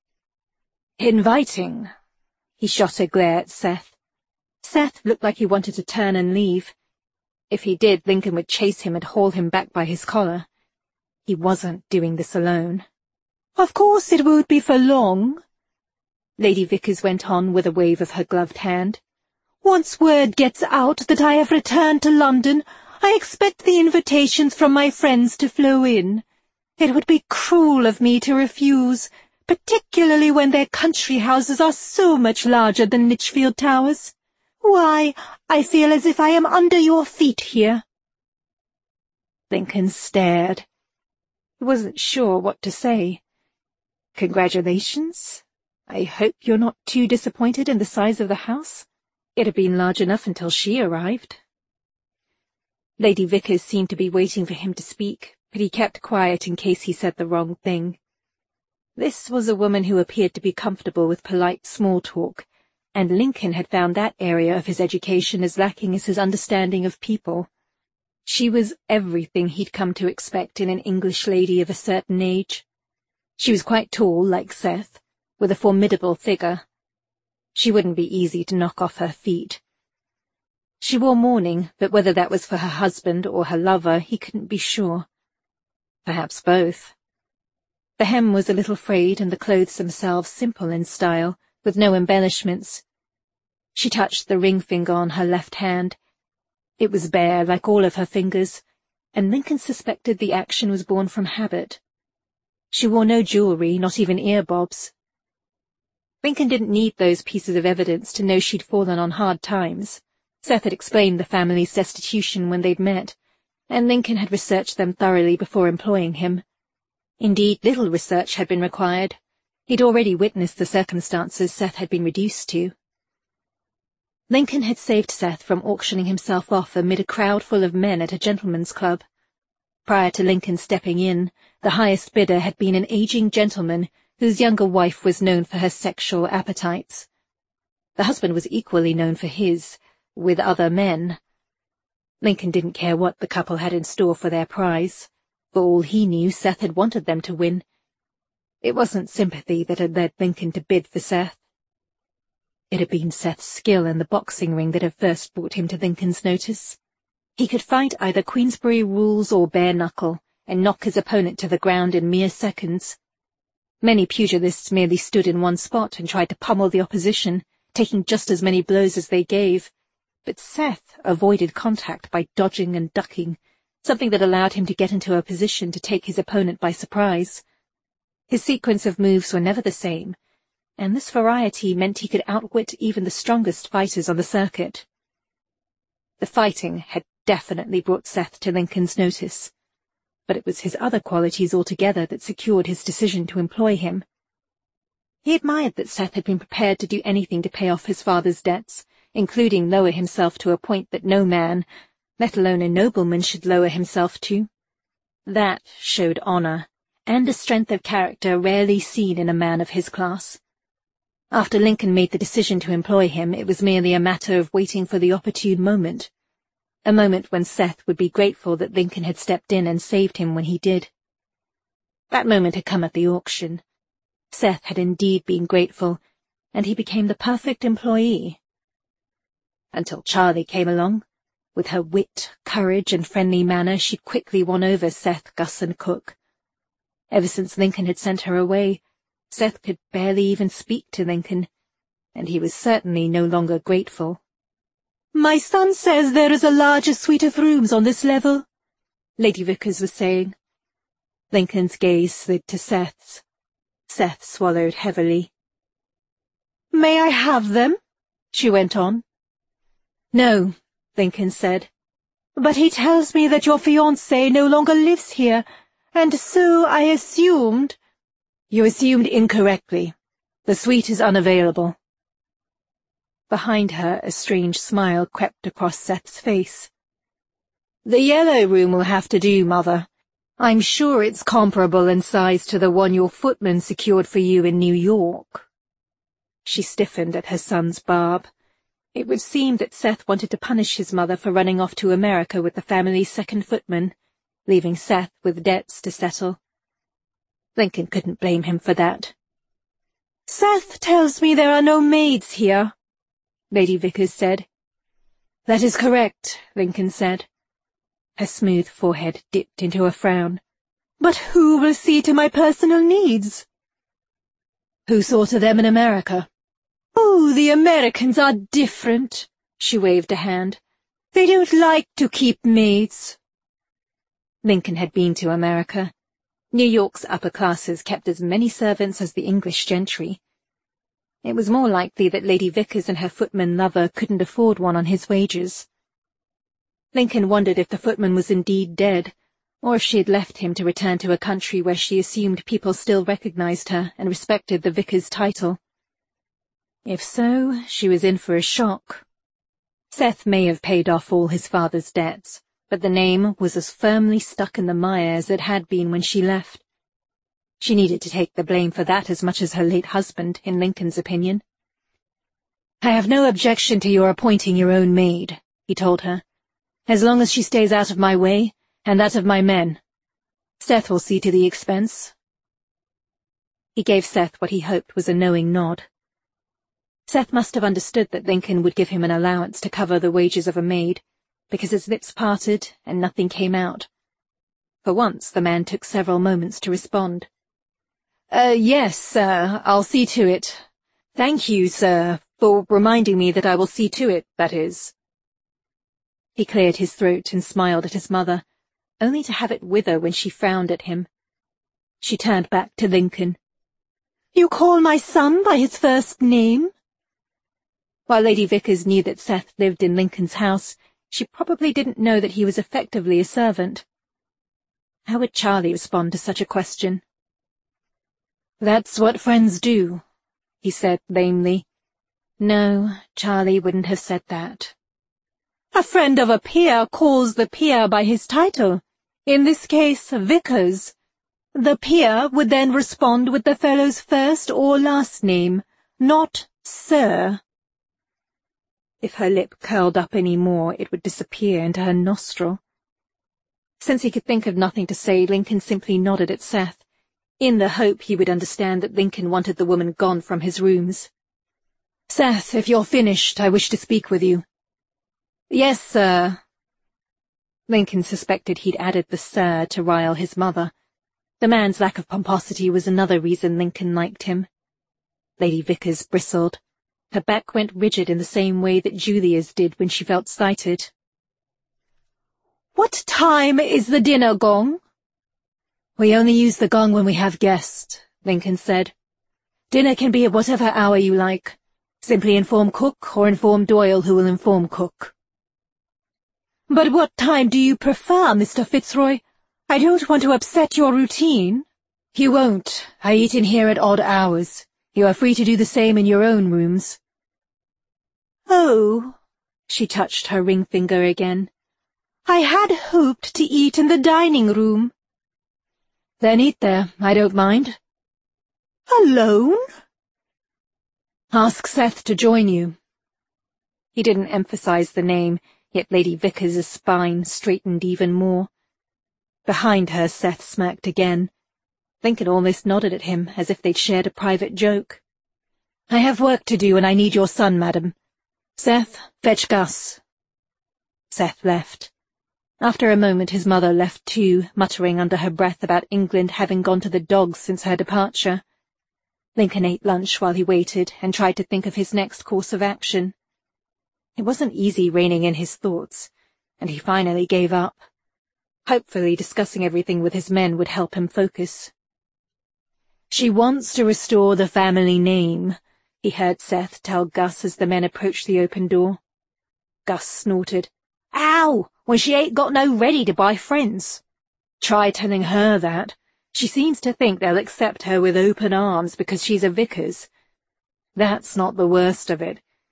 "Inviting?" He shot a glare at Seth. Seth looked like he wanted to turn and leave. If he did, Lincoln would chase him and haul him back by his collar. He wasn't doing this alone. "Of course it won't be for long," Lady Vickers went on with a wave of her gloved hand. "Once word gets out that I have returned to London, I expect the invitations from my friends to flow in. It would be cruel of me to refuse, particularly when their country houses are so much larger than Lichfield Towers. Why, I feel as if I am under your feet here." Lincoln stared. He wasn't sure what to say. "Congratulations. I hope you're not too disappointed in the size of the house. It had been large enough until she arrived." Lady Vickers seemed to be waiting for him to speak, but he kept quiet in case he said the wrong thing. This was a woman who appeared to be comfortable with polite small talk, and Lincoln had found that area of his education as lacking as his understanding of people. She was everything he'd come to expect in an English lady of a certain age. She was quite tall, like Seth, with a formidable figure. She wouldn't be easy to knock off her feet. She wore mourning, but whether that was for her husband or her lover, he couldn't be sure. Perhaps both. The hem was a little frayed and the clothes themselves simple in style, with no embellishments. She touched the ring finger on her left hand. It was bare, like all of her fingers, and Lincoln suspected the action was born from habit. She wore no jewellery, not even earbobs. Lincoln didn't need those pieces of evidence to know she'd fallen on hard times. Seth had explained the family's destitution when they'd met, and Lincoln had researched them thoroughly before employing him. Indeed, little research had been required. He'd already witnessed the circumstances Seth had been reduced to. Lincoln had saved Seth from auctioning himself off amid a crowd full of men at a gentleman's club. Prior to Lincoln stepping in, the highest bidder had been an aging gentleman whose younger wife was known for her sexual appetites. The husband was equally known for his, with other men. Lincoln didn't care what the couple had in store for their prize. For all he knew, Seth had wanted them to win. It wasn't sympathy that had led Lincoln to bid for Seth. It had been Seth's skill in the boxing ring that had first brought him to Lincoln's notice. He could fight either Queensberry rules or bare knuckle, and knock his opponent to the ground in mere seconds. Many pugilists merely stood in one spot and tried to pummel the opposition, taking just as many blows as they gave. But Seth avoided contact by dodging and ducking, something that allowed him to get into a position to take his opponent by surprise. His sequence of moves were never the same, and this variety meant he could outwit even the strongest fighters on the circuit. The fighting had definitely brought Seth to Lincoln's notice, but it was his other qualities altogether that secured his decision to employ him. He admired that Seth had been prepared to do anything to pay off his father's debts, including lower himself to a point that no man, let alone a nobleman, should lower himself to. That showed honour, and a strength of character rarely seen in a man of his class. After Lincoln made the decision to employ him, it was merely a matter of waiting for the opportune moment. A moment when Seth would be grateful that Lincoln had stepped in and saved him when he did. That moment had come at the auction. Seth had indeed been grateful, and he became the perfect employee. Until Charlie came along. With her wit, courage, and friendly manner, she'd quickly won over Seth, Gus, and Cook. Ever since Lincoln had sent her away, Seth could barely even speak to Lincoln, and he was certainly no longer grateful. "My son says there is a larger suite of rooms on this level," Lady Vickers was saying. Lincoln's gaze slid to Seth's. Seth swallowed heavily. "May I have them?" she went on. "No," Lincoln said. "But he tells me that your fiancé no longer lives here, and so I assumed—" "You assumed incorrectly. The suite is unavailable." Behind her, a strange smile crept across Seth's face. "The yellow room will have to do, Mother. I'm sure it's comparable in size to the one your footman secured for you in New York." She stiffened at her son's barb. It would seem that Seth wanted to punish his mother for running off to America with the family's second footman, leaving Seth with debts to settle. Lincoln couldn't blame him for that. "Seth tells me there are no maids here," Lady Vickers said. "That is correct," Lincoln said. Her smooth forehead dipped into a frown. "But who will see to my personal needs?" "Who saw to them in America?" "Oh, the Americans are different," she waved a hand. "They don't like to keep maids." Lincoln had been to America. New York's upper classes kept as many servants as the English gentry. It was more likely that Lady Vickers and her footman lover couldn't afford one on his wages. Lincoln wondered if the footman was indeed dead, or if she had left him to return to a country where she assumed people still recognized her and respected the Vickers title. If so, she was in for a shock. Seth may have paid off all his father's debts, but the name was as firmly stuck in the mire as it had been when she left. She needed to take the blame for that as much as her late husband, in Lincoln's opinion. "I have no objection to your appointing your own maid," he told her, "as long as she stays out of my way, and that of my men. Seth will see to the expense." He gave Seth what he hoped was a knowing nod. Seth must have understood that Lincoln would give him an allowance to cover the wages of a maid, because his lips parted and nothing came out. For once the man took several moments to respond. Uh, yes, sir, I'll see to it. Thank you, sir, for reminding me that I will see to it, that is." He cleared his throat and smiled at his mother, only to have it wither when she frowned at him. She turned back to Lincoln. "You call my son by his first name?" While Lady Vickers knew that Seth lived in Lincoln's house, she probably didn't know that he was effectively a servant. How would Charlie respond to such a question? "That's what friends do," he said lamely. No, Charlie wouldn't have said that. "A friend of a peer calls the peer by his title, in this case Vickers. The peer would then respond with the fellow's first or last name, not sir." If her lip curled up any more, it would disappear into her nostril. Since he could think of nothing to say, Lincoln simply nodded at Seth, in the hope he would understand that Lincoln wanted the woman gone from his rooms. "Seth, if you're finished, I wish to speak with you." "Yes, sir." Lincoln suspected he'd added the sir to rile his mother. The man's lack of pomposity was another reason Lincoln liked him. Lady Vickers bristled. Her back went rigid in the same way that Julia's did when she felt slighted. "What time is the dinner gong?" "We only use the gong when we have guests," Lincoln said. "Dinner can be at whatever hour you like. Simply inform cook or inform Doyle, who will inform cook." "But what time do you prefer, Mister Fitzroy? I don't want to upset your routine." "You won't. I eat in here at odd hours. You are free to do the same in your own rooms." "Oh," she touched her ring finger again. "I had hoped to eat in the dining room." "Then eat there. I don't mind." "Alone?" "Ask Seth to join you." He didn't emphasize the name, yet Lady Vickers' spine straightened even more. Behind her, Seth smirked again. Lincoln almost nodded at him, as if they'd shared a private joke. "I have work to do, and I need your son, madam. Seth, fetch Gus." Seth left. After a moment his mother left too, muttering under her breath about England having gone to the dogs since her departure. Lincoln ate lunch while he waited and tried to think of his next course of action. It wasn't easy reining in his thoughts, and he finally gave up. Hopefully discussing everything with his men would help him focus. "She wants to restore the family name," he heard Seth tell Gus as the men approached the open door. Gus snorted. "Ow, when she ain't got no ready to buy friends." "Try telling her that. She seems to think they'll accept her with open arms because she's a Vickers. That's not the worst of it.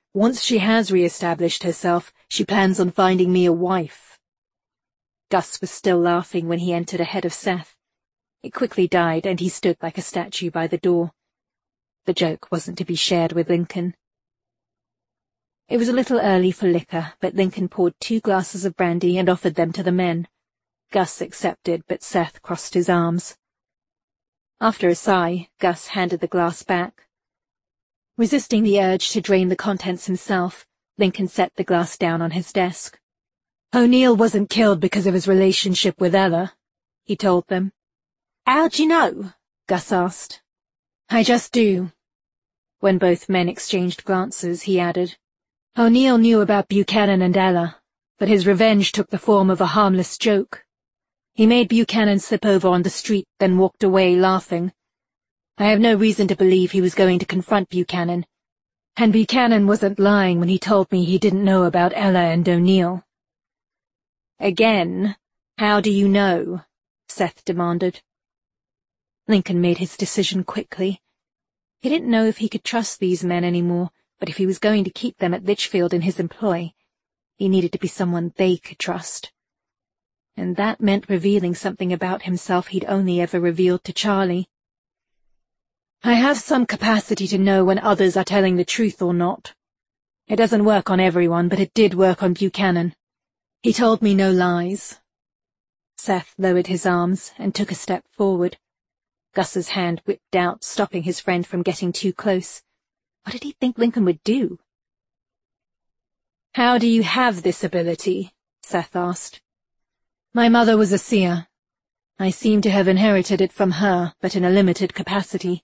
Once she has re-established herself, she plans on finding me a wife. Gus was still laughing when he entered ahead of Seth. It quickly died, and he stood like a statue by the door. The joke wasn't to be shared with Lincoln. It was a little early for liquor, but Lincoln poured two glasses of brandy and offered them to the men. Gus accepted, but Seth crossed his arms. After a sigh, Gus handed the glass back. Resisting the urge to drain the contents himself, Lincoln set the glass down on his desk. O'Neill wasn't killed because of his relationship with Ella, he told them. How'd you know? Gus asked. I just do. When both men exchanged glances, he added, O'Neill knew about Buchanan and Ella, but his revenge took the form of a harmless joke. He made Buchanan slip over on the street, then walked away laughing. I have no reason to believe he was going to confront Buchanan, and Buchanan wasn't lying when he told me he didn't know about Ella and O'Neill. Again, how do you know? Seth demanded. Lincoln made his decision quickly. He didn't know if he could trust these men anymore, but if he was going to keep them at Litchfield in his employ, he needed to be someone they could trust. And that meant revealing something about himself he'd only ever revealed to Charlie. I have some capacity to know when others are telling the truth or not. It doesn't work on everyone, but it did work on Buchanan. He told me no lies. Seth lowered his arms and took a step forward. Gus's hand whipped out, stopping his friend from getting too close. What did he think Lincoln would do? How do you have this ability? Seth asked. My mother was a seer. I seem to have inherited it from her, but in a limited capacity.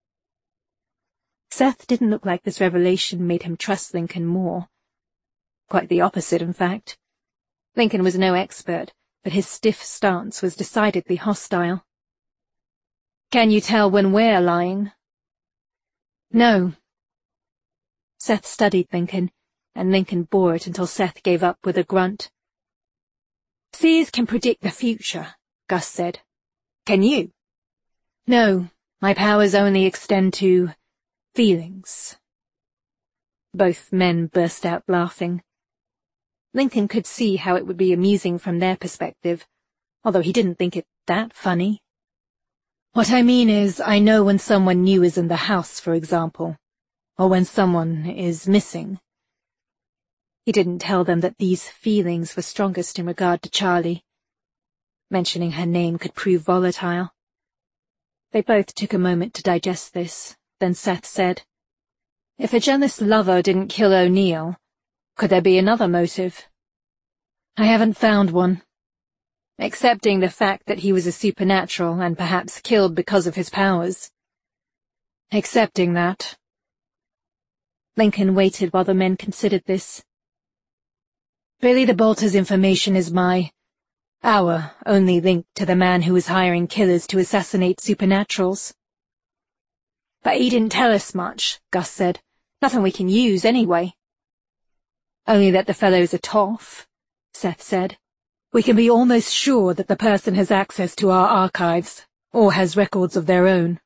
Seth didn't look like this revelation made him trust Lincoln more. Quite the opposite, in fact. Lincoln was no expert, but his stiff stance was decidedly hostile. Can you tell when we're lying? No. Seth studied Lincoln, and Lincoln bore it until Seth gave up with a grunt. Seers can predict the future, Gus said. Can you? No, my powers only extend to feelings. Both men burst out laughing. Lincoln could see how it would be amusing from their perspective, although he didn't think it that funny. What I mean is, I know when someone new is in the house, for example, or when someone is missing. He didn't tell them that these feelings were strongest in regard to Charlie. Mentioning her name could prove volatile. They both took a moment to digest this, then Seth said, If a jealous lover didn't kill O'Neill, could there be another motive? I haven't found one. Accepting the fact that he was a supernatural and perhaps killed because of his powers. Accepting that. Lincoln waited while the men considered this. Billy the Bolter's information is my, our only link to the man who was hiring killers to assassinate supernaturals. But he didn't tell us much, Gus said. Nothing we can use, anyway. Only that the fellow's a toff, Seth said. We can be almost sure that the person has access to our archives, or has records of their own.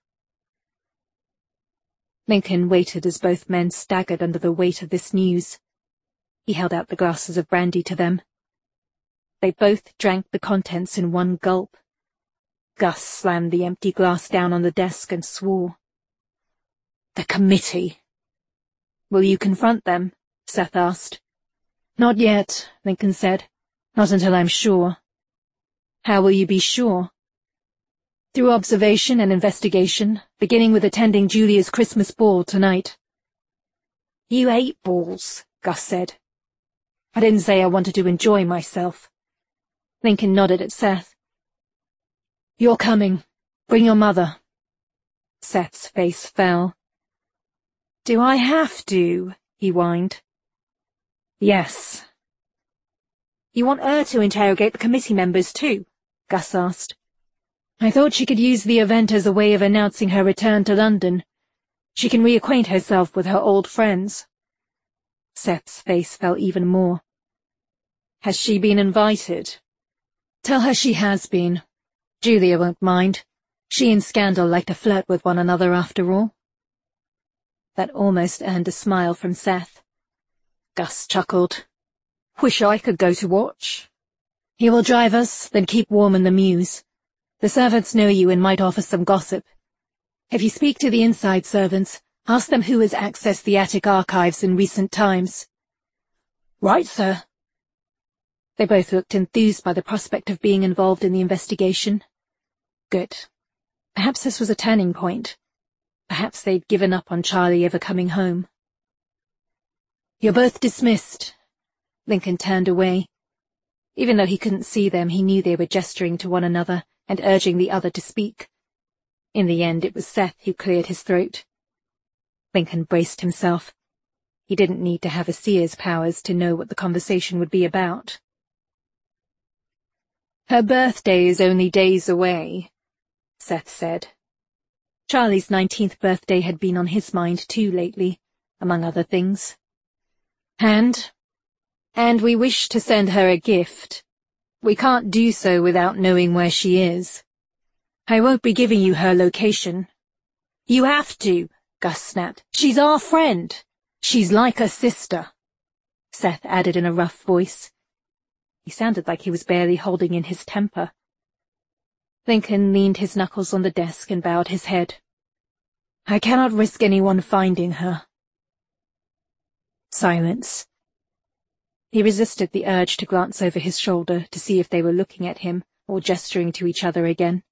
Lincoln waited as both men staggered under the weight of this news. He held out the glasses of brandy to them. They both drank the contents in one gulp. Gus slammed the empty glass down on the desk and swore. The committee. Will you confront them? Seth asked. Not yet, Lincoln said. Not until I'm sure. How will you be sure? Through observation and investigation, beginning with attending Julia's Christmas ball tonight. You hate balls, Gus said. I didn't say I wanted to enjoy myself. Lincoln nodded at Seth. You're coming. Bring your mother. Seth's face fell. Do I have to? He whined. Yes. You want her to interrogate the committee members too? Gus asked. I thought she could use the event as a way of announcing her return to London. She can reacquaint herself with her old friends. Seth's face fell even more. Has she been invited? Tell her she has been. Julia won't mind. She and Scandal like to flirt with one another after all. That almost earned a smile from Seth. Gus chuckled. Wish I could go to watch. He will drive us, then keep warm in the mews. The servants know you and might offer some gossip. If you speak to the inside servants, ask them who has accessed the attic archives in recent times. Right, sir. They both looked enthused by the prospect of being involved in the investigation. Good. Perhaps this was a turning point. Perhaps they'd given up on Charlie ever coming home. You're both dismissed. Lincoln turned away. Even though he couldn't see them, he knew they were gesturing to one another and urging the other to speak. In the end, it was Seth who cleared his throat. Lincoln braced himself. He didn't need to have a seer's powers to know what the conversation would be about. Her birthday is only days away, Seth said. Charlie's nineteenth birthday had been on his mind too lately, among other things. And, and we wish to send her a gift. We can't do so without knowing where she is. I won't be giving you her location. You have to, Gus snapped. She's our friend. She's like a sister, Seth added in a rough voice. He sounded like he was barely holding in his temper. Lincoln leaned his knuckles on the desk and bowed his head. I cannot risk anyone finding her. Silence. He resisted the urge to glance over his shoulder to see if they were looking at him or gesturing to each other again.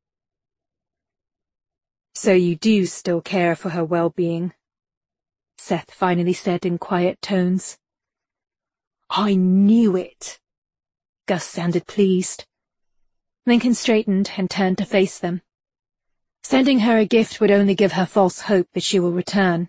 So you do still care for her well-being, Seth finally said in quiet tones. I knew it. Gus sounded pleased. Lincoln straightened and turned to face them. Sending her a gift would only give her false hope that she will return.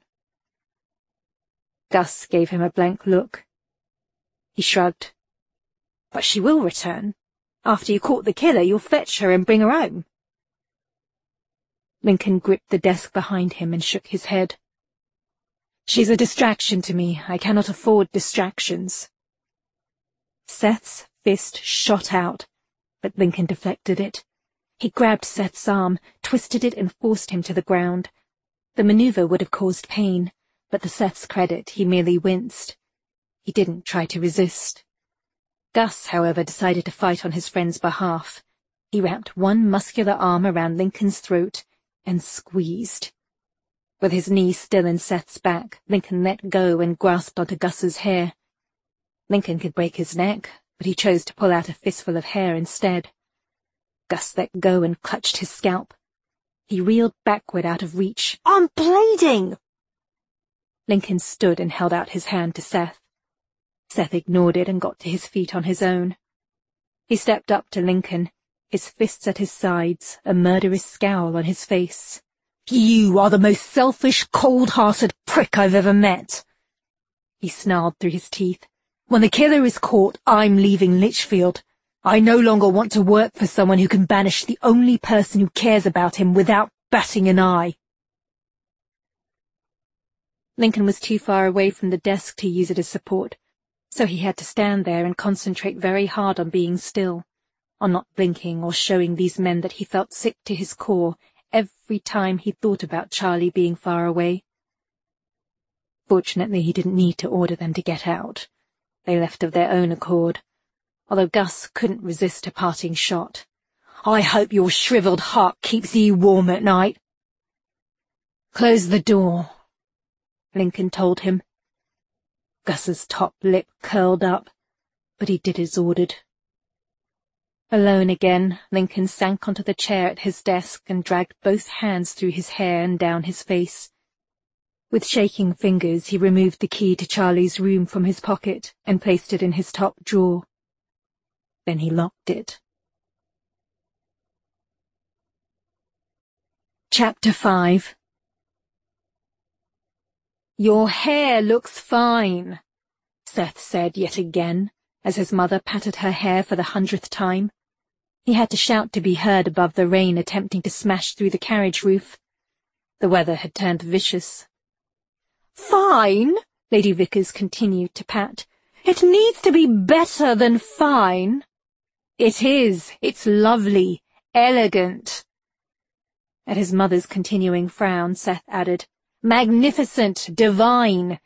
Gus gave him a blank look. He shrugged. But she will return. After you caught the killer, you'll fetch her and bring her home. Lincoln gripped the desk behind him and shook his head. She's a distraction to me. I cannot afford distractions. Seth's fist shot out, but Lincoln deflected it. He grabbed Seth's arm, twisted it and forced him to the ground. The maneuver would have caused pain, but to Seth's credit, he merely winced. He didn't try to resist. Gus, however, decided to fight on his friend's behalf. He wrapped one muscular arm around Lincoln's throat and squeezed. With his knee still in Seth's back, Lincoln let go and grasped onto Gus's hair. Lincoln could break his neck, but he chose to pull out a fistful of hair instead. Gus let go and clutched his scalp. He reeled backward out of reach. I'm bleeding! Lincoln stood and held out his hand to Seth. Seth ignored it and got to his feet on his own. He stepped up to Lincoln, his fists at his sides, a murderous scowl on his face. You are the most selfish, cold-hearted prick I've ever met, he snarled through his teeth. When the killer is caught, I'm leaving Litchfield. I no longer want to work for someone who can banish the only person who cares about him without batting an eye. Lincoln was too far away from the desk to use it as support, so he had to stand there and concentrate very hard on being still, on not blinking or showing these men that he felt sick to his core every time he thought about Charlie being far away. Fortunately, he didn't need to order them to get out. They left of their own accord, although Gus couldn't resist a parting shot. I hope your shriveled heart keeps you warm at night. Close the door, Lincoln told him. Gus's top lip curled up, but he did as ordered. Alone again, Lincoln sank onto the chair at his desk and dragged both hands through his hair and down his face. With shaking fingers, he removed the key to Charlie's room from his pocket and placed it in his top drawer. Then he locked it. Chapter five. Your hair looks fine, Seth said yet again, as his mother patted her hair for the hundredth time. He had to shout to be heard above the rain attempting to smash through the carriage roof. The weather had turned vicious. Fine, Lady Vickers continued to pat. It needs to be better than fine. It is. It's lovely. Elegant. At his mother's continuing frown, Seth added, Magnificent. Divine.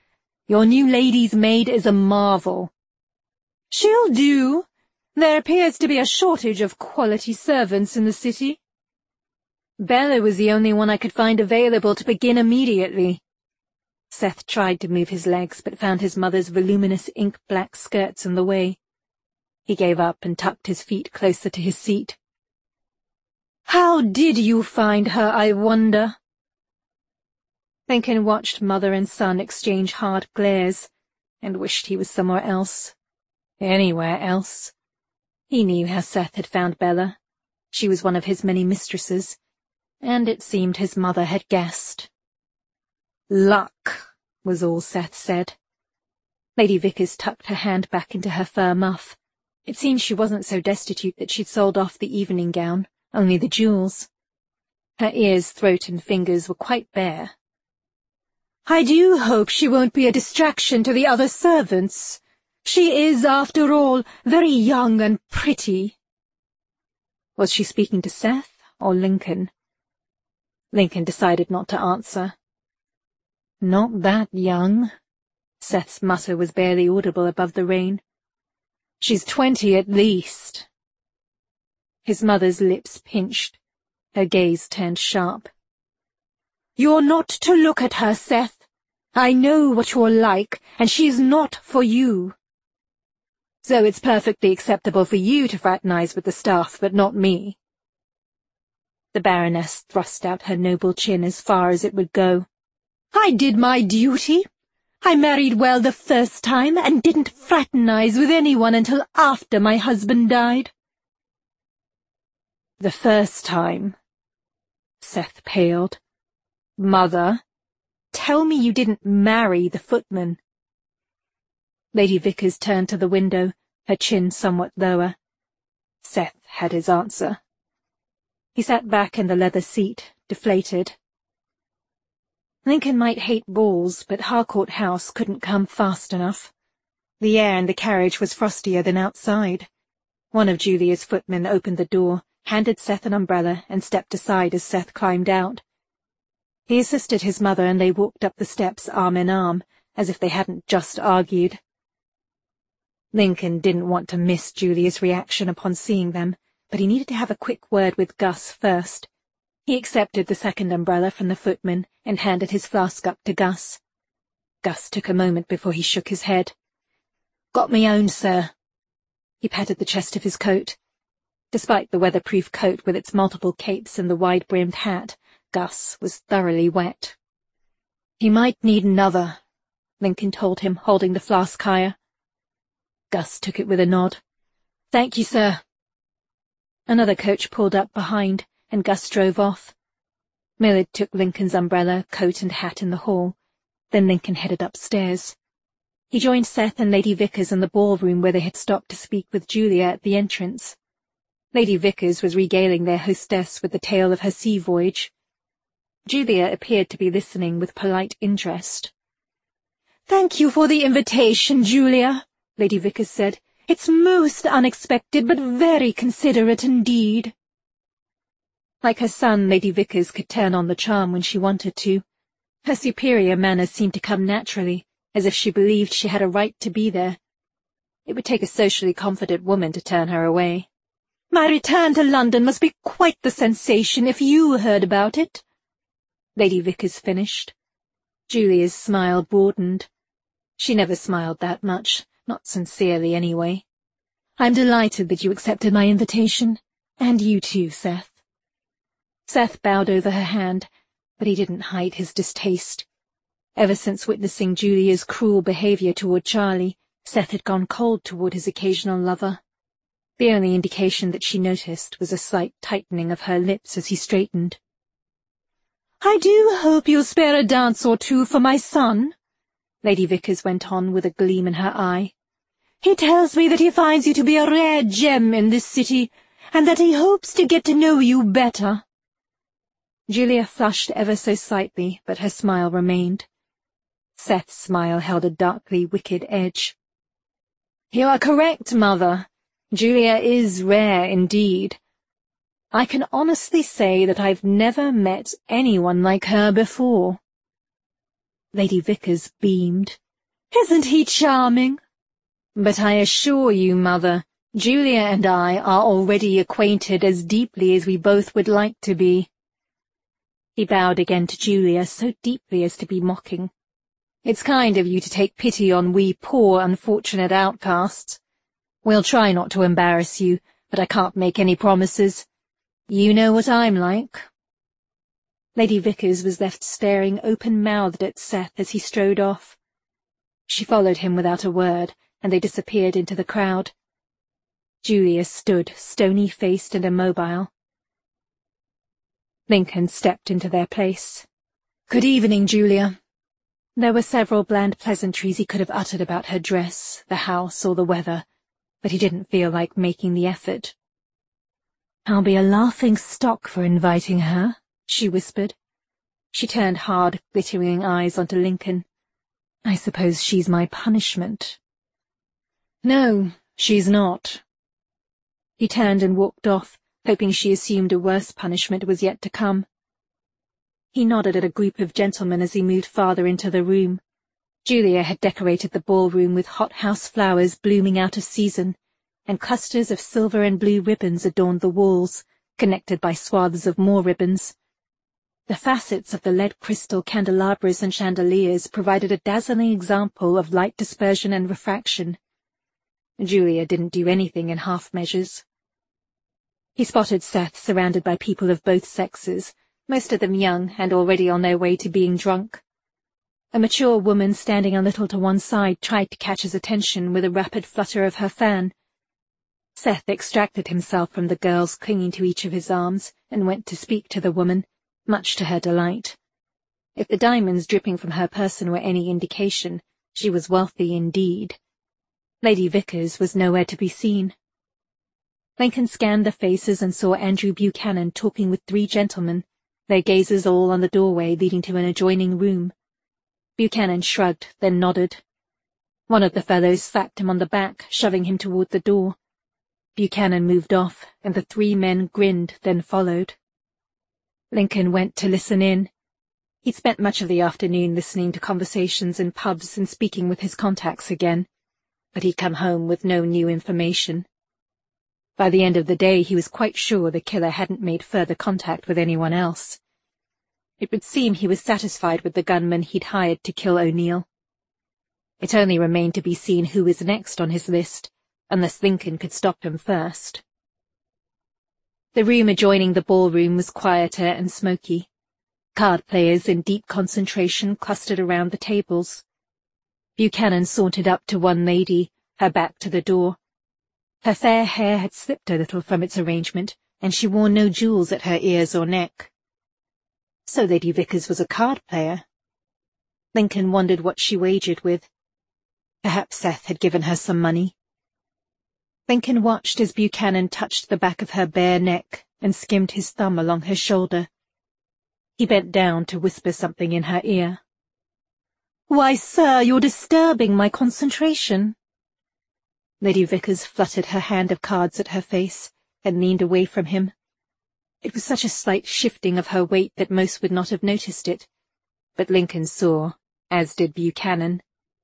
Your new lady's maid is a marvel." "She'll do. There appears to be a shortage of quality servants in the city." "Bella was the only one I could find available to begin immediately." Seth tried to move his legs, but found his mother's voluminous ink-black skirts in the way. He gave up and tucked his feet closer to his seat. "How did you find her, I wonder?" Lincoln watched mother and son exchange hard glares, and wished he was somewhere else. Anywhere else. He knew how Seth had found Bella. She was one of his many mistresses, and it seemed his mother had guessed. "Luck," was all Seth said. Lady Vickers tucked her hand back into her fur muff. It seemed she wasn't so destitute that she'd sold off the evening gown, only the jewels. Her ears, throat, and fingers were quite bare. "I do hope she won't be a distraction to the other servants. She is, after all, very young and pretty." Was she speaking to Seth or Lincoln? Lincoln decided not to answer. "Not that young." Seth's mutter was barely audible above the rain. "She's twenty at least." His mother's lips pinched. Her gaze turned sharp. "You're not to look at her, Seth. I know what you're like, and she's not for you." "So it's perfectly acceptable for you to fraternize with the staff, but not me." The Baroness thrust out her noble chin as far as it would go. "I did my duty. I married well the first time and didn't fraternize with anyone until after my husband died." "The first time?" Seth paled. "Mother, tell me you didn't marry the footman." Lady Vickers turned to the window, her chin somewhat lower. Seth had his answer. He sat back in the leather seat, deflated. Lincoln might hate balls, but Harcourt House couldn't come fast enough. The air in the carriage was frostier than outside. One of Julia's footmen opened the door, handed Seth an umbrella, and stepped aside as Seth climbed out. He assisted his mother, and they walked up the steps arm in arm, as if they hadn't just argued. Lincoln didn't want to miss Julia's reaction upon seeing them, but he needed to have a quick word with Gus first. He accepted the second umbrella from the footman and handed his flask up to Gus. Gus took a moment before he shook his head. "Got me own, sir." He patted the chest of his coat. Despite the weatherproof coat with its multiple capes and the wide-brimmed hat, Gus was thoroughly wet. "He might need another," Lincoln told him, holding the flask higher. Gus took it with a nod. "Thank you, sir." Another coach pulled up behind, and Gus drove off. Millard took Lincoln's umbrella, coat, and hat in the hall. Then Lincoln headed upstairs. He joined Seth and Lady Vickers in the ballroom where they had stopped to speak with Julia at the entrance. Lady Vickers was regaling their hostess with the tale of her sea voyage. Julia appeared to be listening with polite interest. "Thank you for the invitation, Julia," Lady Vickers said. "It's most unexpected, but very considerate indeed." Like her son, Lady Vickers could turn on the charm when she wanted to. Her superior manners seemed to come naturally, as if she believed she had a right to be there. It would take a socially confident woman to turn her away. "My return to London must be quite the sensation if you heard about it," Lady Vickers finished. Julia's smile broadened. She never smiled that much, not sincerely anyway. "I'm delighted that you accepted my invitation, and you too, Seth." Seth bowed over her hand, but he didn't hide his distaste. Ever since witnessing Julia's cruel behaviour toward Charlie, Seth had gone cold toward his occasional lover. The only indication that she noticed was a slight tightening of her lips as he straightened. "I do hope you'll spare a dance or two for my son," Lady Vickers went on with a gleam in her eye. "He tells me that he finds you to be a rare gem in this city, and that he hopes to get to know you better." Julia flushed ever so slightly, but her smile remained. Seth's smile held a darkly wicked edge. "You are correct, Mother. Julia is rare indeed. I can honestly say that I've never met anyone like her before." Lady Vickers beamed. Isn't he charming? But I assure you, Mother, Julia and I are already acquainted as deeply as we both would like to be. He bowed again to Julia, so deeply as to be mocking. It's kind of you to take pity on we poor, unfortunate outcasts. We'll try not to embarrass you, but I can't make any promises. You know what I'm like. Lady Vickers was left staring open-mouthed at Seth as he strode off. She followed him without a word, and they disappeared into the crowd. Julia stood, stony-faced and immobile. Lincoln stepped into their place. "Good evening, Julia." There were several bland pleasantries he could have uttered about her dress, the house, or the weather, but he didn't feel like making the effort. "I'll be a laughing stock for inviting her," she whispered. She turned hard, glittering eyes onto Lincoln. "I suppose she's my punishment." "No, she's not." He turned and walked off, hoping she assumed a worse punishment was yet to come. He nodded at a group of gentlemen as he moved farther into the room. Julia had decorated the ballroom with hothouse flowers blooming out of season, and clusters of silver and blue ribbons adorned the walls, connected by swaths of more ribbons. The facets of the lead crystal candelabras and chandeliers provided a dazzling example of light dispersion and refraction. Julia didn't do anything in half measures. He spotted Seth surrounded by people of both sexes, most of them young and already on their way to being drunk. A mature woman standing a little to one side tried to catch his attention with a rapid flutter of her fan. Seth extracted himself from the girls clinging to each of his arms and went to speak to the woman, much to her delight. If the diamonds dripping from her person were any indication, she was wealthy indeed. Lady Vickers was nowhere to be seen. Lincoln scanned the faces and saw Andrew Buchanan talking with three gentlemen, their gazes all on the doorway leading to an adjoining room. Buchanan shrugged, then nodded. One of the fellows slapped him on the back, shoving him toward the door. Buchanan moved off, and the three men grinned, then followed. Lincoln went to listen in. He'd spent much of the afternoon listening to conversations in pubs and speaking with his contacts again, but he'd come home with no new information. By the end of the day he was quite sure the killer hadn't made further contact with anyone else. It would seem he was satisfied with the gunman he'd hired to kill O'Neill. It only remained to be seen who was next on his list, unless Lincoln could stop him first. The room adjoining the ballroom was quieter and smoky. Card players in deep concentration clustered around the tables. Buchanan sauntered up to one lady, her back to the door. Her fair hair had slipped a little from its arrangement, and she wore no jewels at her ears or neck. So Lady Vickers was a card player. Lincoln wondered what she wagered with. Perhaps Seth had given her some money. Lincoln watched as Buchanan touched the back of her bare neck and skimmed his thumb along her shoulder. He bent down to whisper something in her ear. "Why, sir, you're disturbing my concentration." Lady Vickers fluttered her hand of cards at her face and leaned away from him. It was such a slight shifting of her weight that most would not have noticed it, but Lincoln saw, as did Buchanan.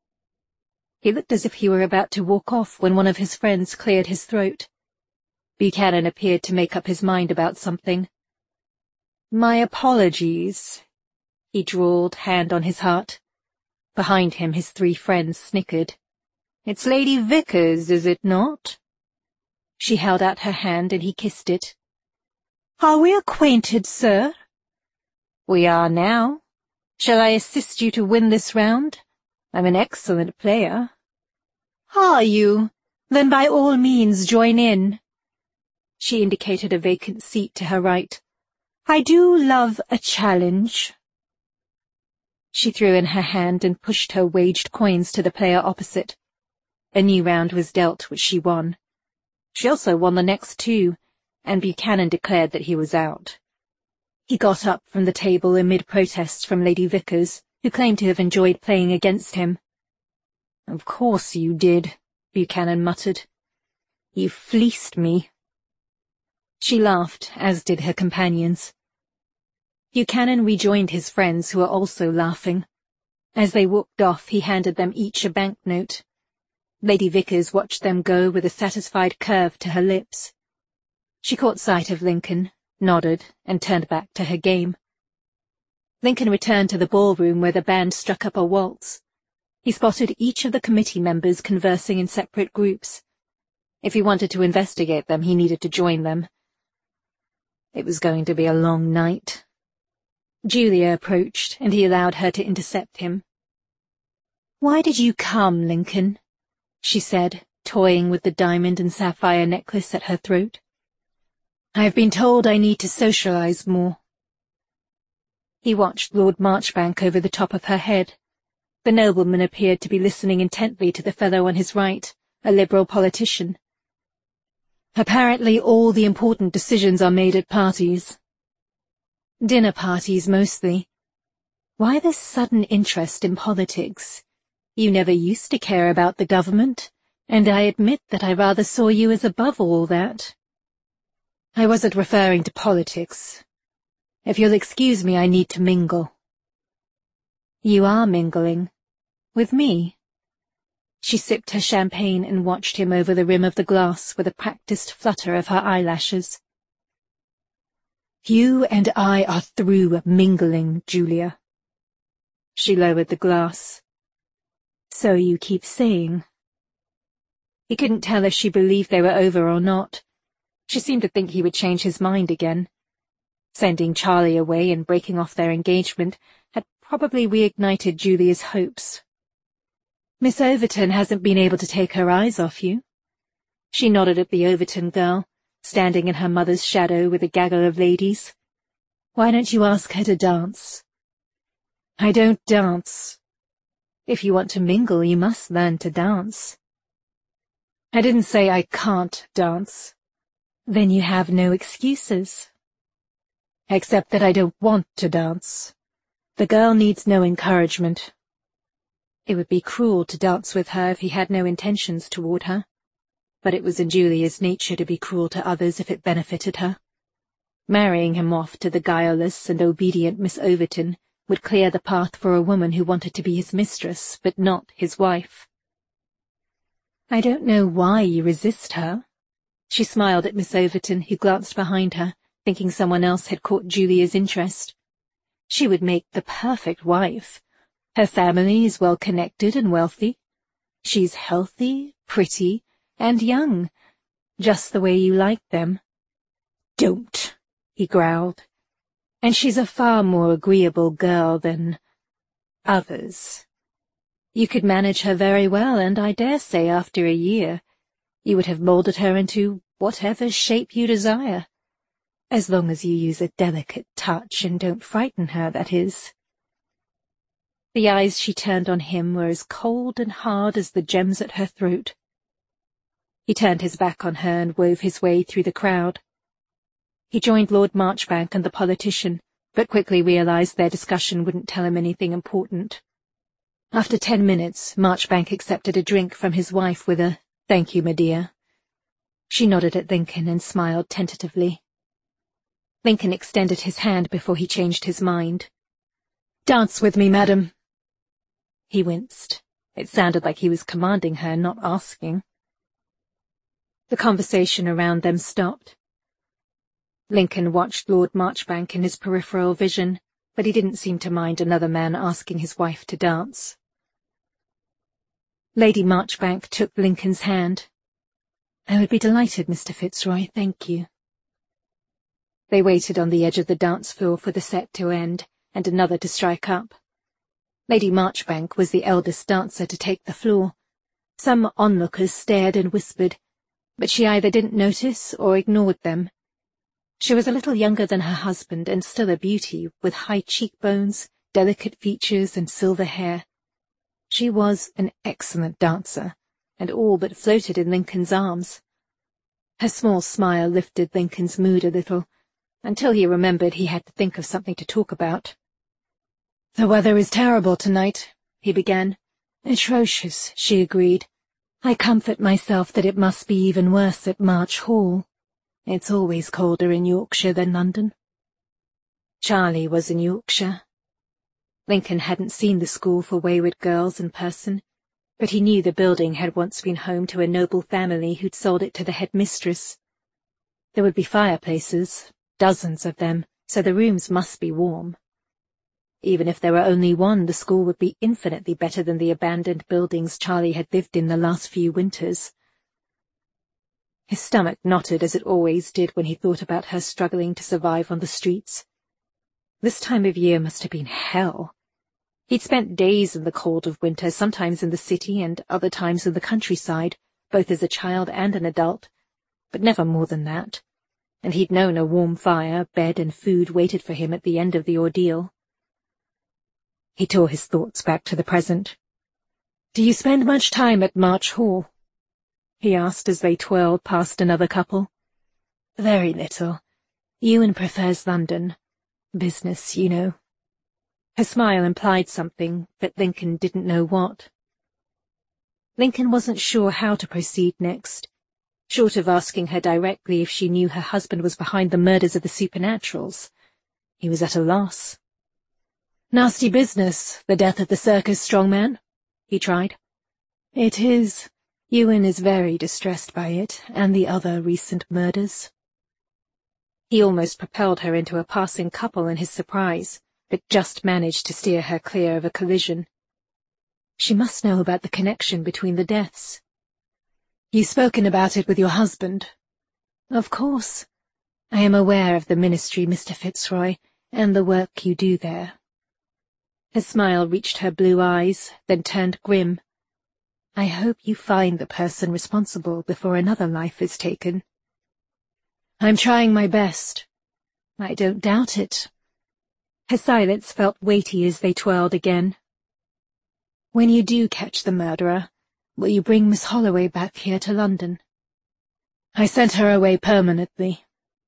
He looked as if he were about to walk off when one of his friends cleared his throat. Buchanan appeared to make up his mind about something. "My apologies," he drawled, hand on his heart. Behind him his three friends snickered. "It's Lady Vickers, is it not?" She held out her hand and he kissed it. "Are we acquainted, sir?" "We are now. Shall I assist you to win this round? I'm an excellent player." "Are you? Then by all means join in." She indicated a vacant seat to her right. "I do love a challenge." She threw in her hand and pushed her waged coins to the player opposite. A new round was dealt, which she won. She also won the next two, and Buchanan declared that he was out. He got up from the table amid protests from Lady Vickers, who claimed to have enjoyed playing against him. "Of course you did," Buchanan muttered. "You fleeced me." She laughed, as did her companions. Buchanan rejoined his friends, who were also laughing. As they walked off, he handed them each a banknote. Lady Vickers watched them go with a satisfied curve to her lips. She caught sight of Lincoln, nodded, and turned back to her game. Lincoln returned to the ballroom where the band struck up a waltz. He spotted each of the committee members conversing in separate groups. If he wanted to investigate them, he needed to join them. It was going to be a long night. Julia approached, and he allowed her to intercept him. "Why did you come, Lincoln?" she said, toying with the diamond and sapphire necklace at her throat. "I have been told I need to socialize more." He watched Lord Marchbank over the top of her head. The nobleman appeared to be listening intently to the fellow on his right, a Liberal politician. "Apparently all the important decisions are made at parties." "Dinner parties, mostly. Why this sudden interest in politics? You never used to care about the government, and I admit that I rather saw you as above all that." "I wasn't referring to politics. If you'll excuse me, I need to mingle." "You are mingling. With me?" She sipped her champagne and watched him over the rim of the glass with a practised flutter of her eyelashes. "You and I are through mingling, Julia." She lowered the glass. "So you keep saying." He couldn't tell if she believed they were over or not. She seemed to think he would change his mind again. Sending Charlie away and breaking off their engagement had probably reignited Julia's hopes. "Miss Overton hasn't been able to take her eyes off you." She nodded at the Overton girl, standing in her mother's shadow with a gaggle of ladies. "Why don't you ask her to dance?" "I don't dance." "If you want to mingle, you must learn to dance." "I didn't say I can't dance." "Then you have no excuses." "Except that I don't want to dance. The girl needs no encouragement." It would be cruel to dance with her if he had no intentions toward her, but it was in Julia's nature to be cruel to others if it benefited her. Marrying him off to the guileless and obedient Miss Overton would clear the path for a woman who wanted to be his mistress, but not his wife. "I don't know why you resist her." She smiled at Miss Overton, who glanced behind her, thinking someone else had caught Julia's interest. "She would make the perfect wife. Her family is well connected and wealthy. She's healthy, pretty, and young, just the way you like them." "Don't," he growled. "And she's a far more agreeable girl than others. You could manage her very well, and I dare say after a year you would have moulded her into whatever shape you desire. As long as you use a delicate touch and don't frighten her, that is." The eyes she turned on him were as cold and hard as the gems at her throat. He turned his back on her and wove his way through the crowd. He joined Lord Marchbank and the politician, but quickly realized their discussion wouldn't tell him anything important. After ten minutes, Marchbank accepted a drink from his wife with a "Thank you, my dear." She nodded at Lincoln and smiled tentatively. Lincoln extended his hand before he changed his mind. "Dance with me, madam." He winced. It sounded like he was commanding her, not asking. The conversation around them stopped. Lincoln watched Lord Marchbank in his peripheral vision, but he didn't seem to mind another man asking his wife to dance. Lady Marchbank took Lincoln's hand. "I would be delighted, Mister Fitzroy, thank you." They waited on the edge of the dance floor for the set to end, and another to strike up. Lady Marchbank was the eldest dancer to take the floor. Some onlookers stared and whispered, but she either didn't notice or ignored them. She was a little younger than her husband and still a beauty, with high cheekbones, delicate features, and silver hair. She was an excellent dancer, and all but floated in Lincoln's arms. Her small smile lifted Lincoln's mood a little, until he remembered he had to think of something to talk about. "The weather is terrible tonight," he began. "Atrocious," she agreed. "I comfort myself that it must be even worse at March Hall. It's always colder in Yorkshire than London." Charlie was in Yorkshire. Lincoln hadn't seen the school for wayward girls in person, but he knew the building had once been home to a noble family who'd sold it to the headmistress. There would be fireplaces, dozens of them, so the rooms must be warm. Even if there were only one, the school would be infinitely better than the abandoned buildings Charlie had lived in the last few winters. His stomach knotted as it always did when he thought about her struggling to survive on the streets. This time of year must have been hell. He'd spent days in the cold of winter, sometimes in the city and other times in the countryside, both as a child and an adult, but never more than that, and he'd known a warm fire, bed and food waited for him at the end of the ordeal. He tore his thoughts back to the present. "Do you spend much time at March Hall?" he asked as they twirled past another couple. "Very little. Ewan prefers London. Business, you know." Her smile implied something, but Lincoln didn't know what. Lincoln wasn't sure how to proceed next. Short of asking her directly if she knew her husband was behind the murders of the Supernaturals, he was at a loss. "Nasty business, the death of the circus strongman," he tried. "It is. Ewan is very distressed by it, and the other recent murders." He almost propelled her into a passing couple in his surprise, but just managed to steer her clear of a collision. She must know about the connection between the deaths. "You've spoken about it with your husband?" "Of course. I am aware of the ministry, Mister Fitzroy, and the work you do there." Her smile reached her blue eyes, then turned grim. "I hope you find the person responsible before another life is taken." "I'm trying my best." "I don't doubt it." Her silence felt weighty as they twirled again. "When you do catch the murderer, will you bring Miss Holloway back here to London?" "I sent her away permanently."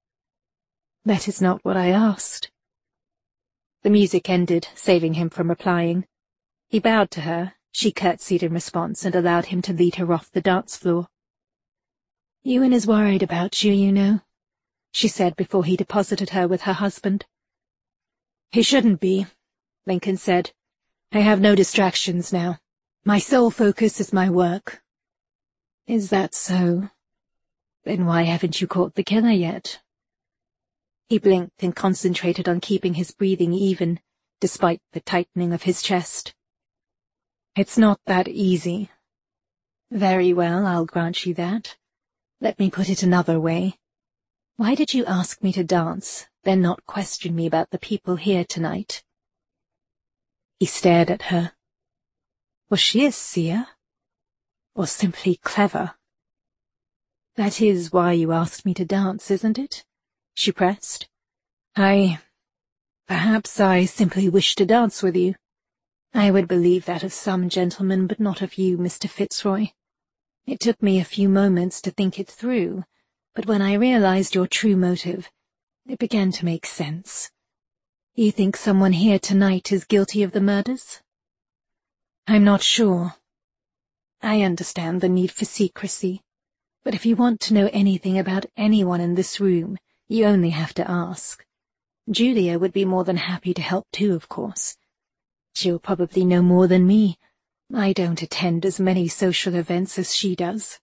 "That is not what I asked." The music ended, saving him from replying. He bowed to her, she curtsied in response and allowed him to lead her off the dance floor. "Ewan is worried about you, you know," she said before he deposited her with her husband. "He shouldn't be," Lincoln said. "I have no distractions now. My sole focus is my work." "Is that so? Then why haven't you caught the killer yet?" He blinked and concentrated on keeping his breathing even, despite the tightening of his chest. "It's not that easy." "Very well, I'll grant you that. Let me put it another way. Why did you ask me to dance, then not question me about the people here tonight?" He stared at her. Was she a seer? Or simply clever? "That is why you asked me to dance, isn't it?" she pressed. I... Perhaps I simply wish to dance with you. I would believe that of some gentlemen, but not of you, Mister Fitzroy. It took me a few moments to think it through, but when I realized your true motive, it began to make sense. You think someone here tonight is guilty of the murders?" "I'm not sure. I understand the need for secrecy, but if you want to know anything about anyone in this room, you only have to ask. Julia would be more than happy to help too, of course. She'll probably know more than me. I don't attend as many social events as she does."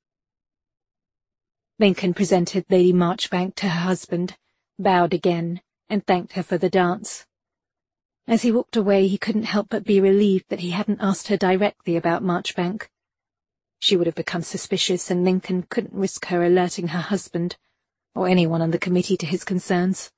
Lincoln presented Lady Marchbank to her husband, bowed again, and thanked her for the dance. As he walked away, he couldn't help but be relieved that he hadn't asked her directly about Marchbank. She would have become suspicious, and Lincoln couldn't risk her alerting her husband, or anyone on the committee, to his concerns.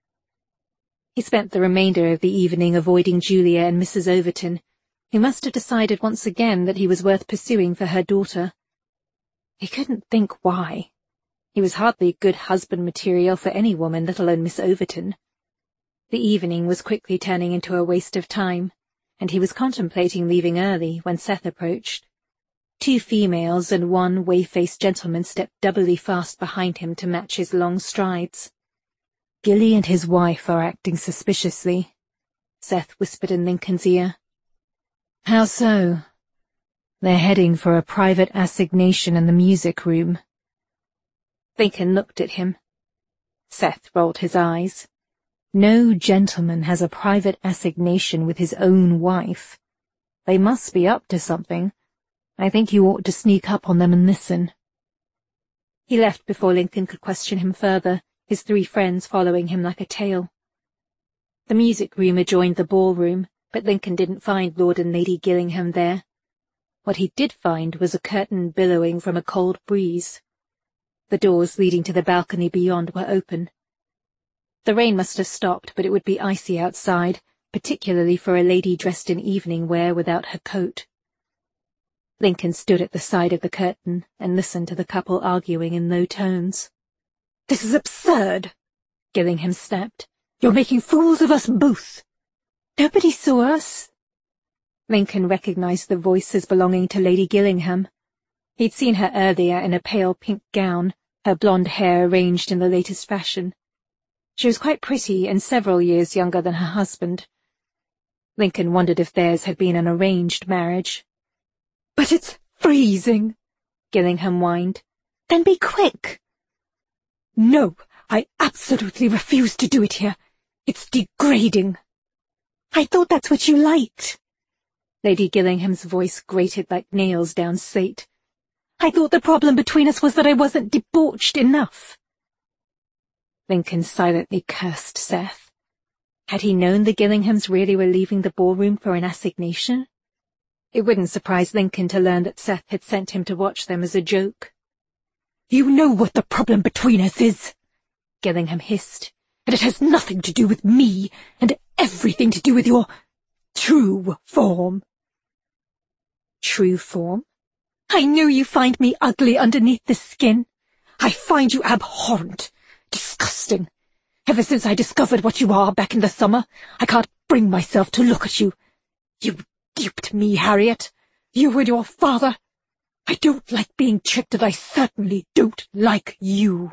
He spent the remainder of the evening avoiding Julia and Missus Overton, who must have decided once again that he was worth pursuing for her daughter. He couldn't think why. He was hardly good husband material for any woman, let alone Miss Overton. The evening was quickly turning into a waste of time, and he was contemplating leaving early when Seth approached. Two females and one whey-faced gentleman stepped doubly fast behind him to match his long strides. "Gilly and his wife are acting suspiciously," Seth whispered in Lincoln's ear. "How so?" "They're heading for a private assignation in the music room." Lincoln looked at him. Seth rolled his eyes. No gentleman has a private assignation with his own wife. They must be up to something. I think you ought to sneak up on them and listen." He left before Lincoln could question him further, his three friends following him like a tail. The music room adjoined the ballroom, but Lincoln didn't find Lord and Lady Gillingham there. What he did find was a curtain billowing from a cold breeze. The doors leading to the balcony beyond were open. The rain must have stopped, but it would be icy outside, particularly for a lady dressed in evening wear without her coat. Lincoln stood at the side of the curtain and listened to the couple arguing in low tones. "This is absurd," Gillingham snapped. "You're making fools of us both." "Nobody saw us." Lincoln recognized the voice as belonging to Lady Gillingham. He'd seen her earlier in a pale pink gown, her blonde hair arranged in the latest fashion. She was quite pretty and several years younger than her husband. Lincoln wondered if theirs had been an arranged marriage. "But it's freezing," Gillingham whined. "Then be quick." "No, I absolutely refuse to do it here. It's degrading." "I thought that's what you liked." Lady Gillingham's voice grated like nails down slate. "I thought the problem between us was that I wasn't debauched enough." Lincoln silently cursed Seth. Had he known the Gillinghams really were leaving the ballroom for an assignation? It wouldn't surprise Lincoln to learn that Seth had sent him to watch them as a joke. "You know what the problem between us is," Gillingham hissed, "and it has nothing to do with me, and everything to do with your true form." True form? "I know you find me ugly underneath the skin. I find you abhorrent, disgusting. Ever since I discovered what you are back in the summer, I can't bring myself to look at you. You duped me, Harriet. You and your father. I don't like being tricked, and I certainly don't like you."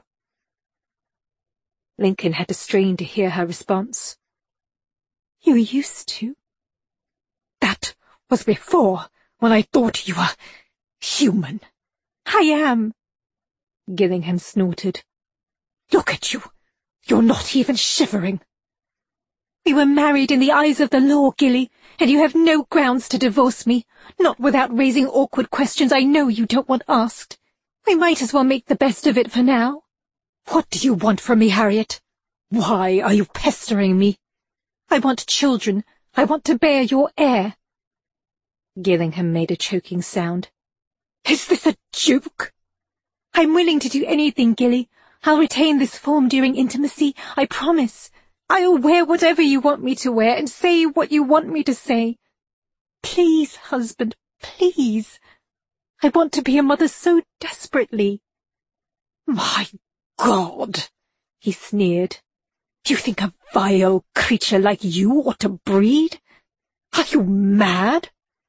Lincoln had to strain to hear her response. "You used to." "That was before, when I thought you were human." "I am," Gillingham snorted. "Look at you. You're not even shivering." "We were married in the eyes of the law, Gilly, and you have no grounds to divorce me, not without raising awkward questions I know you don't want asked. We might as well make the best of it for now." "What do you want from me, Harriet? Why are you pestering me?" "I want children. I want to bear your heir." Gillingham made a choking sound. "Is this a joke?" "I'm willing to do anything, Gilly. I'll retain this form during intimacy, I promise. I'll wear whatever you want me to wear and say what you want me to say. Please, husband, please. I want to be a mother so desperately." "My God," he sneered. "You think a vile creature like you ought to breed? Are you mad?"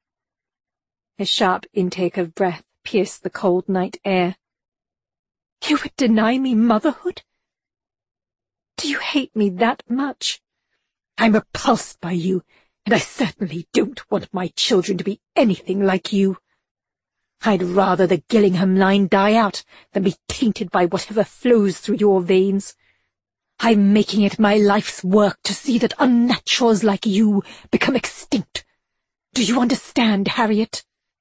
A sharp intake of breath pierced the cold night air. "You would deny me motherhood? Do you hate me that much?" "I'm repulsed by you, and I certainly don't want my children to be anything like you. I'd rather the Gillingham line die out than be tainted by whatever flows through your veins. I'm making it my life's work to see that unnaturals like you become extinct. Do you understand, Harriet?"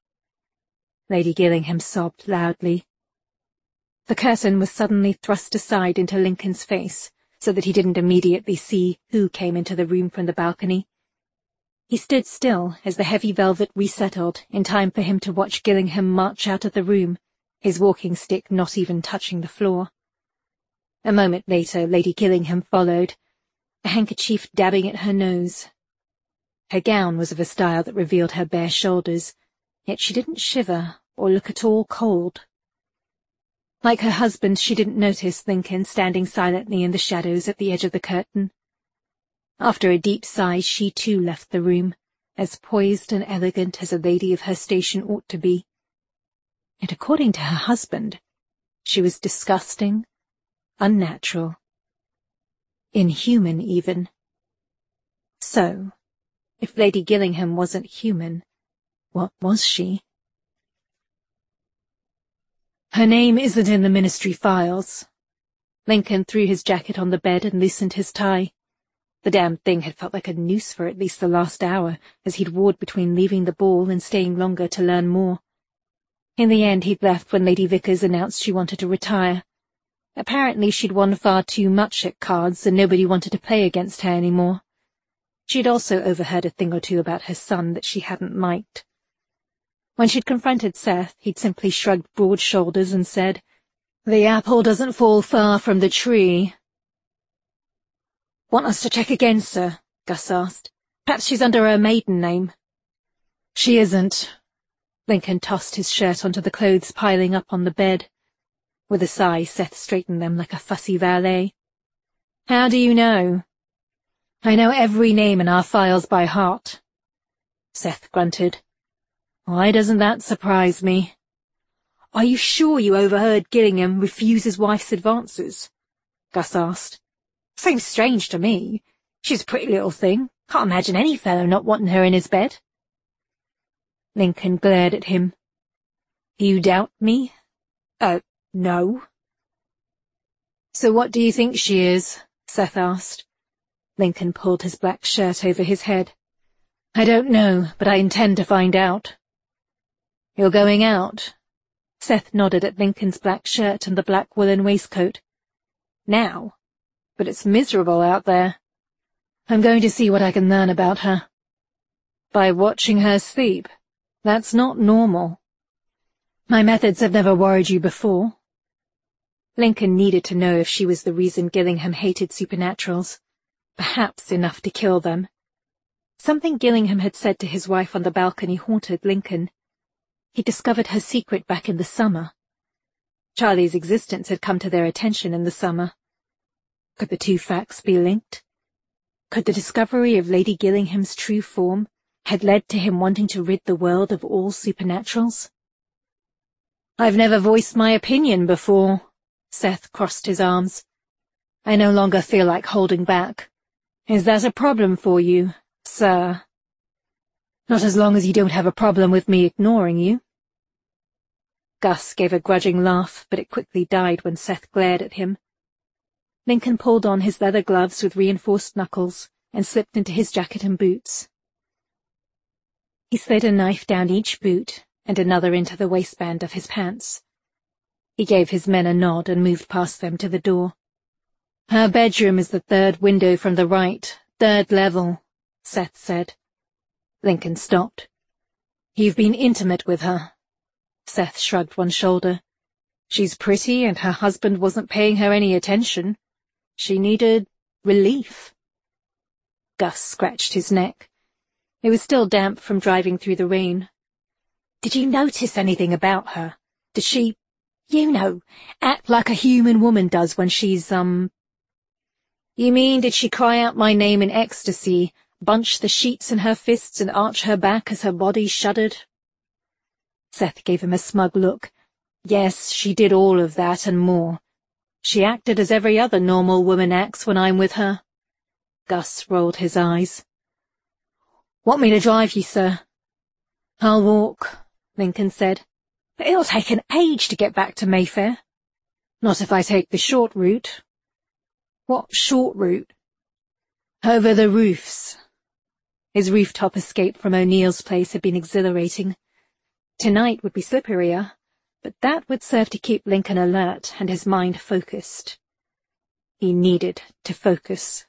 Lady Gillingham sobbed loudly. The curtain was suddenly thrust aside into Lincoln's face, so that he didn't immediately see who came into the room from the balcony. He stood still as the heavy velvet resettled in time for him to watch Gillingham march out of the room, his walking stick not even touching the floor. A moment later Lady Gillingham followed, a handkerchief dabbing at her nose. Her gown was of a style that revealed her bare shoulders, yet she didn't shiver or look at all cold. Like her husband, she didn't notice Lincoln standing silently in the shadows at the edge of the curtain. After a deep sigh, she too left the room, as poised and elegant as a lady of her station ought to be. And according to her husband, she was disgusting, unnatural, inhuman even. So, if Lady Gillingham wasn't human, what was she? "Her name isn't in the ministry files." Lincoln threw his jacket on the bed and loosened his tie. The damned thing had felt like a noose for at least the last hour, as he'd warred between leaving the ball and staying longer to learn more. In the end, he'd left when Lady Vickers announced she wanted to retire. Apparently she'd won far too much at cards, and nobody wanted to play against her anymore. She'd also overheard a thing or two about her son that she hadn't liked. When she'd confronted Seth, he'd simply shrugged broad shoulders and said, "The apple doesn't fall far from the tree." "Want us to check again, sir?" Gus asked. "Perhaps she's under her maiden name." "She isn't." Lincoln tossed his shirt onto the clothes piling up on the bed. With a sigh, Seth straightened them like a fussy valet. "How do you know?" "I know every name in our files by heart." Seth grunted. "Why doesn't that surprise me?" "Are you sure you overheard Gillingham refuse his wife's advances?" Gus asked. "Seems strange to me. She's a pretty little thing. Can't imagine any fellow not wanting her in his bed." Lincoln glared at him. "You doubt me?" Uh, no." "So what do you think she is?" Seth asked. Lincoln pulled his black shirt over his head. "I don't know, but I intend to find out." "You're going out?" Seth nodded at Lincoln's black shirt and the black woolen waistcoat. "Now? But it's miserable out there." "I'm going to see what I can learn about her." "By watching her sleep? That's not normal." "My methods have never worried you before." Lincoln needed to know if she was the reason Gillingham hated supernaturals. Perhaps enough to kill them. Something Gillingham had said to his wife on the balcony haunted Lincoln. He discovered her secret back in the summer. Charlie's existence had come to their attention in the summer. Could the two facts be linked? Could the discovery of Lady Gillingham's true form had led to him wanting to rid the world of all supernaturals? "I've never voiced my opinion before." Seth crossed his arms. "I no longer feel like holding back. Is that a problem for you, sir?" "Not as long as you don't have a problem with me ignoring you." Gus gave a grudging laugh, but it quickly died when Seth glared at him. Lincoln pulled on his leather gloves with reinforced knuckles and slipped into his jacket and boots. He slid a knife down each boot and another into the waistband of his pants. He gave his men a nod and moved past them to the door. "Her bedroom is the third window from the right, third level," Seth said. Lincoln stopped. "You've been intimate with her." Seth shrugged one shoulder. "She's pretty and her husband wasn't paying her any attention. She needed relief." Gus scratched his neck. It was still damp from driving through the rain. "Did you notice anything about her? Did she, you know, act like a human woman does when she's, um... You mean, did she cry out my name in ecstasy, bunch the sheets in her fists and arch her back as her body shuddered?" Seth gave him a smug look. "Yes, she did all of that and more. She acted as every other normal woman acts when I'm with her." Gus rolled his eyes. "Want me to drive you, sir?" "I'll walk," Lincoln said. "But it'll take an age to get back to Mayfair." "Not if I take the short route." "What short route?" "Over the roofs." His rooftop escape from O'Neill's place had been exhilarating. Tonight would be slipperier, but that would serve to keep Lincoln alert and his mind focused. He needed to focus.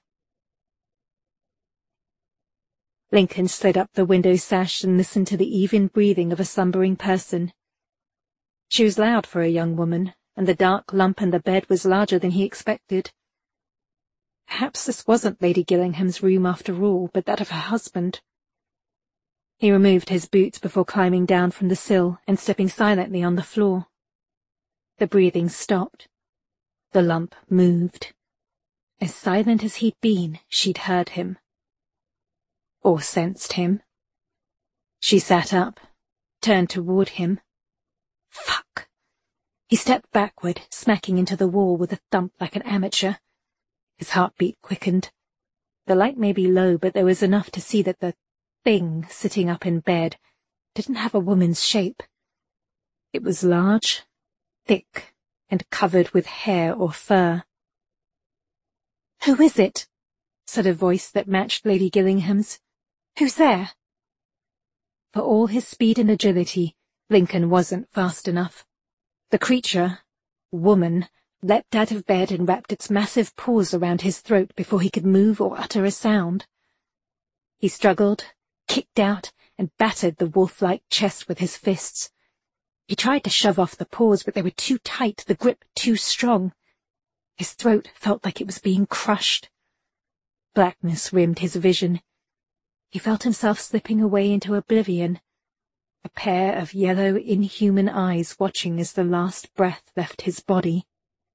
Lincoln slid up the window sash and listened to the even breathing of a slumbering person. She was loud for a young woman, and the dark lump in the bed was larger than he expected. Perhaps this wasn't Lady Gillingham's room after all, but that of her husband. He removed his boots before climbing down from the sill and stepping silently on the floor. The breathing stopped. The lump moved. As silent as he'd been, she'd heard him. Or sensed him. She sat up, turned toward him. Fuck! He stepped backward, smacking into the wall with a thump like an amateur. His heartbeat quickened. The light may be low, but there was enough to see that the thing sitting up in bed didn't have a woman's shape. It was large, thick, and covered with hair or fur. "Who is it?" said a voice that matched Lady Gillingham's. "Who's there?" For all his speed and agility, Lincoln wasn't fast enough. The creature, woman, leapt out of bed and wrapped its massive paws around his throat before he could move or utter a sound. He struggled, kicked out, and battered the wolf-like chest with his fists. He tried to shove off the paws, but they were too tight, the grip too strong. His throat felt like it was being crushed. Blackness rimmed his vision. He felt himself slipping away into oblivion, a pair of yellow, inhuman eyes watching as the last breath left his body.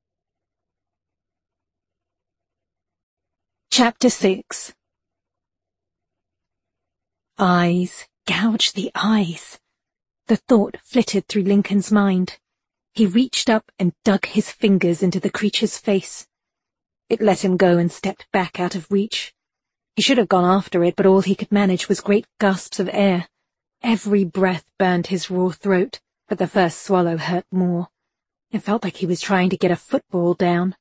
Chapter six. Eyes, gouge the eyes. The thought flitted through Lincoln's mind. He reached up and dug his fingers into the creature's face. It let him go and stepped back out of reach. He should have gone after it, but all he could manage was great gasps of air. Every breath burned his raw throat, but the first swallow hurt more. It felt like he was trying to get a football down.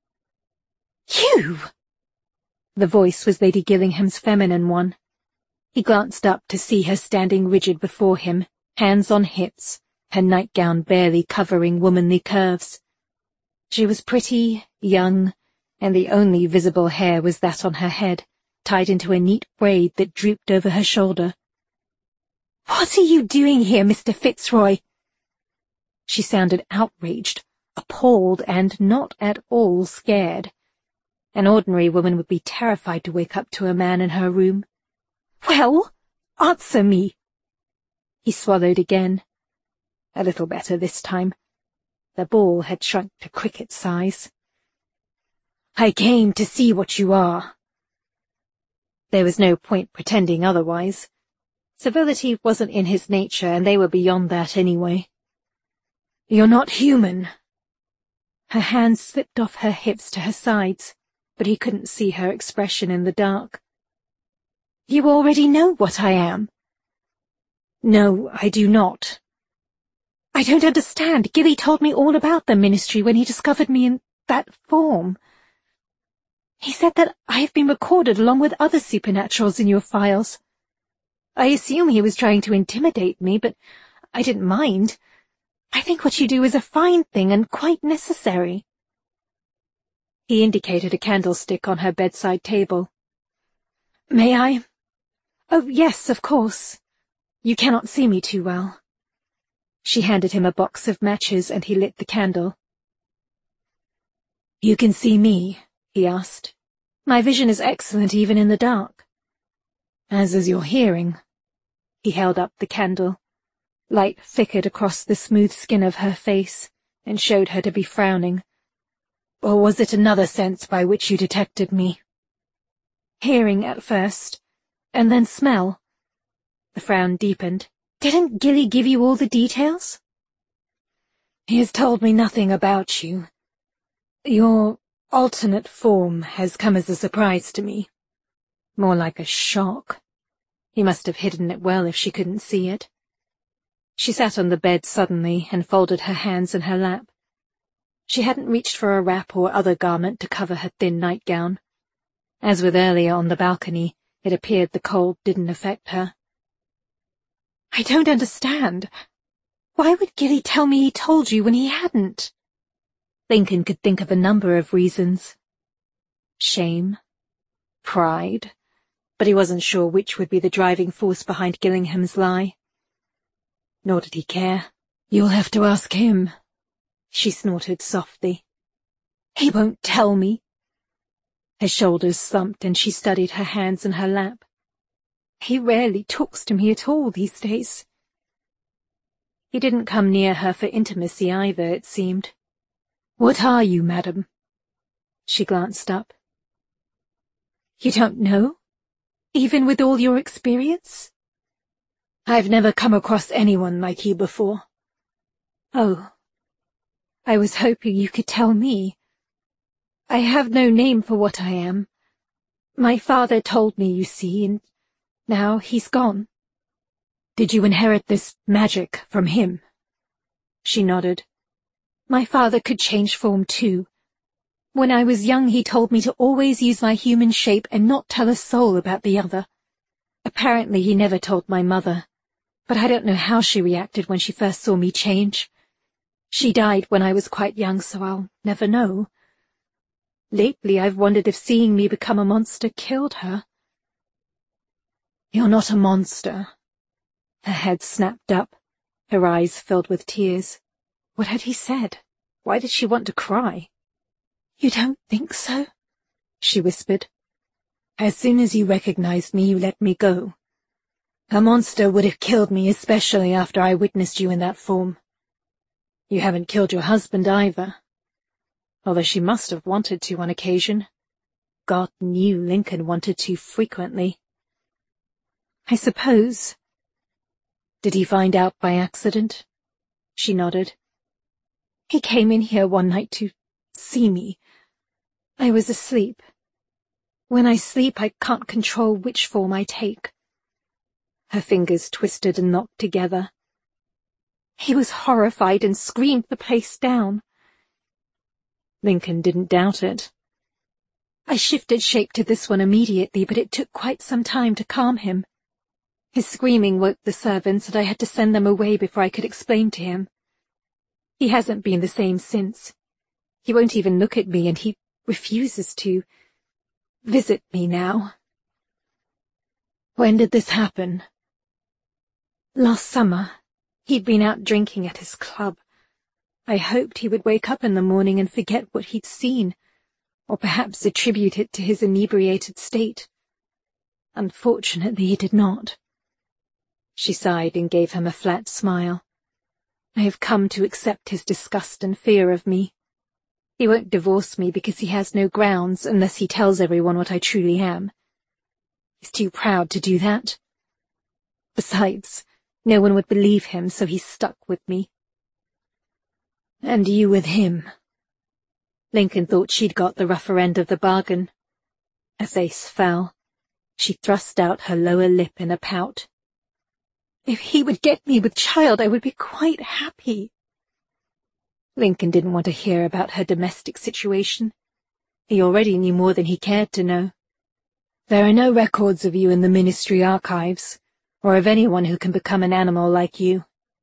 "You!" The voice was Lady Gillingham's feminine one. He glanced up to see her standing rigid before him, hands on hips, her nightgown barely covering womanly curves. She was pretty, young, and the only visible hair was that on her head, tied into a neat braid that drooped over her shoulder. "What are you doing here, Mister Fitzroy?" She sounded outraged, appalled, and not at all scared. An ordinary woman would be terrified to wake up to a man in her room. "Well, answer me." He swallowed again. A little better this time. The ball had shrunk to cricket size. "I came to see what you are." There was no point pretending otherwise. Civility wasn't in his nature, and they were beyond that anyway. "You're not human." Her hands slipped off her hips to her sides, but he couldn't see her expression in the dark. "You already know what I am." "No, I do not." "I don't understand. Gilly told me all about the ministry when he discovered me in that form. He said that I have been recorded along with other supernaturals in your files. I assume he was trying to intimidate me, but I didn't mind. I think what you do is a fine thing and quite necessary." He indicated a candlestick on her bedside table. "May I?" "Oh, yes, of course. You cannot see me too well." She handed him a box of matches and he lit the candle. "You can see me?" he asked. "My vision is excellent even in the dark." "As is your hearing." He held up the candle. Light flickered across the smooth skin of her face and showed her to be frowning. "Or was it another sense by which you detected me?" "Hearing at first, and then smell." The frown deepened. "Didn't Gilly give you all the details?" "He has told me nothing about you. Your alternate form has come as a surprise to me. More like a shock. He must have hidden it well if she couldn't see it." She sat on the bed suddenly and folded her hands in her lap. She hadn't reached for a wrap or other garment to cover her thin nightgown. As with earlier on the balcony, it appeared the cold didn't affect her. "I don't understand. Why would Gilly tell me he told you when he hadn't?" Lincoln could think of a number of reasons. Shame, pride, but he wasn't sure which would be the driving force behind Gillingham's lie. Nor did he care. "You'll have to ask him," she snorted softly. "He won't tell me." Her shoulders slumped and she studied her hands in her lap. "He rarely talks to me at all these days." He didn't come near her for intimacy either, it seemed. "What are you, madam?" She glanced up. "You don't know? Even with all your experience?" "I've never come across anyone like you before." "Oh. I was hoping you could tell me. I have no name for what I am. My father told me, you see, and now he's gone." "Did you inherit this magic from him?" She nodded. "My father could change form too. When I was young, he told me to always use my human shape and not tell a soul about the other. Apparently he never told my mother, but I don't know how she reacted when she first saw me change. She died when I was quite young, so I'll never know. Lately I've wondered if seeing me become a monster killed her. You're not a monster. Her head snapped up, her eyes filled with tears. What had he said? Why did she want to cry? You don't think so? She whispered. As soon as you recognized me, you let me go. A monster would have killed me, especially after I witnessed you in that form. You haven't killed your husband either. Although she must have wanted to on occasion. God knew Lincoln wanted to frequently. I suppose. Did he find out by accident? She nodded. He came in here one night to see me. I was asleep. When I sleep, I can't control which form I take. Her fingers twisted and knocked together. He was horrified and screamed the place down. Lincoln didn't doubt it. I shifted shape to this one immediately, but it took quite some time to calm him. His screaming woke the servants, and I had to send them away before I could explain to him. He hasn't been the same since. He won't even look at me, and he refuses to visit me now. When did this happen? Last summer. He'd been out drinking at his club. I hoped he would wake up in the morning and forget what he'd seen, or perhaps attribute it to his inebriated state. Unfortunately, he did not. She sighed and gave him a flat smile. I have come to accept his disgust and fear of me. He won't divorce me because he has no grounds unless he tells everyone what I truly am. He's too proud to do that. Besides, no one would believe him, so he's stuck with me. And you with him. Lincoln thought she'd got the rougher end of the bargain. Her face fell. She thrust out her lower lip in a pout. If he would get me with child, I would be quite happy. Lincoln didn't want to hear about her domestic situation. He already knew more than he cared to know. There are no records of you in the ministry archives, or of anyone who can become an animal like you.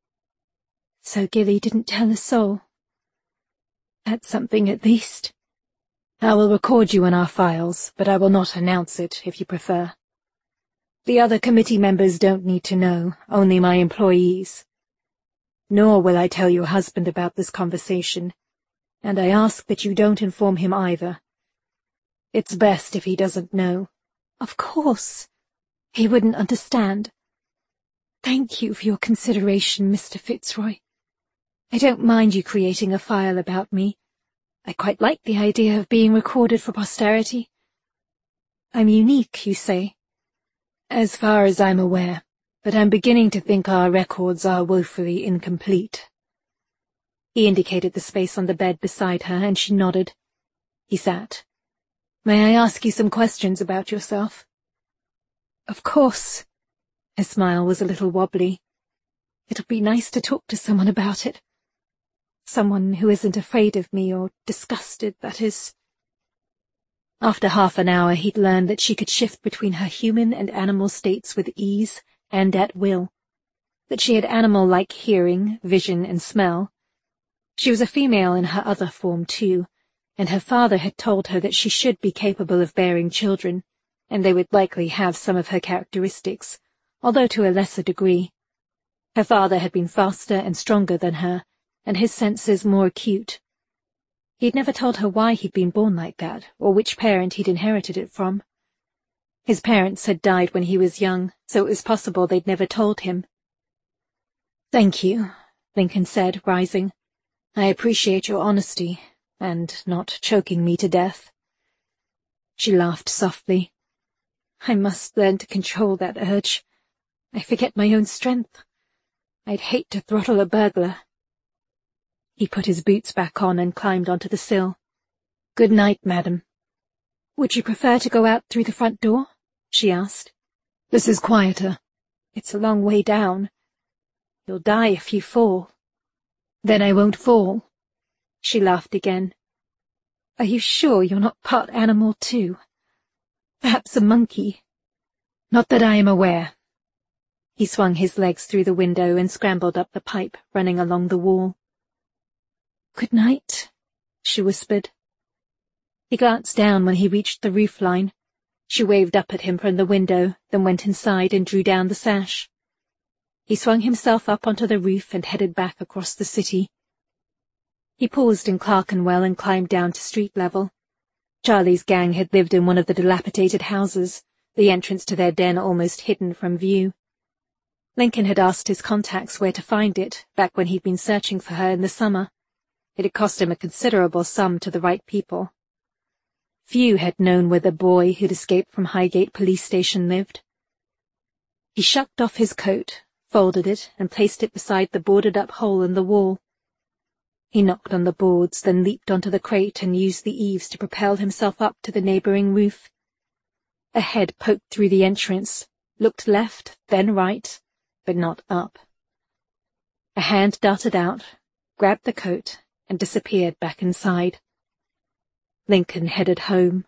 So Gilly didn't tell a soul. That's something at least. I will record you in our files, but I will not announce it, if you prefer. The other committee members don't need to know, only my employees. Nor will I tell your husband about this conversation, and I ask that you don't inform him either. It's best if he doesn't know. Of course. He wouldn't understand. Thank you for your consideration, Mister Fitzroy. I don't mind you creating a file about me. I quite like the idea of being recorded for posterity. I'm unique, you say? As far as I'm aware, but I'm beginning to think our records are woefully incomplete. He indicated the space on the bed beside her, and she nodded. He sat. May I ask you some questions about yourself? Of course. Her smile was a little wobbly. It'll be nice to talk to someone about it. Someone who isn't afraid of me or disgusted, that is. After half an hour he'd learned that she could shift between her human and animal states with ease and at will, that she had animal-like hearing, vision, and smell. She was a female in her other form, too, and her father had told her that she should be capable of bearing children, and they would likely have some of her characteristics, although to a lesser degree. Her father had been faster and stronger than her, and his senses more acute. He'd never told her why he'd been born like that, or which parent he'd inherited it from. His parents had died when he was young, so it was possible they'd never told him. Thank you, Lincoln said, rising. I appreciate your honesty, and not choking me to death. She laughed softly. I must learn to control that urge. I forget my own strength. I'd hate to throttle a burglar. He put his boots back on and climbed onto the sill. Good night, madam. Would you prefer to go out through the front door? She asked. This is quieter. It's a long way down. You'll die if you fall. Then I won't fall. She laughed again. Are you sure you're not part animal too? Perhaps a monkey? Not that I am aware. He swung his legs through the window and scrambled up the pipe running along the wall. Good night, she whispered. He glanced down when he reached the roof line. She waved up at him from the window, then went inside and drew down the sash. He swung himself up onto the roof and headed back across the city. He paused in Clerkenwell and climbed down to street level. Charlie's gang had lived in one of the dilapidated houses, the entrance to their den almost hidden from view. Lincoln had asked his contacts where to find it, back when he'd been searching for her in the summer. It had cost him a considerable sum to the right people. Few had known where the boy who'd escaped from Highgate Police Station lived. He shucked off his coat, folded it, and placed it beside the boarded-up hole in the wall. He knocked on the boards, then leaped onto the crate and used the eaves to propel himself up to the neighbouring roof. A head poked through the entrance, looked left, then right, but not up. A hand darted out, grabbed the coat, and disappeared back inside. Lincoln headed home.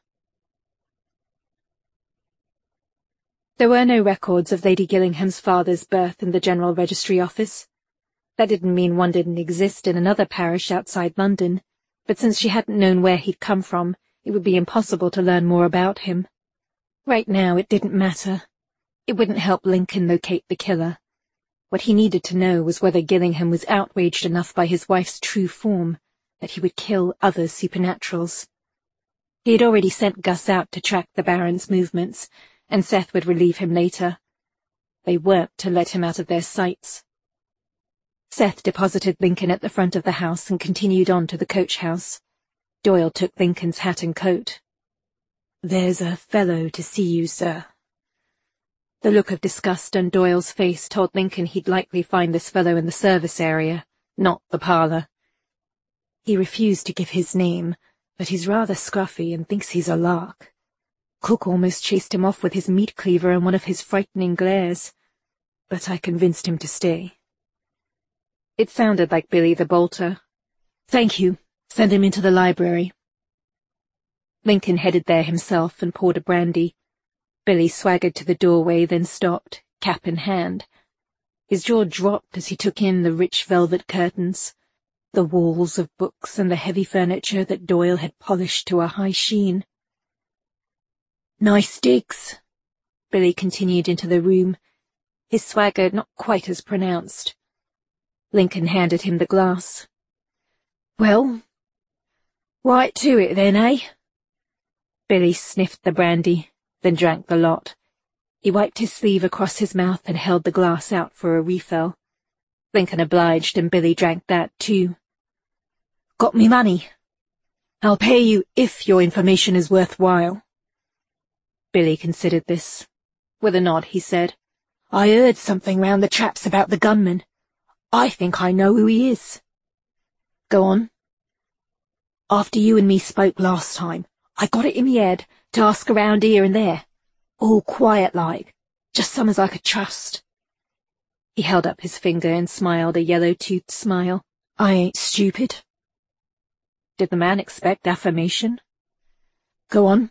There were no records of Lady Gillingham's father's birth in the General Registry Office. That didn't mean one didn't exist in another parish outside London, but since she hadn't known where he'd come from, it would be impossible to learn more about him. Right now it didn't matter. It wouldn't help Lincoln locate the killer. What he needed to know was whether Gillingham was outraged enough by his wife's true form that he would kill other supernaturals. He had already sent Gus out to track the Baron's movements, and Seth would relieve him later. They weren't to let him out of their sights. Seth deposited Lincoln at the front of the house and continued on to the coach house. Doyle took Lincoln's hat and coat. "There's a fellow to see you, sir." The look of disgust on Doyle's face told Lincoln he'd likely find this fellow in the service area, not the parlour. He refused to give his name, but he's rather scruffy and thinks he's a lark. Cook almost chased him off with his meat cleaver in one of his frightening glares, but I convinced him to stay. It sounded like Billy the Bolter. "Thank you. Send him into the library." Lincoln headed there himself and poured a brandy. Billy swaggered to the doorway, then stopped, cap in hand. His jaw dropped as he took in the rich velvet curtains, the walls of books and the heavy furniture that Doyle had polished to a high sheen. "Nice digs," Billy continued into the room, his swagger not quite as pronounced. Lincoln handed him the glass. "Well, right to it then, eh?" Billy sniffed the brandy, then drank the lot. He wiped his sleeve across his mouth and held the glass out for a refill. Lincoln obliged, and Billy drank that too. "Got me money. I'll pay you if your information is worthwhile." Billy considered this. With a nod, he said, "I heard something round the traps about the gunman. I think I know who he is." "Go on." "After you and me spoke last time, I got it in me head to ask around here and there, all quiet-like, just some as I could trust." He held up his finger and smiled a yellow-toothed smile. "I ain't stupid." Did the man expect affirmation? "Go on."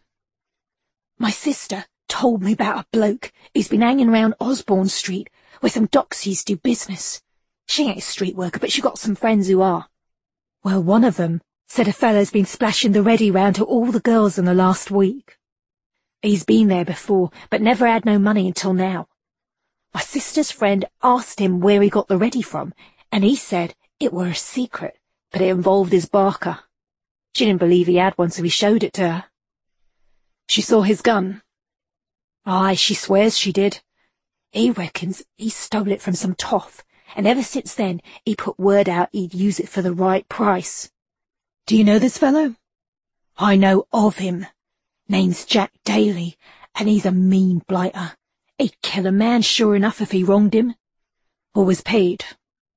"My sister told me about a bloke who's been hanging round Osborne Street, where some doxies do business. She ain't a street worker, but she got some friends who are. Well, one of them said a fellow's been splashing the ready round to all the girls in the last week. He's been there before, but never had no money until now. My sister's friend asked him where he got the ready from, and he said it were a secret, but it involved his barker. She didn't believe he had one, so he showed it to her." "She saw his gun?" "Aye, she swears she did. He reckons he stole it from some toff, and ever since then he put word out he'd use it for the right price." "Do you know this fellow?" "I know of him. Name's Jack Daly, and he's a mean blighter. He'd kill a man sure enough if he wronged him." "Always paid?"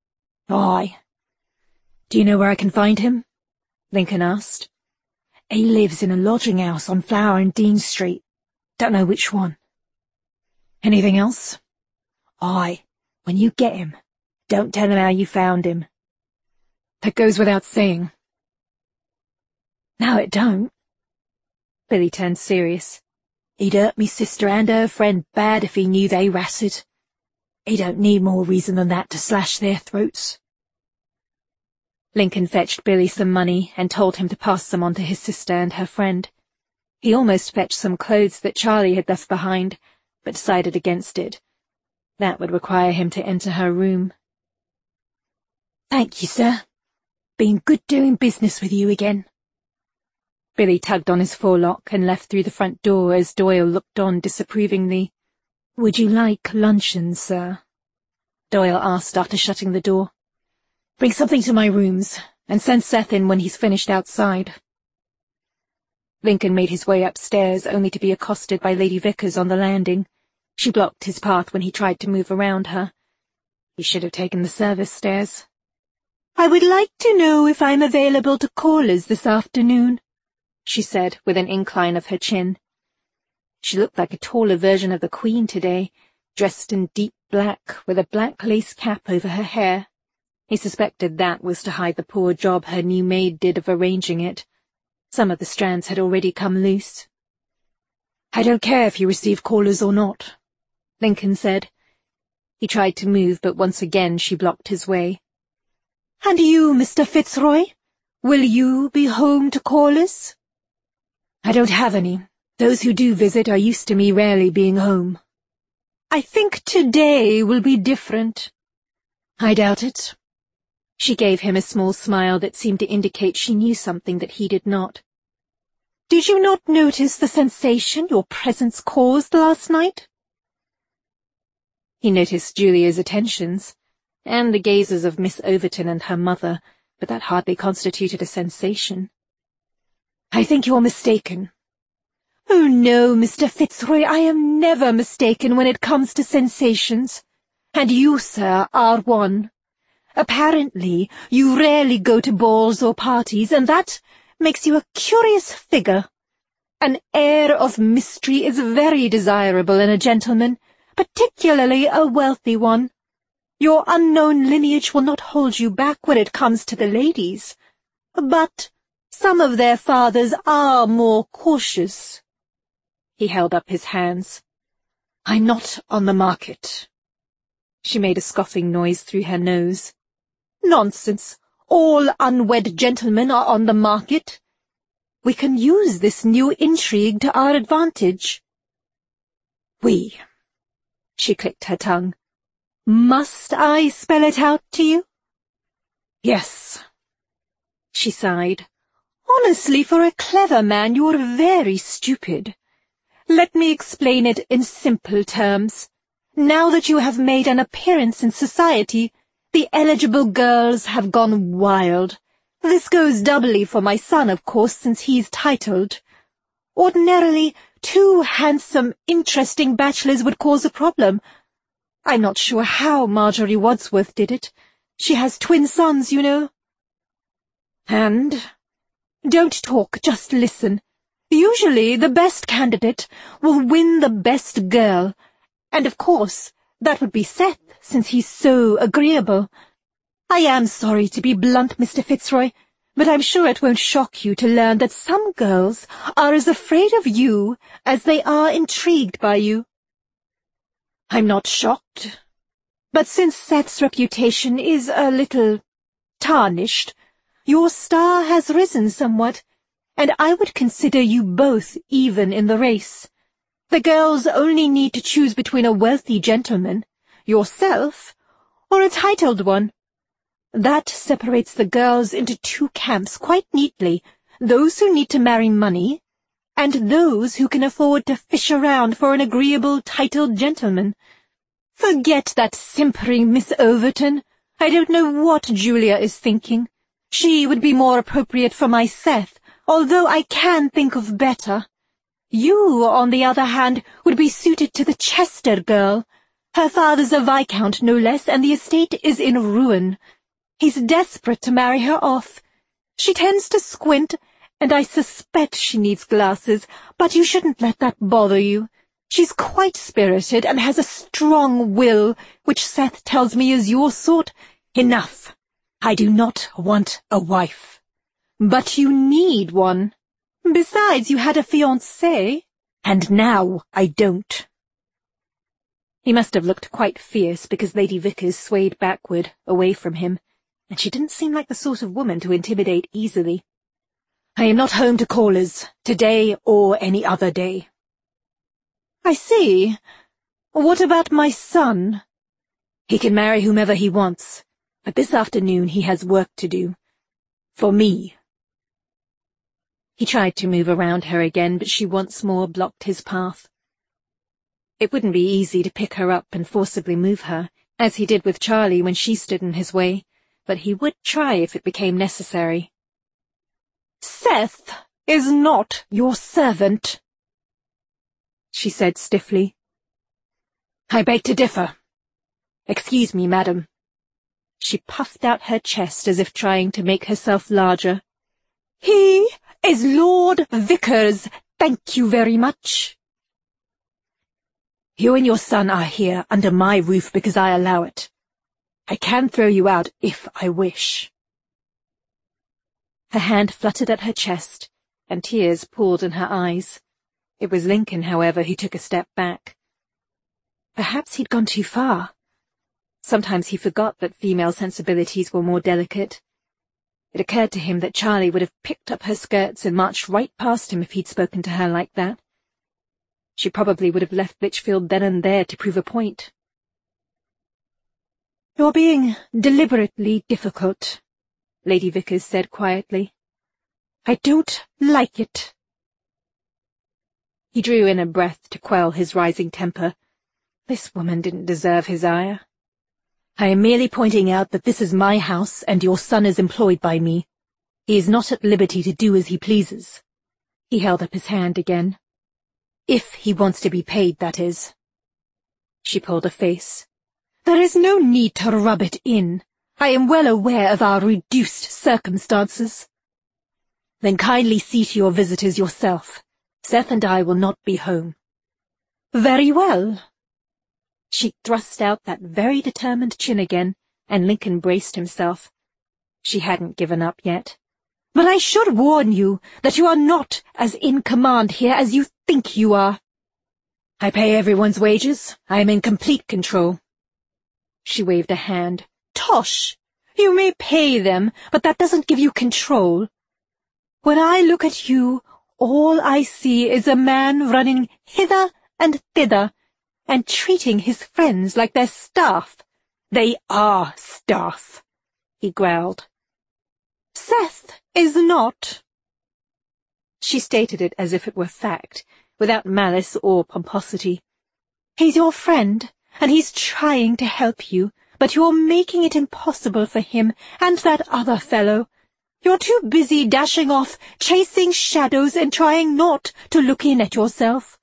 "Aye." "Do you know where I can find him?" Lincoln asked. "He lives in a lodging house on Flower and Dean Street. Don't know which one." "Anything else?" "Aye. When you get him, don't tell him how you found him." "That goes without saying." No, it don't. Billy turned serious. He'd hurt me sister and her friend bad if he knew they ratted. He don't need more reason than that to slash their throats. Lincoln fetched Billy some money and told him to pass some on to his sister and her friend. He almost fetched some clothes that Charlie had left behind, but decided against it. That would require him to enter her room. Thank you, sir. Been good doing business with you again. Billy tugged on his forelock and left through the front door as Doyle looked on disapprovingly. Would you like luncheon, sir? Doyle asked after shutting the door. Bring something to my rooms, and send Seth in when he's finished outside. Lincoln made his way upstairs only to be accosted by Lady Vickers on the landing. She blocked his path when he tried to move around her. He should have taken the service stairs. I would like to know if I'm available to callers this afternoon, she said with an incline of her chin. She looked like a taller version of the Queen today, dressed in deep black with a black lace cap over her hair. He suspected that was to hide the poor job her new maid did of arranging it. Some of the strands had already come loose. I don't care if you receive callers or not, Lincoln said. He tried to move, but once again she blocked his way. And you, Mister Fitzroy? Will you be home to callers? I don't have any. Those who do visit are used to me rarely being home. I think today will be different. I doubt it. She gave him a small smile that seemed to indicate she knew something that he did not. Did you not notice the sensation your presence caused last night? He noticed Julia's attentions, and the gazes of Miss Overton and her mother, but that hardly constituted a sensation. I think you're mistaken. Oh no, Mister Fitzroy, I am never mistaken when it comes to sensations. And you, sir, are one. Apparently, you rarely go to balls or parties, and that makes you a curious figure. An air of mystery is very desirable in a gentleman, particularly a wealthy one. Your unknown lineage will not hold you back when it comes to the ladies, but some of their fathers are more cautious. He held up his hands. I'm not on the market. She made a scoffing noise through her nose. Nonsense. All unwed gentlemen are on the market. We can use this new intrigue to our advantage. We. She clicked her tongue. Must I spell it out to you? Yes. She sighed. Honestly, for a clever man, you're very stupid. Let me explain it in simple terms. Now that you have made an appearance in society, the eligible girls have gone wild. This goes doubly for my son, of course, since he's titled. Ordinarily, two handsome, interesting bachelors would cause a problem. I'm not sure how Marjorie Wadsworth did it. She has twin sons, you know. And? Don't talk, just listen. Usually, the best candidate will win the best girl. And of course, that would be Seth, since he's so agreeable. I am sorry to be blunt, Mister Fitzroy, but I'm sure it won't shock you to learn that some girls are as afraid of you as they are intrigued by you. I'm not shocked. But since Seth's reputation is a little tarnished, your star has risen somewhat, and I would consider you both even in the race. The girls only need to choose between a wealthy gentleman, yourself, or a titled one. That separates the girls into two camps quite neatly, those who need to marry money, and those who can afford to fish around for an agreeable titled gentleman. Forget that simpering Miss Overton. I don't know what Julia is thinking. She would be more appropriate for my Seth, although I can think of better. You, on the other hand, would be suited to the Chester girl. Her father's a viscount, no less, and the estate is in ruin. He's desperate to marry her off. She tends to squint, and I suspect she needs glasses, but you shouldn't let that bother you. She's quite spirited and has a strong will, which Seth tells me is your sort. Enough. I do not want a wife. But you need one. Besides, you had a fiancé, and now I don't. He must have looked quite fierce because Lady Vickers swayed backward, away from him, and she didn't seem like the sort of woman to intimidate easily. I am not home to callers, today or any other day. I see. What about my son? He can marry whomever he wants, but this afternoon he has work to do. For me. He tried to move around her again, but she once more blocked his path. It wouldn't be easy to pick her up and forcibly move her, as he did with Charlie when she stood in his way, but he would try if it became necessary. Seth is not your servant, she said stiffly. I beg to differ. Excuse me, madam. She puffed out her chest as if trying to make herself larger. He is Lord Vickers, thank you very much. You and your son are here under my roof because I allow it. I can throw you out if I wish. Her hand fluttered at her chest, and tears pooled in her eyes. It was Lincoln, however, who took a step back. Perhaps he'd gone too far. Sometimes he forgot that female sensibilities were more delicate. It occurred to him that Charlie would have picked up her skirts and marched right past him if he'd spoken to her like that. She probably would have left Litchfield then and there to prove a point. You're being deliberately difficult, Lady Vickers said quietly. I don't like it. He drew in a breath to quell his rising temper. This woman didn't deserve his ire. I am merely pointing out that this is my house and your son is employed by me. He is not at liberty to do as he pleases. He held up his hand again. If he wants to be paid, that is. She pulled a face. There is no need to rub it in. I am well aware of our reduced circumstances. Then kindly see to your visitors yourself. Seth and I will not be home. Very well. She thrust out that very determined chin again, and Lincoln braced himself. She hadn't given up yet. But I should warn you that you are not as in command here as you think you are. I pay everyone's wages. I am in complete control. She waved a hand. Tosh! You may pay them, but that doesn't give you control. When I look at you, all I see is a man running hither and thither, and treating his friends like their staff. They are staff, he growled. Seth is not. She stated it as if it were fact, without malice or pomposity. He's your friend, and he's trying to help you, but you're making it impossible for him and that other fellow. You're too busy dashing off, chasing shadows, and trying not to look in at yourself.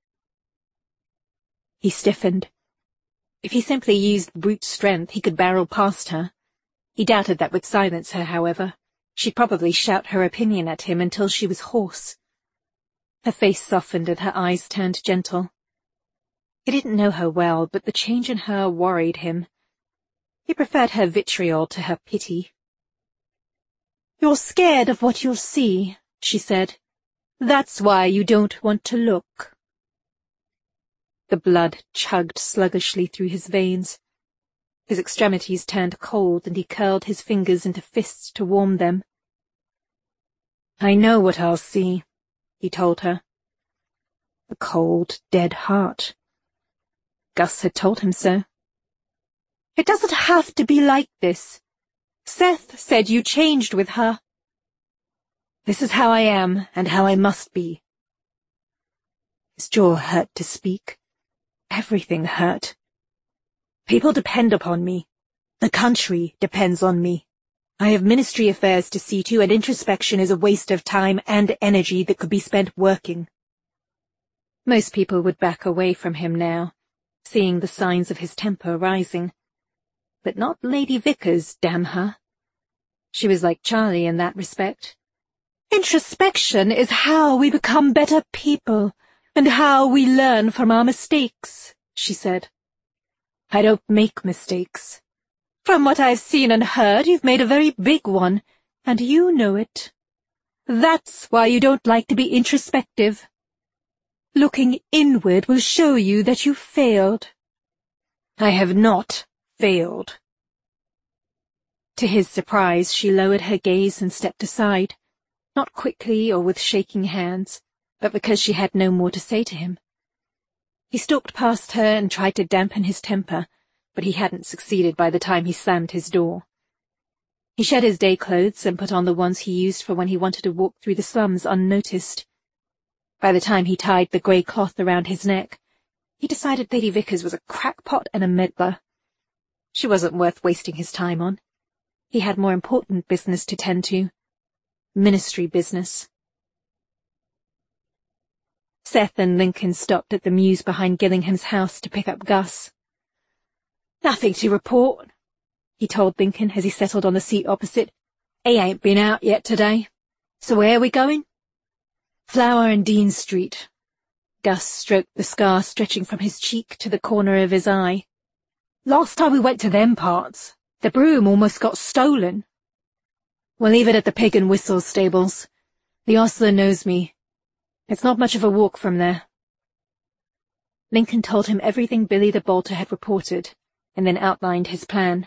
He stiffened. If he simply used brute strength, he could barrel past her. He doubted that would silence her, however. She'd probably shout her opinion at him until she was hoarse. Her face softened and her eyes turned gentle. He didn't know her well, but the change in her worried him. He preferred her vitriol to her pity. You're scared of what you'll see, she said. That's why you don't want to look. The blood chugged sluggishly through his veins. His extremities turned cold, and he curled his fingers into fists to warm them. I know what I'll see, he told her. A cold, dead heart. Gus had told him so. It doesn't have to be like this. Seth said you changed with her. This is how I am, and how I must be. His jaw hurt to speak. Everything hurt. People depend upon me. The country depends on me. I have ministry affairs to see to, and introspection is a waste of time and energy that could be spent working. Most people would back away from him now, seeing the signs of his temper rising. But not Lady Vickers, damn her. She was like Charlie in that respect. Introspection is how we become better people, and how we learn from our mistakes, she said. I don't make mistakes. From what I've seen and heard, you've made a very big one, and you know it. That's why you don't like to be introspective. Looking inward will show you that you failed. I have not failed. To his surprise, she lowered her gaze and stepped aside, not quickly or with shaking hands, but because she had no more to say to him. He stalked past her and tried to dampen his temper, but he hadn't succeeded by the time he slammed his door. He shed his day clothes and put on the ones he used for when he wanted to walk through the slums unnoticed. By the time he tied the grey cloth around his neck, he decided Lady Vickers was a crackpot and a meddler. She wasn't worth wasting his time on. He had more important business to tend to. Ministry business. Seth and Lincoln stopped at the mews behind Gillingham's house to pick up Gus. Nothing to report, he told Lincoln as he settled on the seat opposite. He ain't been out yet today. So where are we going? Flower and Dean Street. Gus stroked the scar stretching from his cheek to the corner of his eye. Last time we went to them parts, the broom almost got stolen. We'll leave it at the Pig and Whistle stables. The ostler knows me. It's not much of a walk from there. Lincoln told him everything Billy the Bolter had reported, and then outlined his plan.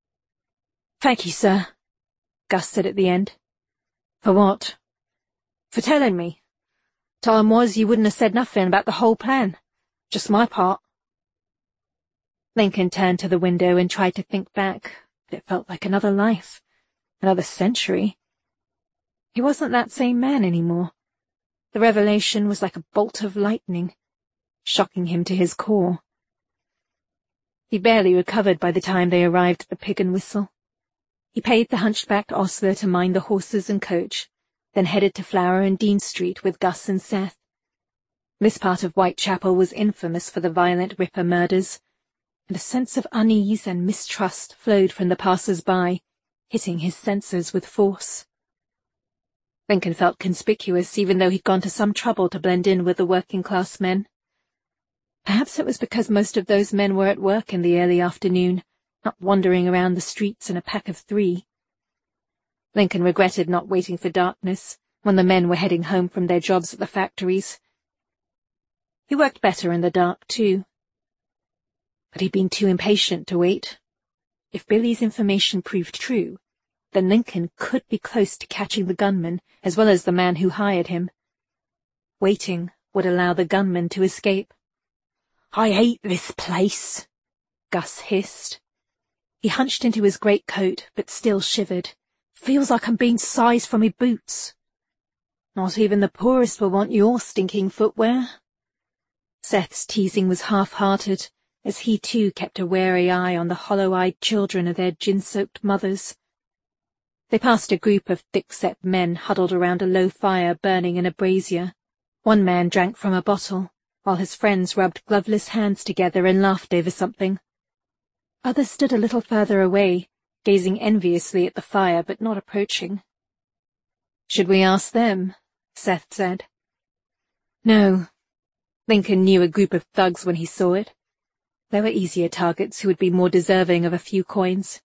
Thank you, sir, Gus said at the end. For what? For telling me. Time was you wouldn't have said nothing about the whole plan. Just my part. Lincoln turned to the window and tried to think back, but it felt like another life, another century. He wasn't that same man anymore. The revelation was like a bolt of lightning, shocking him to his core. He barely recovered by the time they arrived at the Pig and Whistle. He paid the hunchbacked ostler to mind the horses and coach, then headed to Flower and Dean Street with Gus and Seth. This part of Whitechapel was infamous for the violent Ripper murders, and a sense of unease and mistrust flowed from the passers-by, hitting his senses with force. Lincoln felt conspicuous even though he'd gone to some trouble to blend in with the working-class men. Perhaps it was because most of those men were at work in the early afternoon, not wandering around the streets in a pack of three. Lincoln regretted not waiting for darkness, when the men were heading home from their jobs at the factories. He worked better in the dark, too. But he'd been too impatient to wait. If Billy's information proved true, then Lincoln could be close to catching the gunman, as well as the man who hired him. Waiting would allow the gunman to escape. I hate this place, Gus hissed. He hunched into his greatcoat, but still shivered. Feels like I'm being sized for me boots. Not even the poorest will want your stinking footwear. Seth's teasing was half-hearted, as he too kept a wary eye on the hollow-eyed children of their gin-soaked mothers. They passed a group of thick-set men huddled around a low fire burning in a brazier. One man drank from a bottle, while his friends rubbed gloveless hands together and laughed over something. Others stood a little further away, gazing enviously at the fire but not approaching. Should we ask them? Seth said. No. Lincoln knew a group of thugs when he saw it. There were easier targets who would be more deserving of a few coins.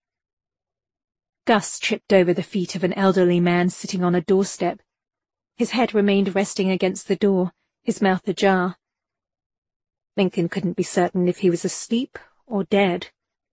Gus tripped over the feet of an elderly man sitting on a doorstep. His head remained resting against the door, his mouth ajar. Lincoln couldn't be certain if he was asleep or dead.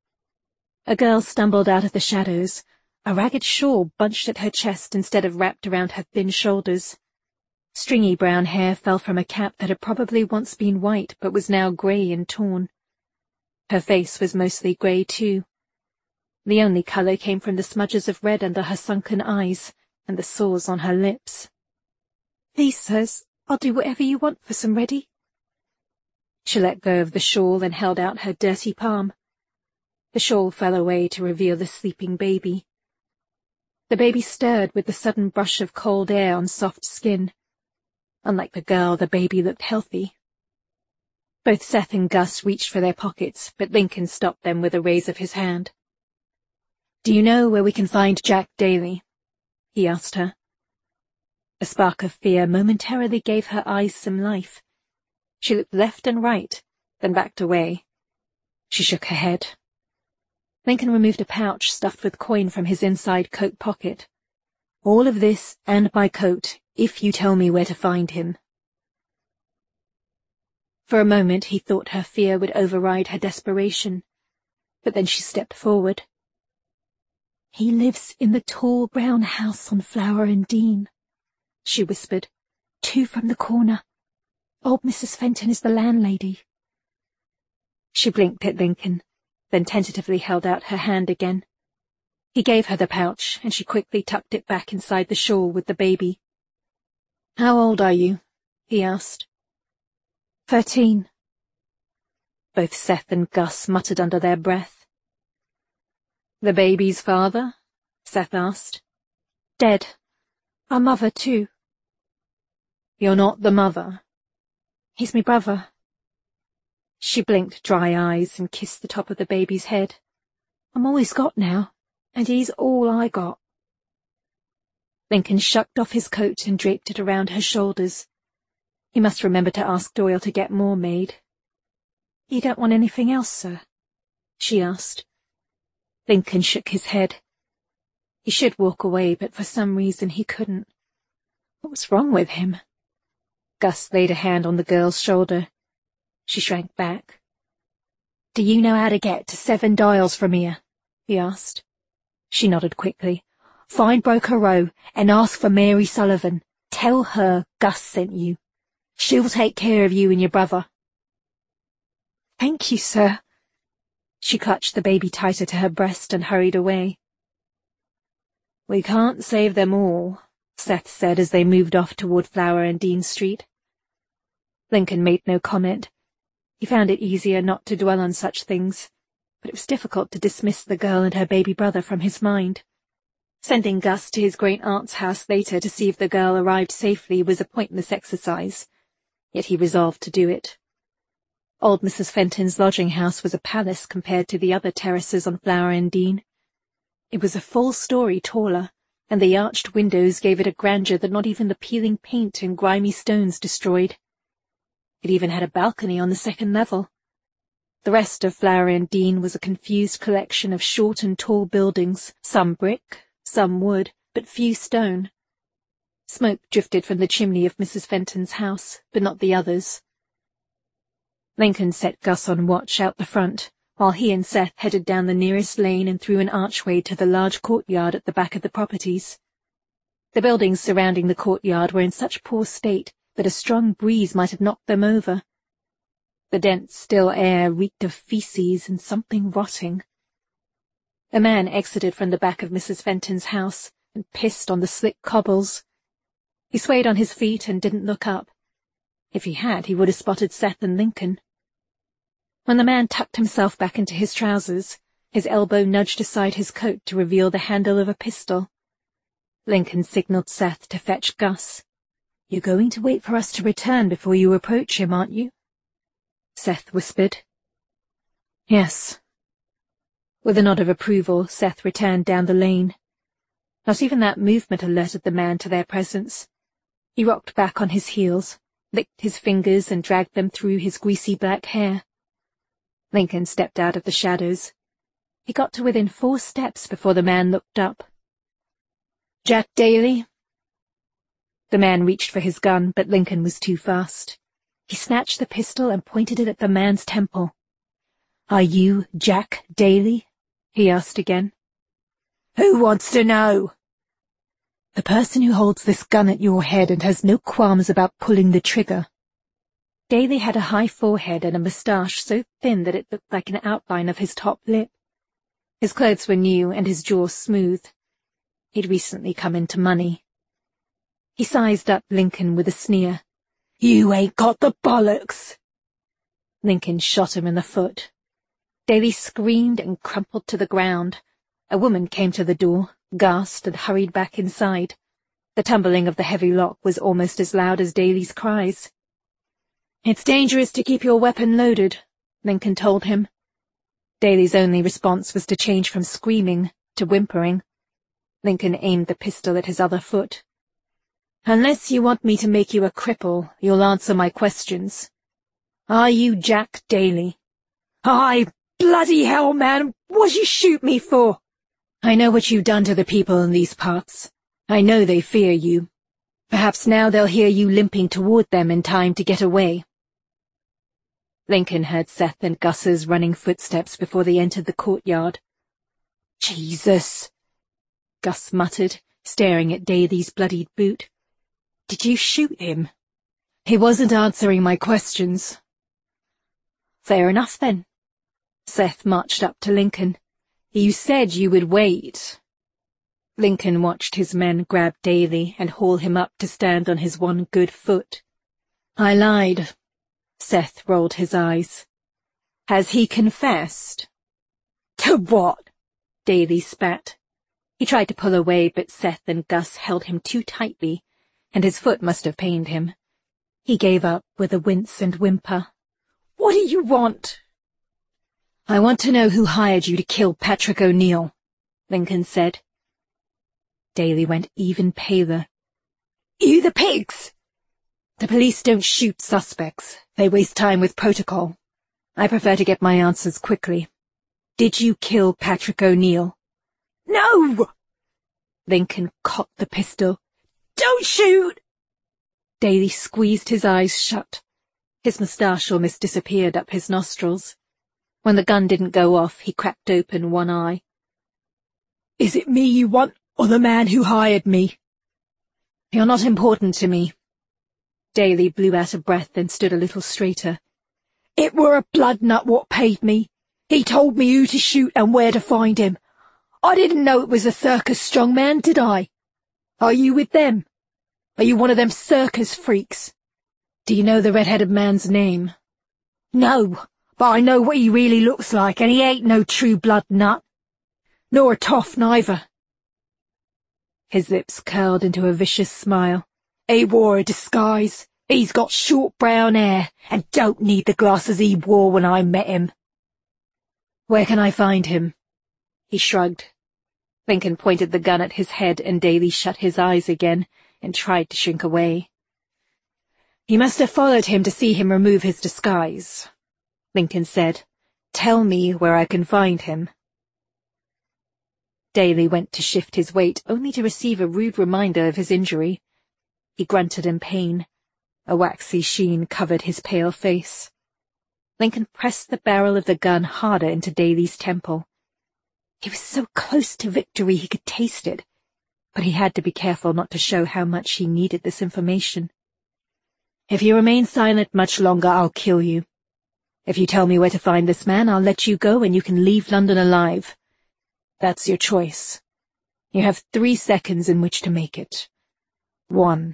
A girl stumbled out of the shadows, a ragged shawl bunched at her chest instead of wrapped around her thin shoulders. Stringy brown hair fell from a cap that had probably once been white but was now grey and torn. Her face was mostly grey too. The only colour came from the smudges of red under her sunken eyes and the sores on her lips. Please, sirs, I'll do whatever you want for some ready. She let go of the shawl and held out her dirty palm. The shawl fell away to reveal the sleeping baby. The baby stirred with the sudden brush of cold air on soft skin. Unlike the girl, the baby looked healthy. Both Seth and Gus reached for their pockets, but Lincoln stopped them with a raise of his hand. Do you know where we can find Jack Daly? He asked her. A spark of fear momentarily gave her eyes some life. She looked left and right, then backed away. She shook her head. Lincoln removed a pouch stuffed with coin from his inside coat pocket. All of this and my coat, if you tell me where to find him." For a moment he thought her fear would override her desperation, but then she stepped forward. "He lives in the tall brown house on Flower and Dean," she whispered. "Two from the corner. Old Missus Fenton is the landlady." She blinked at Lincoln, then tentatively held out her hand again. He gave her the pouch, and she quickly tucked it back inside the shawl with the baby. "How old are you?" he asked. Thirteen. Both Seth and Gus muttered under their breath. "The baby's father?" Seth asked. "Dead. Our mother, too." "You're not the mother?" "He's me brother." She blinked dry eyes and kissed the top of the baby's head. "I'm all he's got now, and he's all I got." Lincoln shucked off his coat and draped it around her shoulders. He must remember to ask Doyle to get more made. "You don't want anything else, sir?" she asked. Lincoln shook his head. He should walk away, but for some reason he couldn't. What was wrong with him? Gus laid a hand on the girl's shoulder. She shrank back. "Do you know how to get to Seven Dials from here?" he asked. She nodded quickly. "Find Broker Row and ask for Mary Sullivan. Tell her Gus sent you. She'll take care of you and your brother." "Thank you, sir." She clutched the baby tighter to her breast and hurried away. "We can't save them all," Seth said as they moved off toward Flower and Dean Street. Lincoln made no comment. He found it easier not to dwell on such things, but it was difficult to dismiss the girl and her baby brother from his mind. Sending Gus to his great-aunt's house later to see if the girl arrived safely was a pointless exercise, yet he resolved to do it. Old Missus Fenton's lodging-house was a palace compared to the other terraces on Flower and Dean. It was a full story taller, and the arched windows gave it a grandeur that not even the peeling paint and grimy stones destroyed. It even had a balcony on the second level. The rest of Flower and Dean was a confused collection of short and tall buildings, some brick, some wood, but few stone. Smoke drifted from the chimney of Missus Fenton's house, but not the others. Lincoln set Gus on watch out the front, while he and Seth headed down the nearest lane and through an archway to the large courtyard at the back of the properties. The buildings surrounding the courtyard were in such poor state that a strong breeze might have knocked them over. The dense, still air reeked of feces and something rotting. A man exited from the back of Missus Fenton's house and pissed on the slick cobbles. He swayed on his feet and didn't look up. If he had, he would have spotted Seth and Lincoln. When the man tucked himself back into his trousers, his elbow nudged aside his coat to reveal the handle of a pistol. Lincoln signaled Seth to fetch Gus. "You're going to wait for us to return before you approach him, aren't you?" Seth whispered. "Yes." With a nod of approval, Seth returned down the lane. Not even that movement alerted the man to their presence. He rocked back on his heels, licked his fingers and dragged them through his greasy black hair. Lincoln stepped out of the shadows. He got to within four steps before the man looked up. "Jack Daly?" The man reached for his gun, but Lincoln was too fast. He snatched the pistol and pointed it at the man's temple. "Are you Jack Daly?" he asked again. "Who wants to know?" "The person who holds this gun at your head and has no qualms about pulling the trigger." Daly had a high forehead and a moustache so thin that it looked like an outline of his top lip. His clothes were new and his jaw smooth. He'd recently come into money. He sized up Lincoln with a sneer. "You ain't got the bollocks." Lincoln shot him in the foot. Daly screamed and crumpled to the ground. A woman came to the door, gasped and hurried back inside. The tumbling of the heavy lock was almost as loud as Daly's cries. "It's dangerous to keep your weapon loaded," Lincoln told him. Daly's only response was to change from screaming to whimpering. Lincoln aimed the pistol at his other foot. "Unless you want me to make you a cripple, you'll answer my questions. Are you Jack Daly?" "Aye, bloody hell, man, what'd you shoot me for?" "I know what you've done to the people in these parts. I know they fear you. Perhaps now they'll hear you limping toward them in time to get away. Lincoln heard Seth and Gus's running footsteps before they entered the courtyard. Jesus, Gus muttered, staring at Daly's bloodied boot. Did you shoot him? He wasn't answering my questions. Fair enough, then. Seth marched up to Lincoln. You said you would wait. Lincoln watched his men grab Daly and haul him up to stand on his one good foot. I lied. Seth rolled his eyes. Has he confessed? To what? Daly spat. He tried to pull away, but Seth and Gus held him too tightly, and his foot must have pained him. He gave up with a wince and whimper. What do you want? I want to know who hired you to kill Patrick O'Neill, Lincoln said. Daly went even paler. You the pigs! The police don't shoot suspects. They waste time with protocol. I prefer to get my answers quickly. Did you kill Patrick O'Neill? No! Lincoln cocked the pistol. Don't shoot! Daly squeezed his eyes shut. His moustache almost disappeared up his nostrils. When the gun didn't go off, he cracked open one eye. Is it me you want, or the man who hired me? You're not important to me. Daly blew out a breath and stood a little straighter. It were a blood nut what paid me. He told me who to shoot and where to find him. I didn't know it was a circus strongman, did I? Are you with them? Are you one of them circus freaks? Do you know the red-headed man's name? No, but I know what he really looks like, and he ain't no true blood nut. Nor a toff, neither. His lips curled into a vicious smile. He wore a disguise. He's got short brown hair, and don't need the glasses he wore when I met him. Where can I find him? He shrugged. Lincoln pointed the gun at his head, and Daly shut his eyes again and tried to shrink away. You must have followed him to see him remove his disguise, Lincoln said. Tell me where I can find him. Daly went to shift his weight, only to receive a rude reminder of his injury. He grunted in pain. A waxy sheen covered his pale face. Lincoln pressed the barrel of the gun harder into Daly's temple. He was so close to victory he could taste it, but he had to be careful not to show how much he needed this information. If you remain silent much longer, I'll kill you. If you tell me where to find this man, I'll let you go and you can leave London alive. That's your choice. You have three seconds in which to make it. One.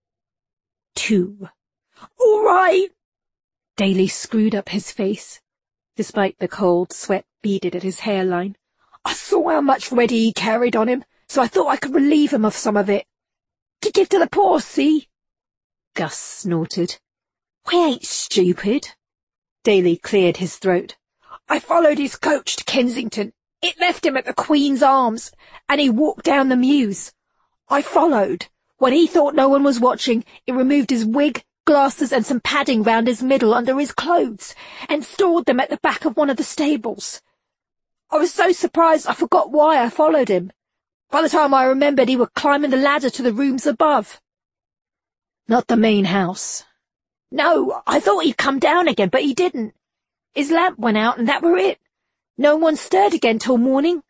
Two. All right! Daly screwed up his face. Despite the cold, sweat beaded at his hairline. I saw how much ready he carried on him, so I thought I could relieve him of some of it. To give to the poor, see? Gus snorted. We ain't stupid. Daly cleared his throat. I followed his coach to Kensington. It left him at the Queen's Arms, and he walked down the Mews. I followed. When he thought no one was watching, he removed his wig, glasses, and some padding round his middle under his clothes, and stored them at the back of one of the stables. I was so surprised I forgot why I followed him. By the time I remembered, he were climbing the ladder to the rooms above. Not the main house. No, I thought he'd come down again, but he didn't. His lamp went out, and that were it. No one stirred again till morning.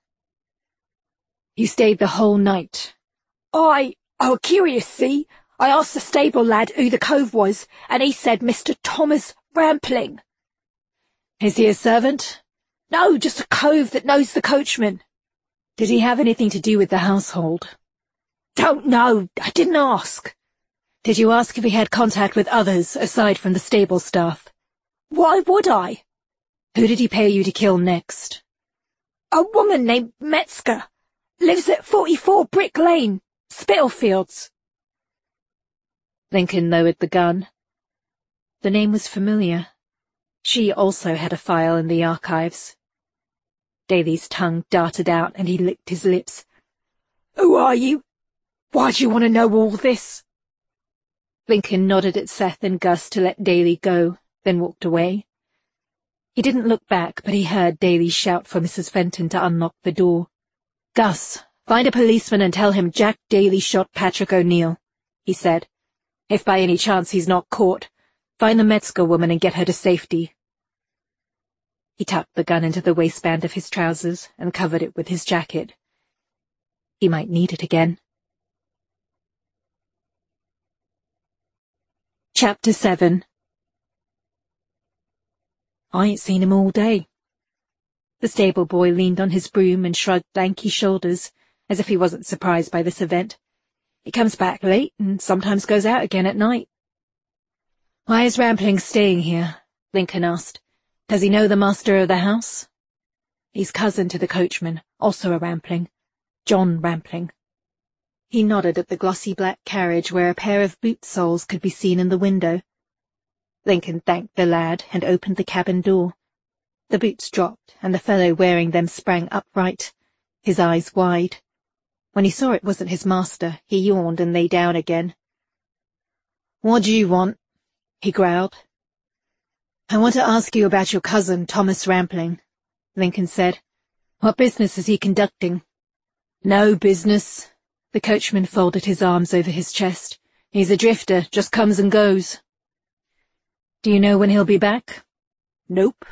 You stayed the whole night. I, I were curious, see? I asked the stable lad who the cove was, and he said Mister Thomas Rampling. Is he a servant? No, just a cove that knows the coachman. Did he have anything to do with the household? Don't know. I didn't ask. Did you ask if he had contact with others, aside from the stable staff? Why would I? Who did he pay you to kill next? A woman named Metzger. Lives at forty-four Brick Lane, Spitalfields. Lincoln lowered the gun. The name was familiar. She also had a file in the archives. Daly's tongue darted out, and he licked his lips. Who are you? Why do you want to know all this? Lincoln nodded at Seth and Gus to let Daly go, then walked away. He didn't look back, but he heard Daly shout for Missus Fenton to unlock the door. Gus, Find a policeman and tell him Jack Daly shot Patrick O'Neill, he said. If by any chance he's not caught, find the Metzger woman and get her to safety. He tucked the gun into the waistband of his trousers and covered it with his jacket. He might need it again. Chapter seven. I ain't seen him all day. The stable boy leaned on his broom and shrugged lanky shoulders, as if he wasn't surprised by this event. He comes back late and sometimes goes out again at night. Why is Rampling staying here? Lincoln asked. Does he know the master of the house? He's cousin to the coachman, also a Rampling, John Rampling. He nodded at the glossy black carriage where a pair of boot soles could be seen in the window. Lincoln thanked the lad and opened the cabin door. The boots dropped, and the fellow wearing them sprang upright, his eyes wide. When he saw it wasn't his master, he yawned and lay down again. "What do you want?" he growled. "I want to ask you about your cousin, Thomas Rampling," Lincoln said. "What business is he conducting?" "No business." The coachman folded his arms over his chest. "He's a drifter, just comes and goes." "Do you know when he'll be back?" "Nope."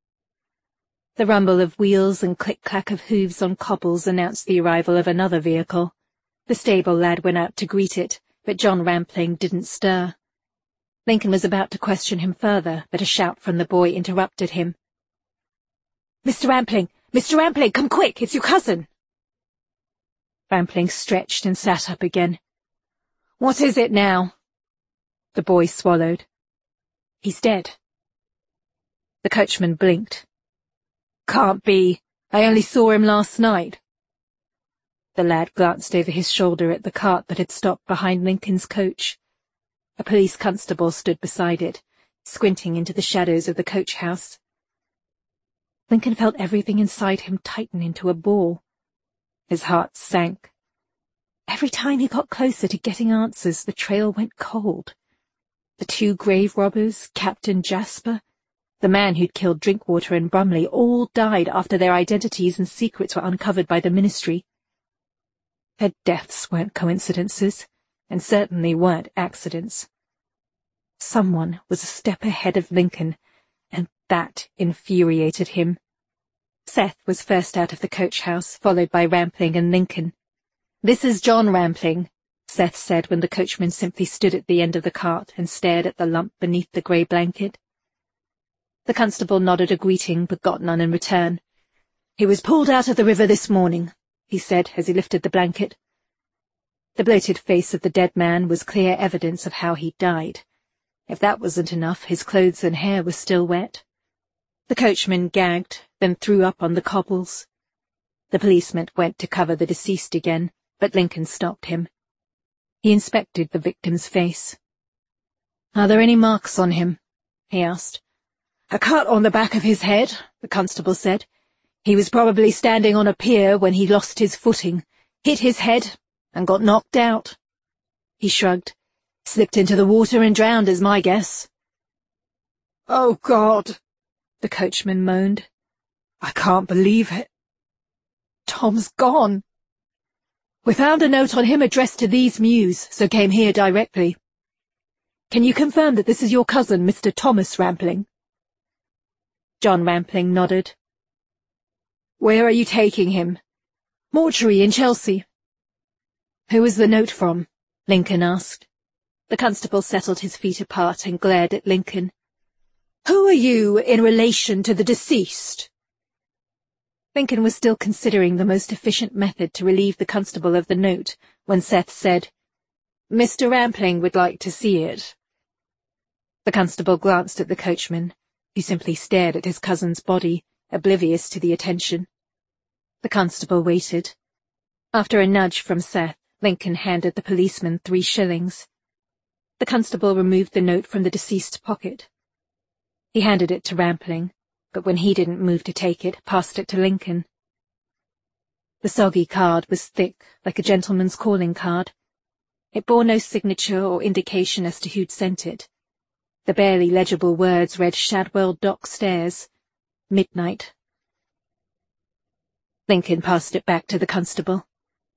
The rumble of wheels and click-clack of hooves on cobbles announced the arrival of another vehicle. The stable lad went out to greet it, but John Rampling didn't stir. Lincoln was about to question him further, but a shout from the boy interrupted him. "Mister Rampling! Mister Rampling, come quick! It's your cousin!" Rampling stretched and sat up again. "What is it now?" The boy swallowed. "He's dead." The coachman blinked. "Can't be. I only saw him last night." The lad glanced over his shoulder at the cart that had stopped behind Lincoln's coach. A police constable stood beside it, squinting into the shadows of the coach house. Lincoln felt everything inside him tighten into a ball. His heart sank. Every time he got closer to getting answers, the trail went cold. The two grave robbers, Captain Jasper, the man who'd killed Drinkwater and Brumley, all died after their identities and secrets were uncovered by the ministry. Their deaths weren't coincidences, and certainly weren't accidents. Someone was a step ahead of Lincoln, and that infuriated him. Seth was first out of the coach house, followed by Rampling and Lincoln. "This is John Rampling," Seth said when the coachman simply stood at the end of the cart and stared at the lump beneath the grey blanket. The constable nodded a greeting, but got none in return. "He was pulled out of the river this morning," he said as he lifted the blanket. The bloated face of the dead man was clear evidence of how he died. If that wasn't enough, his clothes and hair were still wet. The coachman gagged, then threw up on the cobbles. The policeman went to cover the deceased again, but Lincoln stopped him. He inspected the victim's face. "Are there any marks on him?" he asked. "A cut on the back of his head," the constable said. "He was probably standing on a pier when he lost his footing, hit his head, and got knocked out." He shrugged. "Slipped into the water and drowned is my guess." "Oh, God," the coachman moaned. "I can't believe it. Tom's gone. We found a note on him addressed to these Mews, so came here directly. Can you confirm that this is your cousin, Mister Thomas Rampling?" John Rampling nodded. "Where are you taking him?" "Mortuary in Chelsea." "Who was the note from?" Lincoln asked. The constable settled his feet apart and glared at Lincoln. "Who are you in relation to the deceased?" Lincoln was still considering the most efficient method to relieve the constable of the note when Seth said, "Mister Rampling would like to see it." The constable glanced at the coachman, who simply stared at his cousin's body, oblivious to the attention. The constable waited. After a nudge from Seth, Lincoln handed the policeman three shillings. The constable removed the note from the deceased's pocket. He handed it to Rampling, but when he didn't move to take it, passed it to Lincoln. The soggy card was thick, like a gentleman's calling card. It bore no signature or indication as to who'd sent it. The barely legible words read Shadwell Dock Stairs, midnight. Lincoln passed it back to the constable.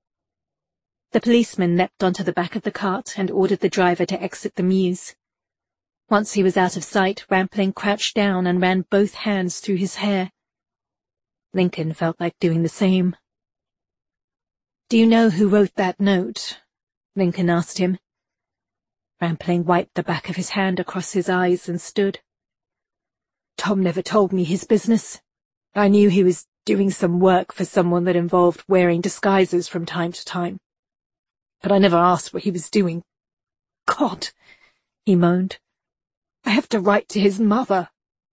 The policeman leapt onto the back of the cart and ordered the driver to exit the mews. Once he was out of sight, Rampling crouched down and ran both hands through his hair. Lincoln felt like doing the same. "Do you know who wrote that note?" Lincoln asked him. Rampling wiped the back of his hand across his eyes and stood. "Tom never told me his business. I knew he was doing some work for someone that involved wearing disguises from time to time. But I never asked what he was doing. God," he moaned, "I have to write to his mother."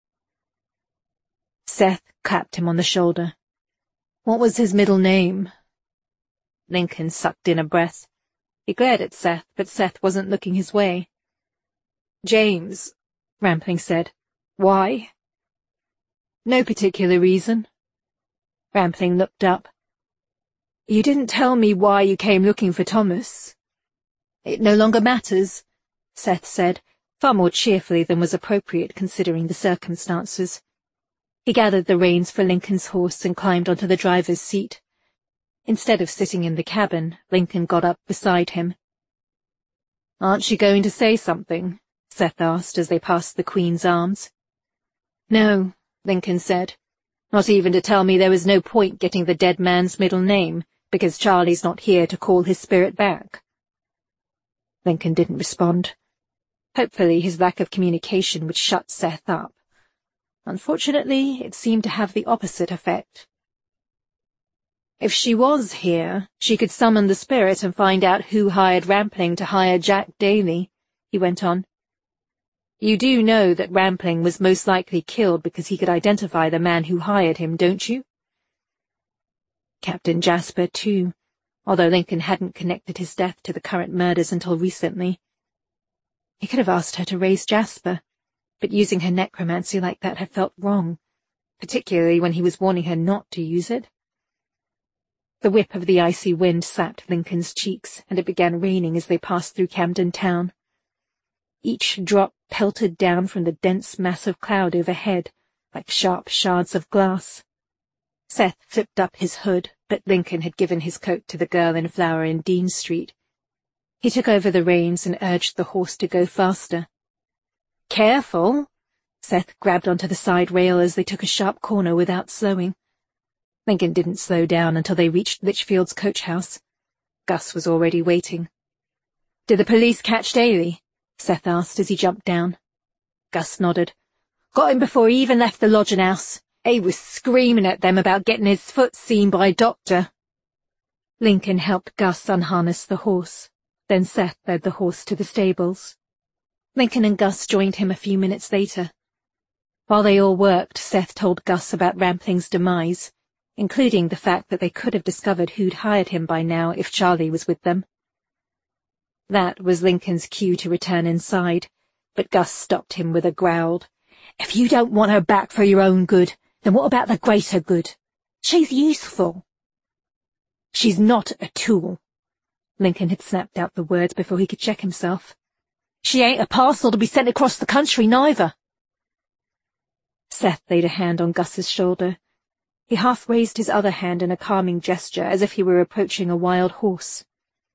Seth clapped him on the shoulder. "What was his middle name?" Lincoln sucked in a breath. He glared at Seth, but Seth wasn't looking his way. "James," Rampling said. "Why?" "No particular reason." Rampling looked up. "You didn't tell me why you came looking for Thomas." "It no longer matters," Seth said, far more cheerfully than was appropriate considering the circumstances. He gathered the reins for Lincoln's horse and climbed onto the driver's seat. Instead of sitting in the cabin, Lincoln got up beside him. "Aren't you going to say something?" Seth asked as they passed the Queen's Arms. "No," Lincoln said. "Not even to tell me there was no point getting the dead man's middle name, because Charlie's not here to call his spirit back." Lincoln didn't respond. Hopefully his lack of communication would shut Seth up. Unfortunately, it seemed to have the opposite effect. "If she was here, she could summon the spirit and find out who hired Rampling to hire Jack Daly," he went on. "You do know that Rampling was most likely killed because he could identify the man who hired him, don't you?" Captain Jasper, too, although Lincoln hadn't connected his death to the current murders until recently. He could have asked her to raise Jasper, but using her necromancy like that had felt wrong, particularly when he was warning her not to use it. The whip of the icy wind slapped Lincoln's cheeks, and it began raining as they passed through Camden Town. Each drop pelted down from the dense mass of cloud overhead, like sharp shards of glass. Seth flipped up his hood, but Lincoln had given his coat to the girl in flower in Dean Street. He took over the reins and urged the horse to go faster. "Careful!" Seth grabbed onto the side rail as they took a sharp corner without slowing. Lincoln didn't slow down until they reached Litchfield's coach house. Gus was already waiting. "Did the police catch Daly?" Seth asked as he jumped down. Gus nodded. "Got him before he even left the lodging house. He was screaming at them about getting his foot seen by a doctor." Lincoln helped Gus unharness the horse. Then Seth led the horse to the stables. Lincoln and Gus joined him a few minutes later. While they all worked, Seth told Gus about Rampling's demise, including the fact that they could have discovered who'd hired him by now if Charlie was with them. That was Lincoln's cue to return inside, but Gus stopped him with a growl. "If you don't want her back for your own good, then what about the greater good? She's useful." "She's not a tool." Lincoln had snapped out the words before he could check himself. "She ain't a parcel to be sent across the country, neither." Seth laid a hand on Gus's shoulder. He half raised his other hand in a calming gesture, as if he were approaching a wild horse.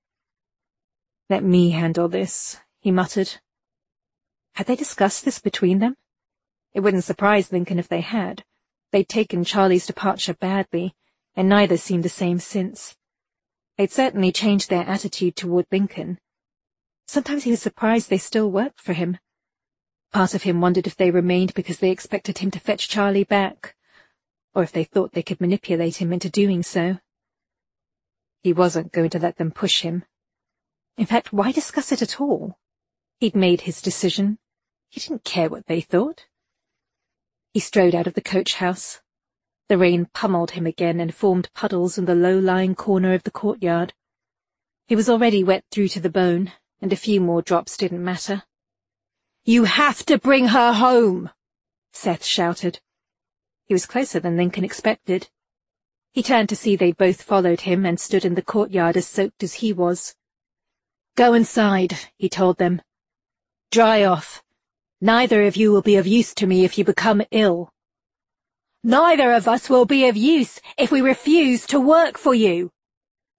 "Let me handle this," he muttered. Had they discussed this between them? It wouldn't surprise Lincoln if they had. They'd taken Charlie's departure badly, and neither seemed the same since. They'd certainly changed their attitude toward Lincoln. Sometimes he was surprised they still worked for him. Part of him wondered if they remained because they expected him to fetch Charlie back, or if they thought they could manipulate him into doing so. He wasn't going to let them push him. In fact, why discuss it at all? He'd made his decision. He didn't care what they thought. He strode out of the coach house. The rain pummeled him again and formed puddles in the low-lying corner of the courtyard. He was already wet through to the bone, and a few more drops didn't matter. "You have to bring her home!" Seth shouted. He was closer than Lincoln expected. He turned to see they both followed him and stood in the courtyard as soaked as he was. "Go inside," he told them. "Dry off. Neither of you will be of use to me if you become ill." "Neither of us will be of use if we refuse to work for you."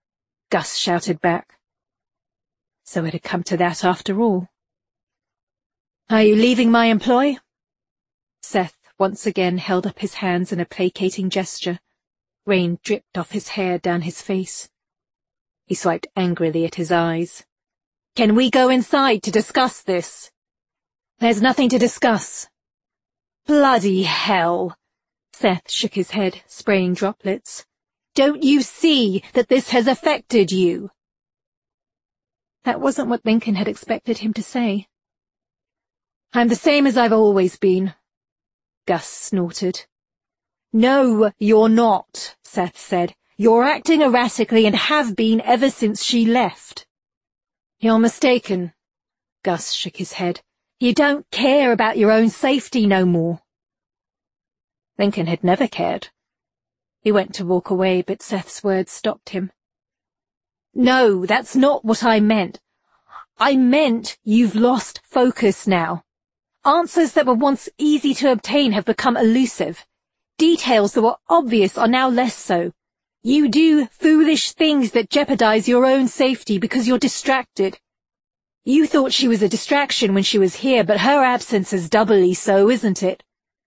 Gus shouted back. So it had come to that after all. Are you leaving my employ? Seth once again held up his hands in a placating gesture. Rain dripped off his hair down his face. He swiped angrily at his eyes. Can we go inside to discuss this? There's nothing to discuss. Bloody hell! Seth shook his head, spraying droplets. Don't you see that this has affected you? That wasn't what Lincoln had expected him to say. I'm the same as I've always been, Gus snorted. No, you're not, Seth said. You're acting erratically and have been ever since she left. You're mistaken, Gus shook his head. You don't care about your own safety no more. Lincoln had never cared. He went to walk away, but Seth's words stopped him. No, that's not what I meant. I meant you've lost focus now. Answers that were once easy to obtain have become elusive. Details that were obvious are now less so. You do foolish things that jeopardize your own safety because you're distracted. You thought she was a distraction when she was here, but her absence is doubly so, isn't it?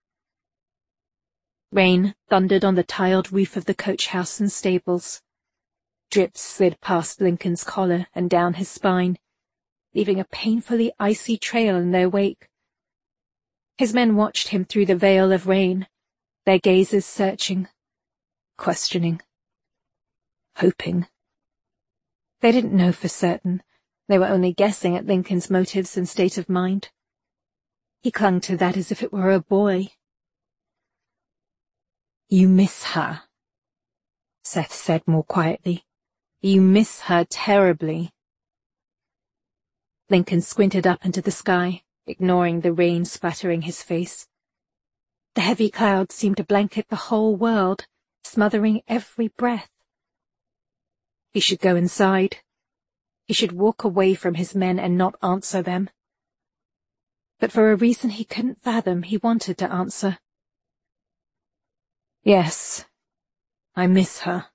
Rain thundered on the tiled roof of the coach house and stables. Drips slid past Lincoln's collar and down his spine, leaving a painfully icy trail in their wake. His men watched him through the veil of rain, their gazes searching, questioning, hoping. They didn't know for certain. They were only guessing at Lincoln's motives and state of mind. He clung to that as if it were a boy. You miss her, Seth said more quietly. You miss her terribly. Lincoln squinted up into the sky, ignoring the rain splattering his face. The heavy clouds seemed to blanket the whole world, smothering every breath. He should go inside. He should walk away from his men and not answer them. But for a reason he couldn't fathom, he wanted to answer. Yes, I miss her.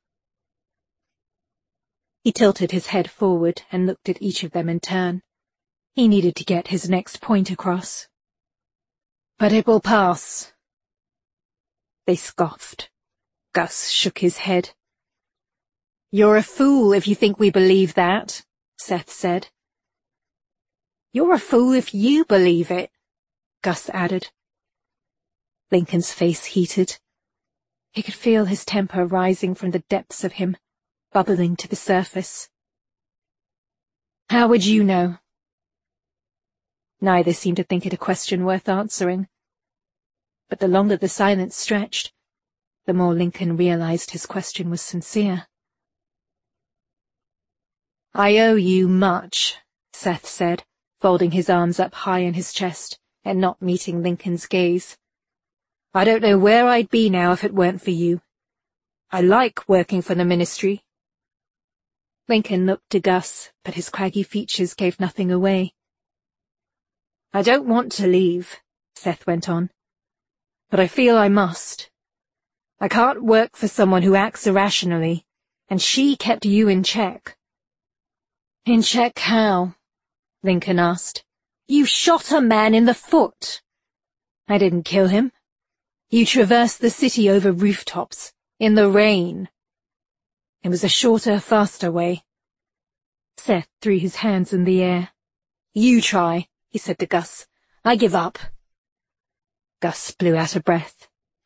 He tilted his head forward and looked at each of them in turn. He needed to get his next point across. But it will pass. They scoffed. Gus shook his head. You're a fool if you think we believe that, Seth said. You're a fool if you believe it, Gus added. Lincoln's face heated. He could feel his temper rising from the depths of him, bubbling to the surface. How would you know? Neither seemed to think it a question worth answering. But the longer the silence stretched, the more Lincoln realized his question was sincere. I owe you much, Seth said, folding his arms up high in his chest and not meeting Lincoln's gaze. I don't know where I'd be now if it weren't for you. I like working for the ministry. Lincoln looked to Gus, but his craggy features gave nothing away. I don't want to leave, Seth went on, but I feel I must. I can't work for someone who acts irrationally, and she kept you in check. In check how? Lincoln asked. You shot a man in the foot. I didn't kill him. You traversed the city over rooftops, in the rain. It was a shorter, faster way. Seth threw his hands in the air. You try, he said to Gus. I give up. Gus blew out a breath.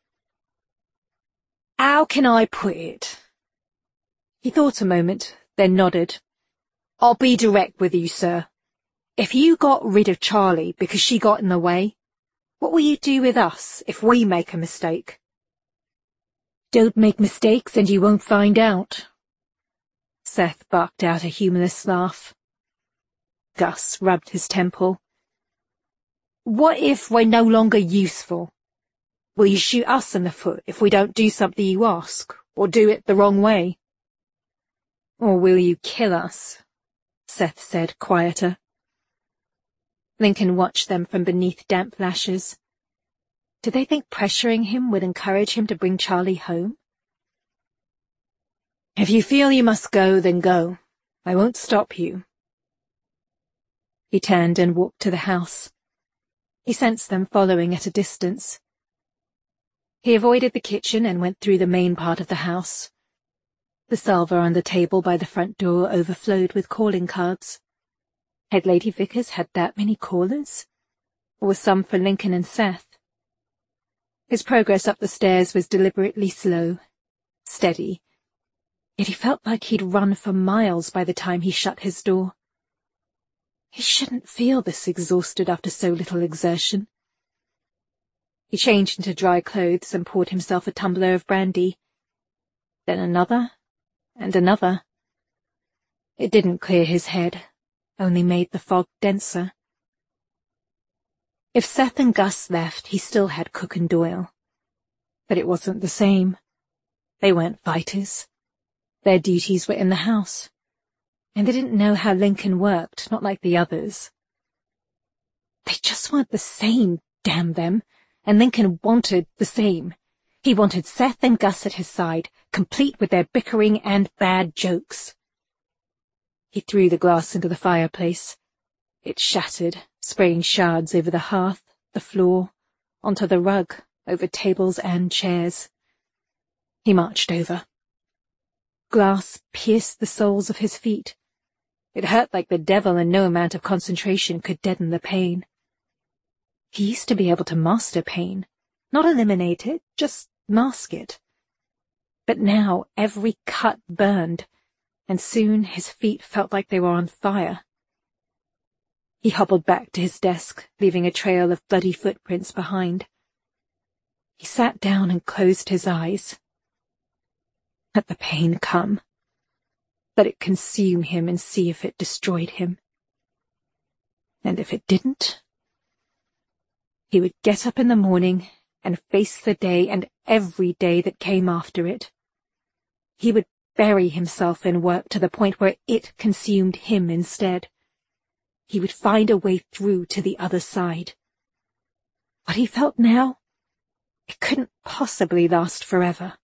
How can I put it? He thought a moment, then nodded. I'll be direct with you, sir. If you got rid of Charlie because she got in the way, what will you do with us if we make a mistake? Don't make mistakes and you won't find out. Seth barked out a humorless laugh. Gus rubbed his temple. What if we're no longer useful? Will you shoot us in the foot if we don't do something you ask, or do it the wrong way? Or will you kill us? Seth said, quieter. Lincoln watched them from beneath damp lashes. Did they think pressuring him would encourage him to bring Charlie home? If you feel you must go, then go. I won't stop you. He turned and walked to the house. He sensed them following at a distance. He avoided the kitchen and went through the main part of the house. The salver on the table by the front door overflowed with calling cards. Had Lady Vickers had that many callers? Or were some for Lincoln and Seth? His progress up the stairs was deliberately slow, steady, yet he felt like he'd run for miles by the time he shut his door. He shouldn't feel this exhausted after so little exertion. He changed into dry clothes and poured himself a tumbler of brandy. Then another, and another. It didn't clear his head, only made the fog denser. If Seth and Gus left, he still had Cook and Doyle. But it wasn't the same. They weren't fighters. Their duties were in the house. And they didn't know how Lincoln worked, not like the others. They just weren't the same, damn them, and Lincoln wanted the same. He wanted Seth and Gus at his side, complete with their bickering and bad jokes. He threw the glass into the fireplace. It shattered, spraying shards over the hearth, the floor, onto the rug, over tables and chairs. He marched over. Glass pierced the soles of his feet. It hurt like the devil, and no amount of concentration could deaden the pain. He used to be able to master pain, not eliminate it, just mask it. But now every cut burned, and soon his feet felt like they were on fire. He hobbled back to his desk, leaving a trail of bloody footprints behind. He sat down and closed his eyes. Let the pain come. Let it consume him and see if it destroyed him. And if it didn't, he would get up in the morning and face the day and every day that came after it. He would bury himself in work to the point where it consumed him instead. He would find a way through to the other side. What he felt now, it couldn't possibly last forever.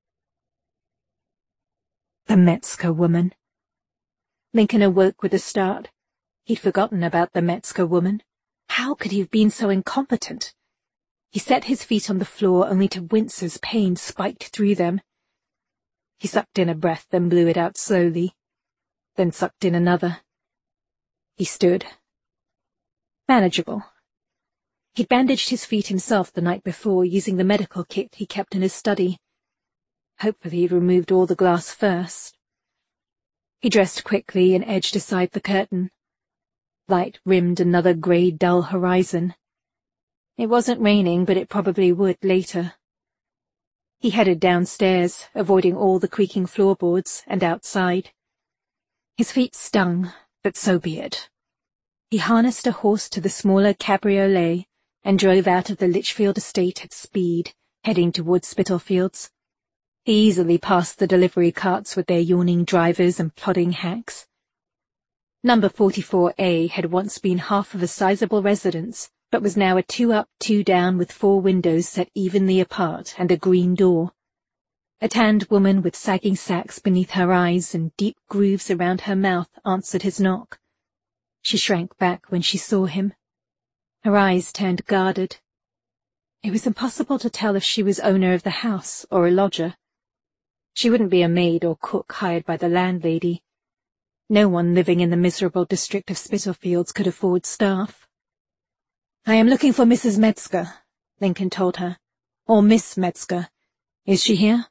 The Metzger woman. Lincoln awoke with a start. He'd forgotten about the Metzger woman. How could he have been so incompetent? He set his feet on the floor only to wince as pain spiked through them. He sucked in a breath, then blew it out slowly, then sucked in another. He stood. Manageable. He'd bandaged his feet himself the night before, using the medical kit he kept in his study. Hopefully he'd removed all the glass first. He dressed quickly and edged aside the curtain. Light rimmed another grey, dull horizon. It wasn't raining, but it probably would later. He headed downstairs, avoiding all the creaking floorboards, and outside. His feet stung, but so be it. He harnessed a horse to the smaller cabriolet and drove out of the Litchfield estate at speed, heading towards Spitalfields. He easily passed the delivery carts with their yawning drivers and plodding hacks. Number forty-four A had once been half of a sizable residence, but was now a two-up, two-down with four windows set evenly apart and a green door. A tanned woman with sagging sacks beneath her eyes and deep grooves around her mouth answered his knock. She shrank back when she saw him. Her eyes turned guarded. It was impossible to tell if she was owner of the house or a lodger. She wouldn't be a maid or cook hired by the landlady. No one living in the miserable district of Spitalfields could afford staff. "I am looking for Missus Metzger," Lincoln told her. "Or Miss Metzger. Is she here?"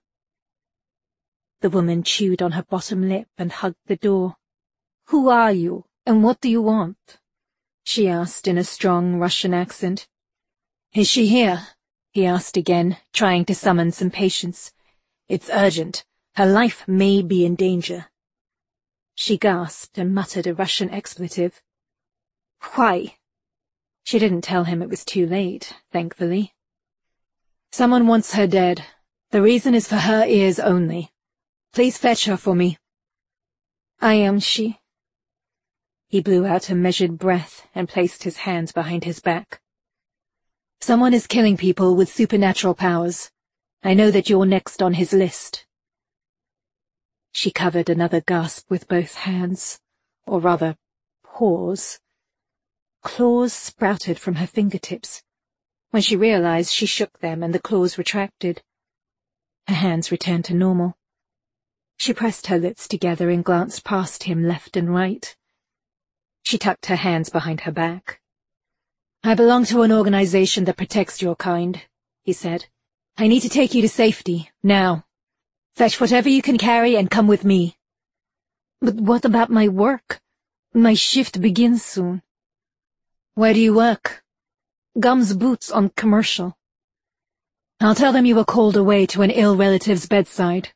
The woman chewed on her bottom lip and hugged the door. "Who are you, and what do you want?" she asked in a strong Russian accent. "Is she here?" he asked again, trying to summon some patience. "It's urgent. Her life may be in danger." She gasped and muttered a Russian expletive. "Why?" She didn't tell him it was too late, thankfully. "Someone wants her dead. The reason is for her ears only. Please fetch her for me." "I am she." He blew out a measured breath and placed his hands behind his back. "Someone is killing people with supernatural powers. I know that you're next on his list." She covered another gasp with both hands, or rather, paws. Claws sprouted from her fingertips. When she realized, she shook them and the claws retracted. Her hands returned to normal. She pressed her lips together and glanced past him left and right. She tucked her hands behind her back. "I belong to an organization that protects your kind," he said. "I need to take you to safety, now. Fetch whatever you can carry and come with me." "But what about my work? My shift begins soon." "Where do you work?" "Gum's Boots on Commercial." "I'll tell them you were called away to an ill relative's bedside."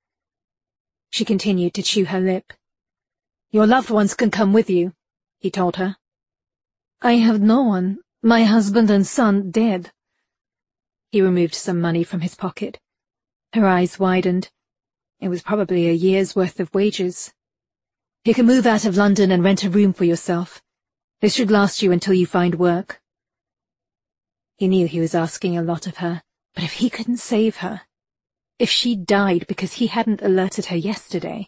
She continued to chew her lip. "Your loved ones can come with you," he told her. "I have no one. My husband and son dead." He removed some money from his pocket. Her eyes widened. It was probably a year's worth of wages. "You can move out of London and rent a room for yourself. This should last you until you find work." He knew he was asking a lot of her, but if he couldn't save her, if she died because he hadn't alerted her yesterday...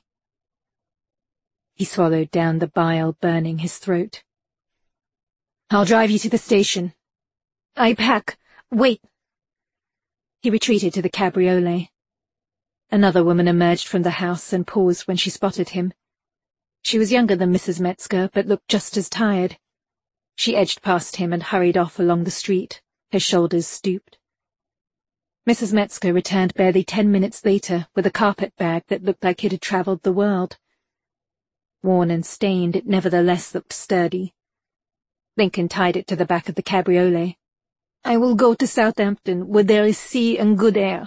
He swallowed down the bile burning his throat. "I'll drive you to the station." "I pack. Wait." He retreated to the cabriolet. Another woman emerged from the house and paused when she spotted him. She was younger than Missus Metzger, but looked just as tired. She edged past him and hurried off along the street, her shoulders stooped. Missus Metzger returned barely ten minutes later with a carpet bag that looked like it had travelled the world. Worn and stained, it nevertheless looked sturdy. Lincoln tied it to the back of the cabriolet. "I will go to Southampton, where there is sea and good air."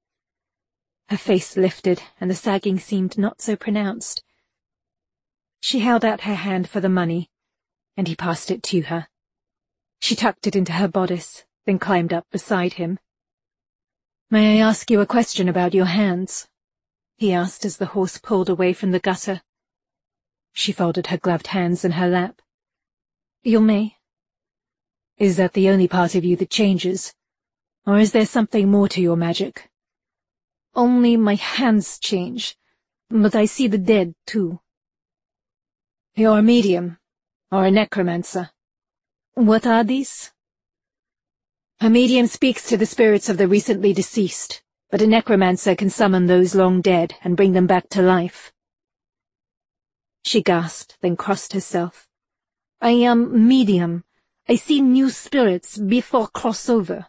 Her face lifted, and the sagging seemed not so pronounced. She held out her hand for the money, and he passed it to her. She tucked it into her bodice, then climbed up beside him. "May I ask you a question about your hands?" he asked as the horse pulled away from the gutter. She folded her gloved hands in her lap. "You may." "Is that the only part of you that changes? Or is there something more to your magic?" "Only my hands change, but I see the dead, too." "You're a medium, or a necromancer." "What are these?" "A medium speaks to the spirits of the recently deceased, but a necromancer can summon those long dead and bring them back to life." She gasped, then crossed herself. "I am medium. I see new spirits before crossover."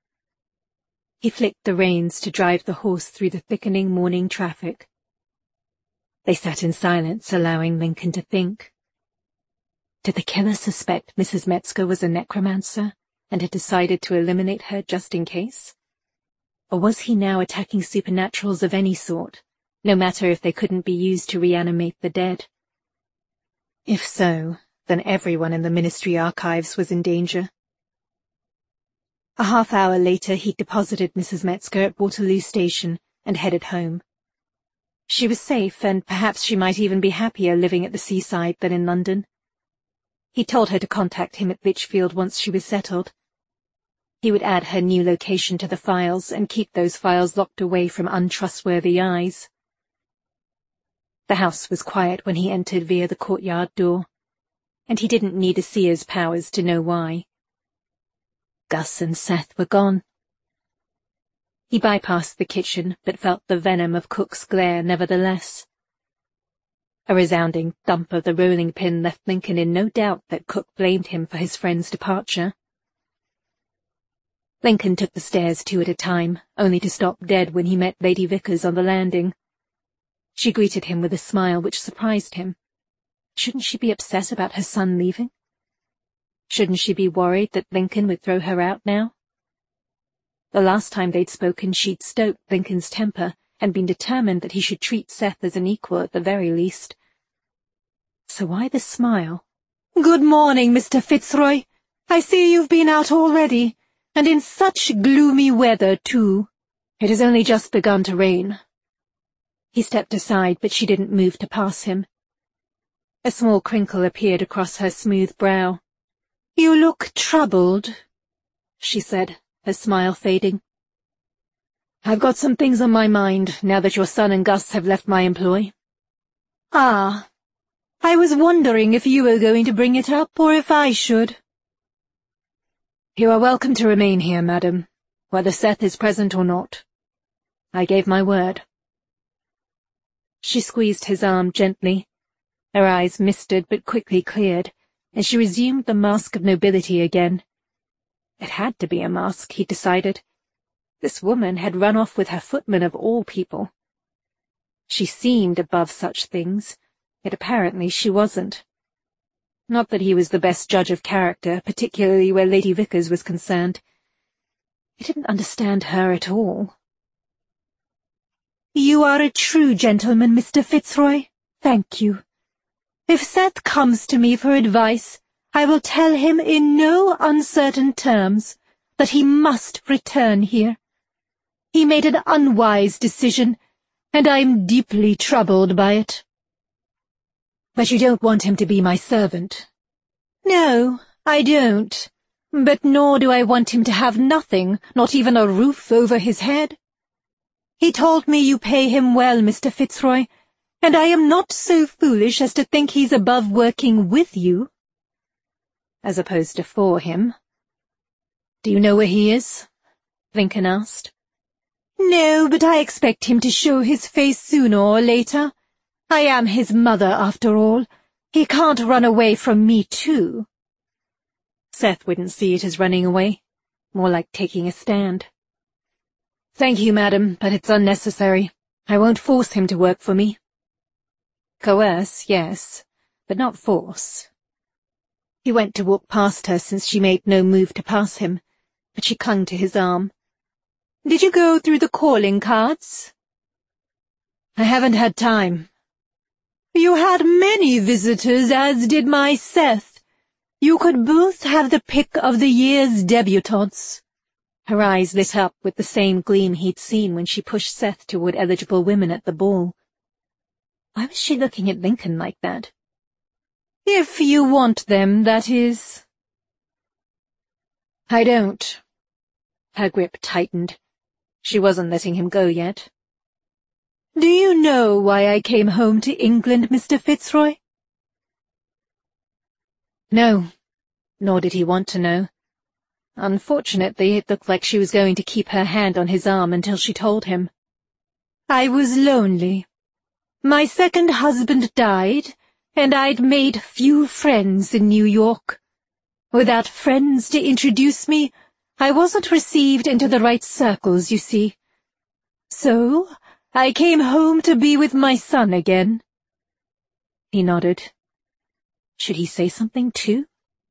He flicked the reins to drive the horse through the thickening morning traffic. They sat in silence, allowing Lincoln to think. Did the killer suspect Missus Metzger was a necromancer, and had decided to eliminate her just in case? Or was he now attacking supernaturals of any sort, no matter if they couldn't be used to reanimate the dead? If so, then everyone in the Ministry archives was in danger. A half hour later he deposited Missus Metzger at Waterloo Station and headed home. She was safe, and perhaps she might even be happier living at the seaside than in London. He told her to contact him at Lichfield once she was settled. He would add her new location to the files and keep those files locked away from untrustworthy eyes. The house was quiet when he entered via the courtyard door, and he didn't need a seer's powers to know why. Gus and Seth were gone. He bypassed the kitchen, but felt the venom of Cook's glare nevertheless. A resounding thump of the rolling pin left Lincoln in no doubt that Cook blamed him for his friend's departure. Lincoln took the stairs two at a time, only to stop dead when he met Lady Vickers on the landing. She greeted him with a smile which surprised him. Shouldn't she be upset about her son leaving? Shouldn't she be worried that Lincoln would throw her out now? The last time they'd spoken she'd stoked Lincoln's temper and been determined that he should treat Seth as an equal at the very least. So why the smile? "Good morning, Mister Fitzroy. I see you've been out already, and in such gloomy weather, too." "It has only just begun to rain." He stepped aside, but she didn't move to pass him. A small crinkle appeared across her smooth brow. "You look troubled," she said, her smile fading. I've got some things on my mind now that your son and Gus have left my employ. Ah, I was wondering if you were going to bring it up or if I should. You are welcome to remain here, madam, whether Seth is present or not. I gave my word. She squeezed his arm gently. Her eyes misted but quickly cleared, and she resumed the mask of nobility again. It had to be a mask, he decided. This woman had run off with her footman of all people. She seemed above such things, yet apparently she wasn't. Not that he was the best judge of character, particularly where Lady Vickers was concerned. He didn't understand her at all. You are a true gentleman, Mister Fitzroy. Thank you. If Seth comes to me for advice, I will tell him in no uncertain terms that he must return here. He made an unwise decision, and I am deeply troubled by it. But you don't want him to be my servant. No, I don't. But nor do I want him to have nothing, not even a roof over his head. He told me you pay him well, Mister Fitzroy, and I am not so foolish as to think he's above working with you. As opposed to for him. Do you know where he is? Lincoln asked. No, but I expect him to show his face sooner or later. I am his mother, after all. He can't run away from me, too. Seth wouldn't see it as running away, more like taking a stand. Thank you, madam, but it's unnecessary. I won't force him to work for me. Coerce, yes, but not force. He went to walk past her since she made no move to pass him, but she clung to his arm. Did you go through the calling cards? I haven't had time. You had many visitors, as did my Seth. You could both have the pick of the year's debutantes. Her eyes lit up with the same gleam he'd seen when she pushed Seth toward eligible women at the ball. Why was she looking at Lincoln like that? If you want them, that is. I don't. Her grip tightened. She wasn't letting him go yet. Do you know why I came home to England, Mister Fitzroy? No, nor did he want to know. Unfortunately, it looked like she was going to keep her hand on his arm until she told him. I was lonely. My second husband died, and I'd made few friends in New York. Without friends to introduce me, I wasn't received into the right circles, you see. So, I came home to be with my son again. He nodded. Should he say something, too?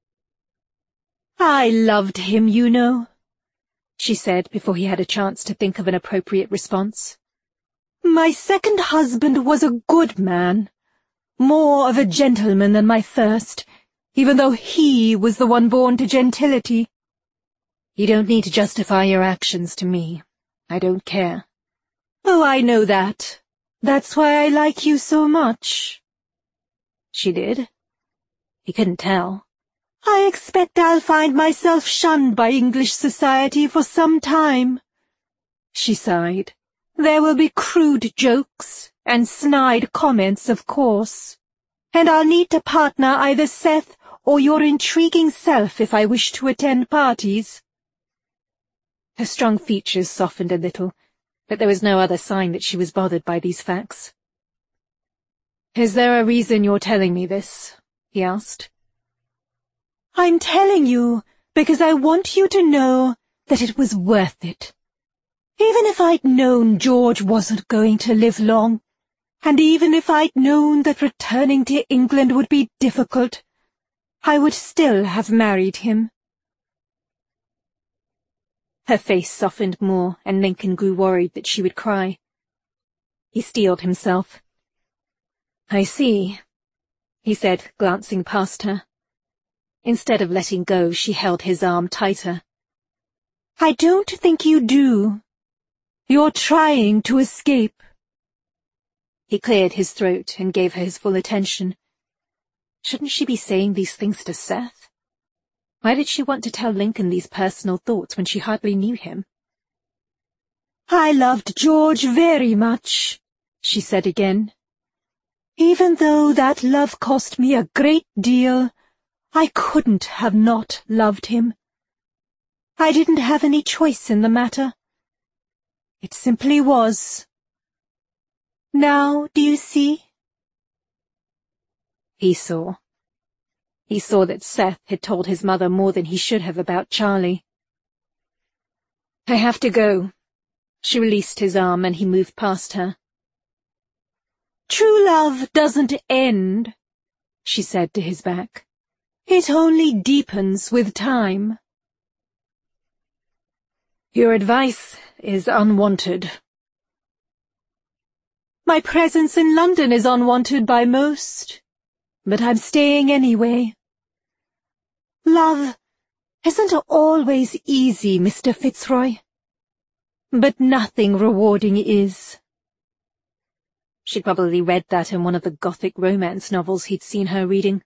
I loved him, you know, she said before he had a chance to think of an appropriate response. My second husband was a good man, more of a gentleman than my first, even though he was the one born to gentility. You don't need to justify your actions to me. I don't care. Oh, I know that. That's why I like you so much. She did? He couldn't tell. I expect I'll find myself shunned by English society for some time. She sighed. There will be crude jokes and snide comments, of course. And I'll need to partner either Seth or your intriguing self if I wish to attend parties. Her strong features softened a little, but there was no other sign that she was bothered by these facts. Is there a reason you're telling me this? He asked. I'm telling you because I want you to know that it was worth it. Even if I'd known George wasn't going to live long, and even if I'd known that returning to England would be difficult, I would still have married him. Her face softened more, and Lincoln grew worried that she would cry. He steeled himself. I see, he said, glancing past her. Instead of letting go, she held his arm tighter. I don't think you do. You're trying to escape. He cleared his throat and gave her his full attention. Shouldn't she be saying these things to Seth? Why did she want to tell Lincoln these personal thoughts when she hardly knew him? I loved George very much, she said again. Even though that love cost me a great deal, I couldn't have not loved him. I didn't have any choice in the matter. It simply was. Now, do you see? He saw. He saw that Seth had told his mother more than he should have about Charlie. I have to go. She released his arm and he moved past her. True love doesn't end, she said to his back. It only deepens with time. Your advice is unwanted. My presence in London is unwanted by most, but I'm staying anyway. Love isn't always easy, Mister Fitzroy, but nothing rewarding is. She'd probably read that in one of the gothic romance novels he'd seen her reading.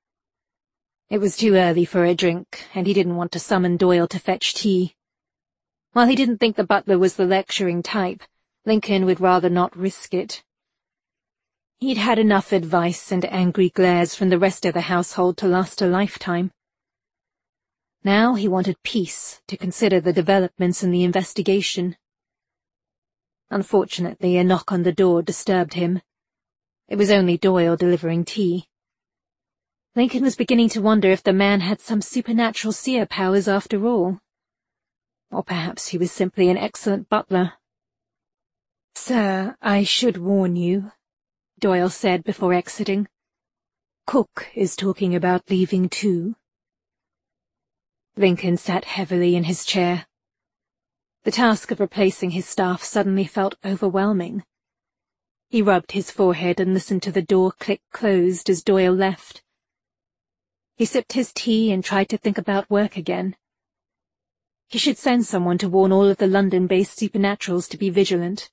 It was too early for a drink, and he didn't want to summon Doyle to fetch tea. While he didn't think the butler was the lecturing type, Lincoln would rather not risk it. He'd had enough advice and angry glares from the rest of the household to last a lifetime. Now he wanted peace to consider the developments in the investigation. Unfortunately, a knock on the door disturbed him. It was only Doyle delivering tea. Lincoln was beginning to wonder if the man had some supernatural seer powers after all. Or perhaps he was simply an excellent butler. "Sir, I should warn you," Doyle said before exiting. "Cook is talking about leaving too." Lincoln sat heavily in his chair. The task of replacing his staff suddenly felt overwhelming. He rubbed his forehead and listened to the door click closed as Doyle left. He sipped his tea and tried to think about work again. He should send someone to warn all of the London-based supernaturals to be vigilant.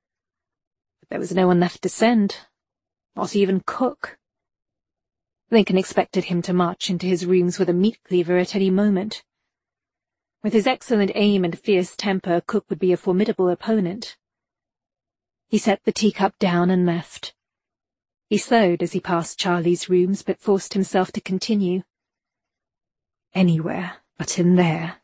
But there was no one left to send, not even Cook. Lincoln expected him to march into his rooms with a meat cleaver at any moment. With his excellent aim and fierce temper, Cook would be a formidable opponent. He set the teacup down and left. He slowed as he passed Charlie's rooms, but forced himself to continue. Anywhere but in there.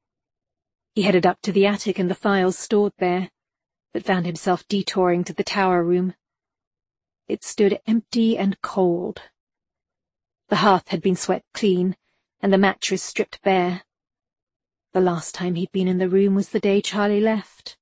He headed up to the attic and the files stored there, but found himself detouring to the tower room. It stood empty and cold. The hearth had been swept clean, and the mattress stripped bare. The last time he'd been in the room was the day Charlie left.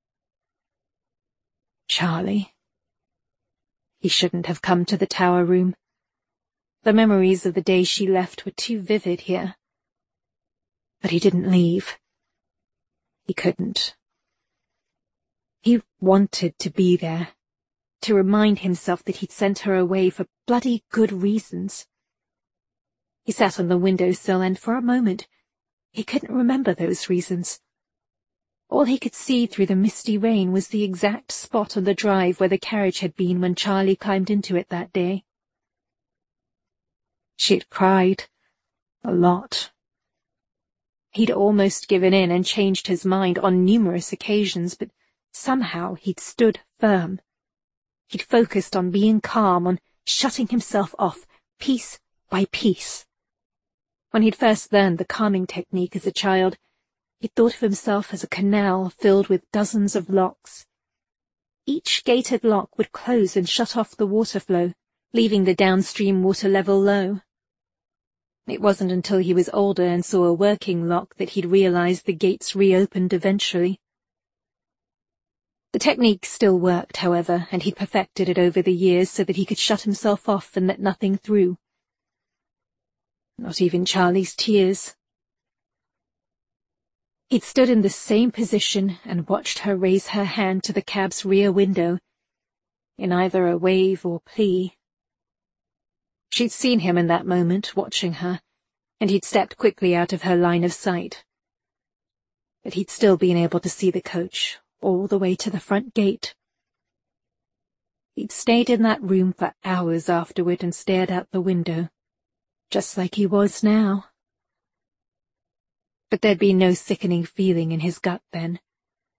Charlie. He shouldn't have come to the tower room. The memories of the day she left were too vivid here. But he didn't leave. He couldn't. He wanted to be there, to remind himself that he'd sent her away for bloody good reasons. He sat on the windowsill and, for a moment, he couldn't remember those reasons. All he could see through the misty rain was the exact spot on the drive where the carriage had been when Charlie climbed into it that day. She had cried. A lot. He'd almost given in and changed his mind on numerous occasions, but somehow he'd stood firm. He'd focused on being calm, on shutting himself off, piece by piece. When he'd first learned the calming technique as a child, he'd thought of himself as a canal filled with dozens of locks. Each gated lock would close and shut off the water flow, leaving the downstream water level low. It wasn't until he was older and saw a working lock that he'd realized the gates reopened eventually. The technique still worked, however, and he'd perfected it over the years so that he could shut himself off and let nothing through. Not even Charlie's tears. He'd stood in the same position and watched her raise her hand to the cab's rear window, in either a wave or plea. She'd seen him in that moment, watching her, and he'd stepped quickly out of her line of sight. But he'd still been able to see the coach, all the way to the front gate. He'd stayed in that room for hours afterward and stared out the window, just like he was now. But there'd been no sickening feeling in his gut then,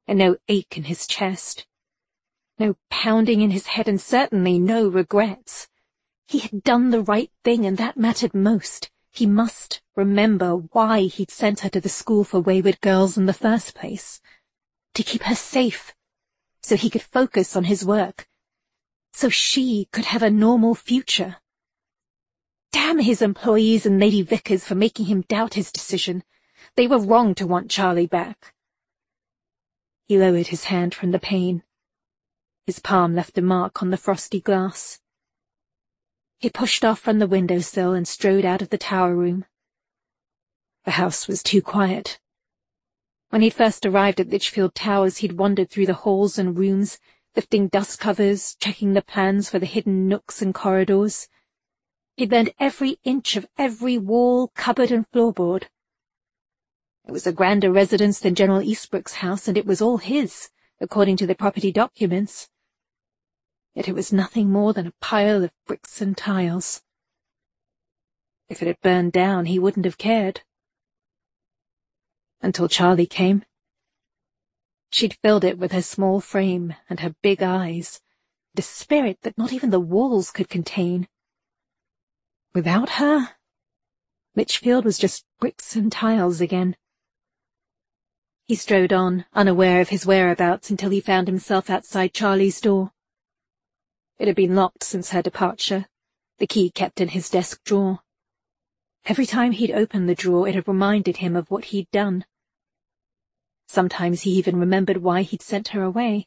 and no ache in his chest. No pounding in his head, and certainly no regrets. He had done the right thing, and that mattered most. He must remember why he'd sent her to the school for wayward girls in the first place. To keep her safe, so he could focus on his work, so she could have a normal future. Damn his employees and Lady Vickers for making him doubt his decision. They were wrong to want Charlie back. He lowered his hand from the pane. His palm left a mark on the frosty glass. He pushed off from the windowsill and strode out of the tower room. The house was too quiet. When he'd first arrived at Litchfield Towers, he'd wandered through the halls and rooms, lifting dust covers, checking the plans for the hidden nooks and corridors. He'd learned every inch of every wall, cupboard, and floorboard. It was a grander residence than General Eastbrook's house, and it was all his, according to the property documents. Yet it was nothing more than a pile of bricks and tiles. If it had burned down, he wouldn't have cared. Until Charlie came. She'd filled it with her small frame and her big eyes, the spirit that not even the walls could contain. Without her, Litchfield was just bricks and tiles again. He strode on, unaware of his whereabouts, until he found himself outside Charlie's door. It had been locked since her departure, the key kept in his desk drawer. Every time he'd opened the drawer, it had reminded him of what he'd done. Sometimes he even remembered why he'd sent her away.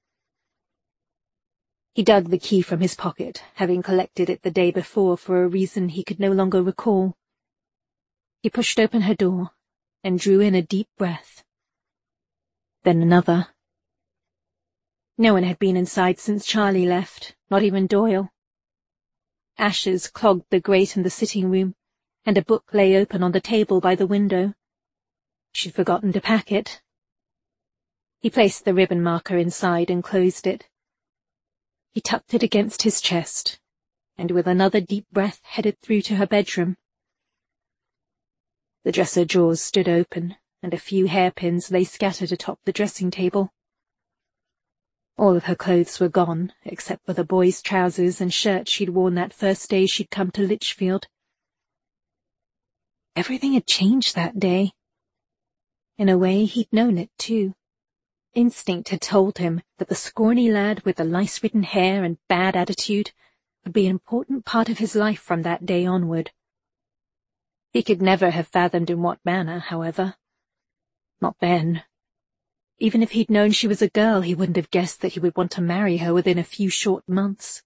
He dug the key from his pocket, having collected it the day before for a reason he could no longer recall. He pushed open her door and drew in a deep breath. Then another. No one had been inside since Charlie left, not even Doyle. Ashes clogged the grate in the sitting room, and a book lay open on the table by the window. She'd forgotten to pack it. He placed the ribbon marker inside and closed it. He tucked it against his chest, and with another deep breath headed through to her bedroom. The dresser drawers stood open, and a few hairpins lay scattered atop the dressing table. All of her clothes were gone, except for the boy's trousers and shirt she'd worn that first day she'd come to Litchfield. Everything had changed that day. In a way, he'd known it, too. Instinct had told him that the scrawny lad with the lice-ridden hair and bad attitude would be an important part of his life from that day onward. He could never have fathomed in what manner, however. Not then. Even if he'd known she was a girl, he wouldn't have guessed that he would want to marry her within a few short months.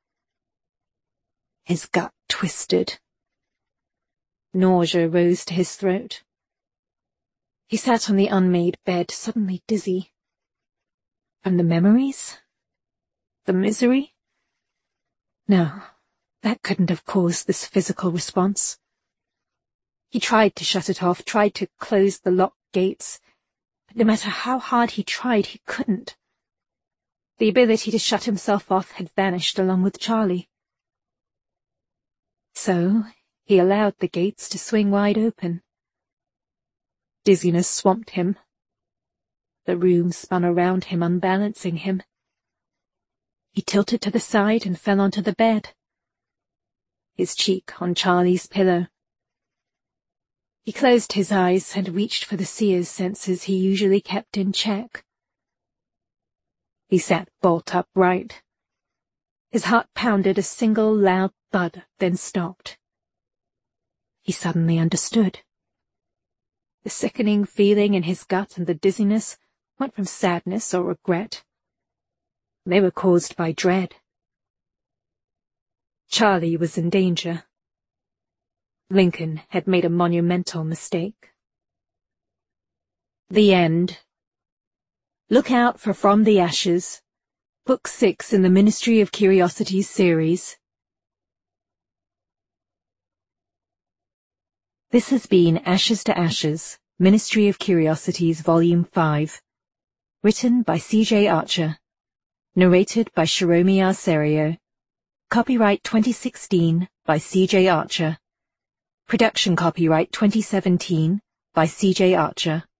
His gut twisted. Nausea rose to his throat. He sat on the unmade bed, suddenly dizzy. From the memories? The misery? No, that couldn't have caused this physical response. He tried to shut it off, tried to close the locked gates, but no matter how hard he tried, he couldn't. The ability to shut himself off had vanished along with Charlie. So he allowed the gates to swing wide open. Dizziness swamped him. The room spun around him, unbalancing him. He tilted to the side and fell onto the bed, his cheek on Charlie's pillow. He closed his eyes and reached for the seer's senses he usually kept in check. He sat bolt upright. His heart pounded a single loud thud, then stopped. He suddenly understood. The sickening feeling in his gut and the dizziness weren't from sadness or regret. They were caused by dread. Charlie was in danger. Lincoln had made a monumental mistake. The End. Look out for From the Ashes, Book six in the Ministry of Curiosities series. This has been Ashes to Ashes, Ministry of Curiosities Volume five. Written by C J Archer. Narrated by Shiromi Arserio. Copyright twenty sixteen by C J Archer. Production copyright twenty seventeen by C J Archer.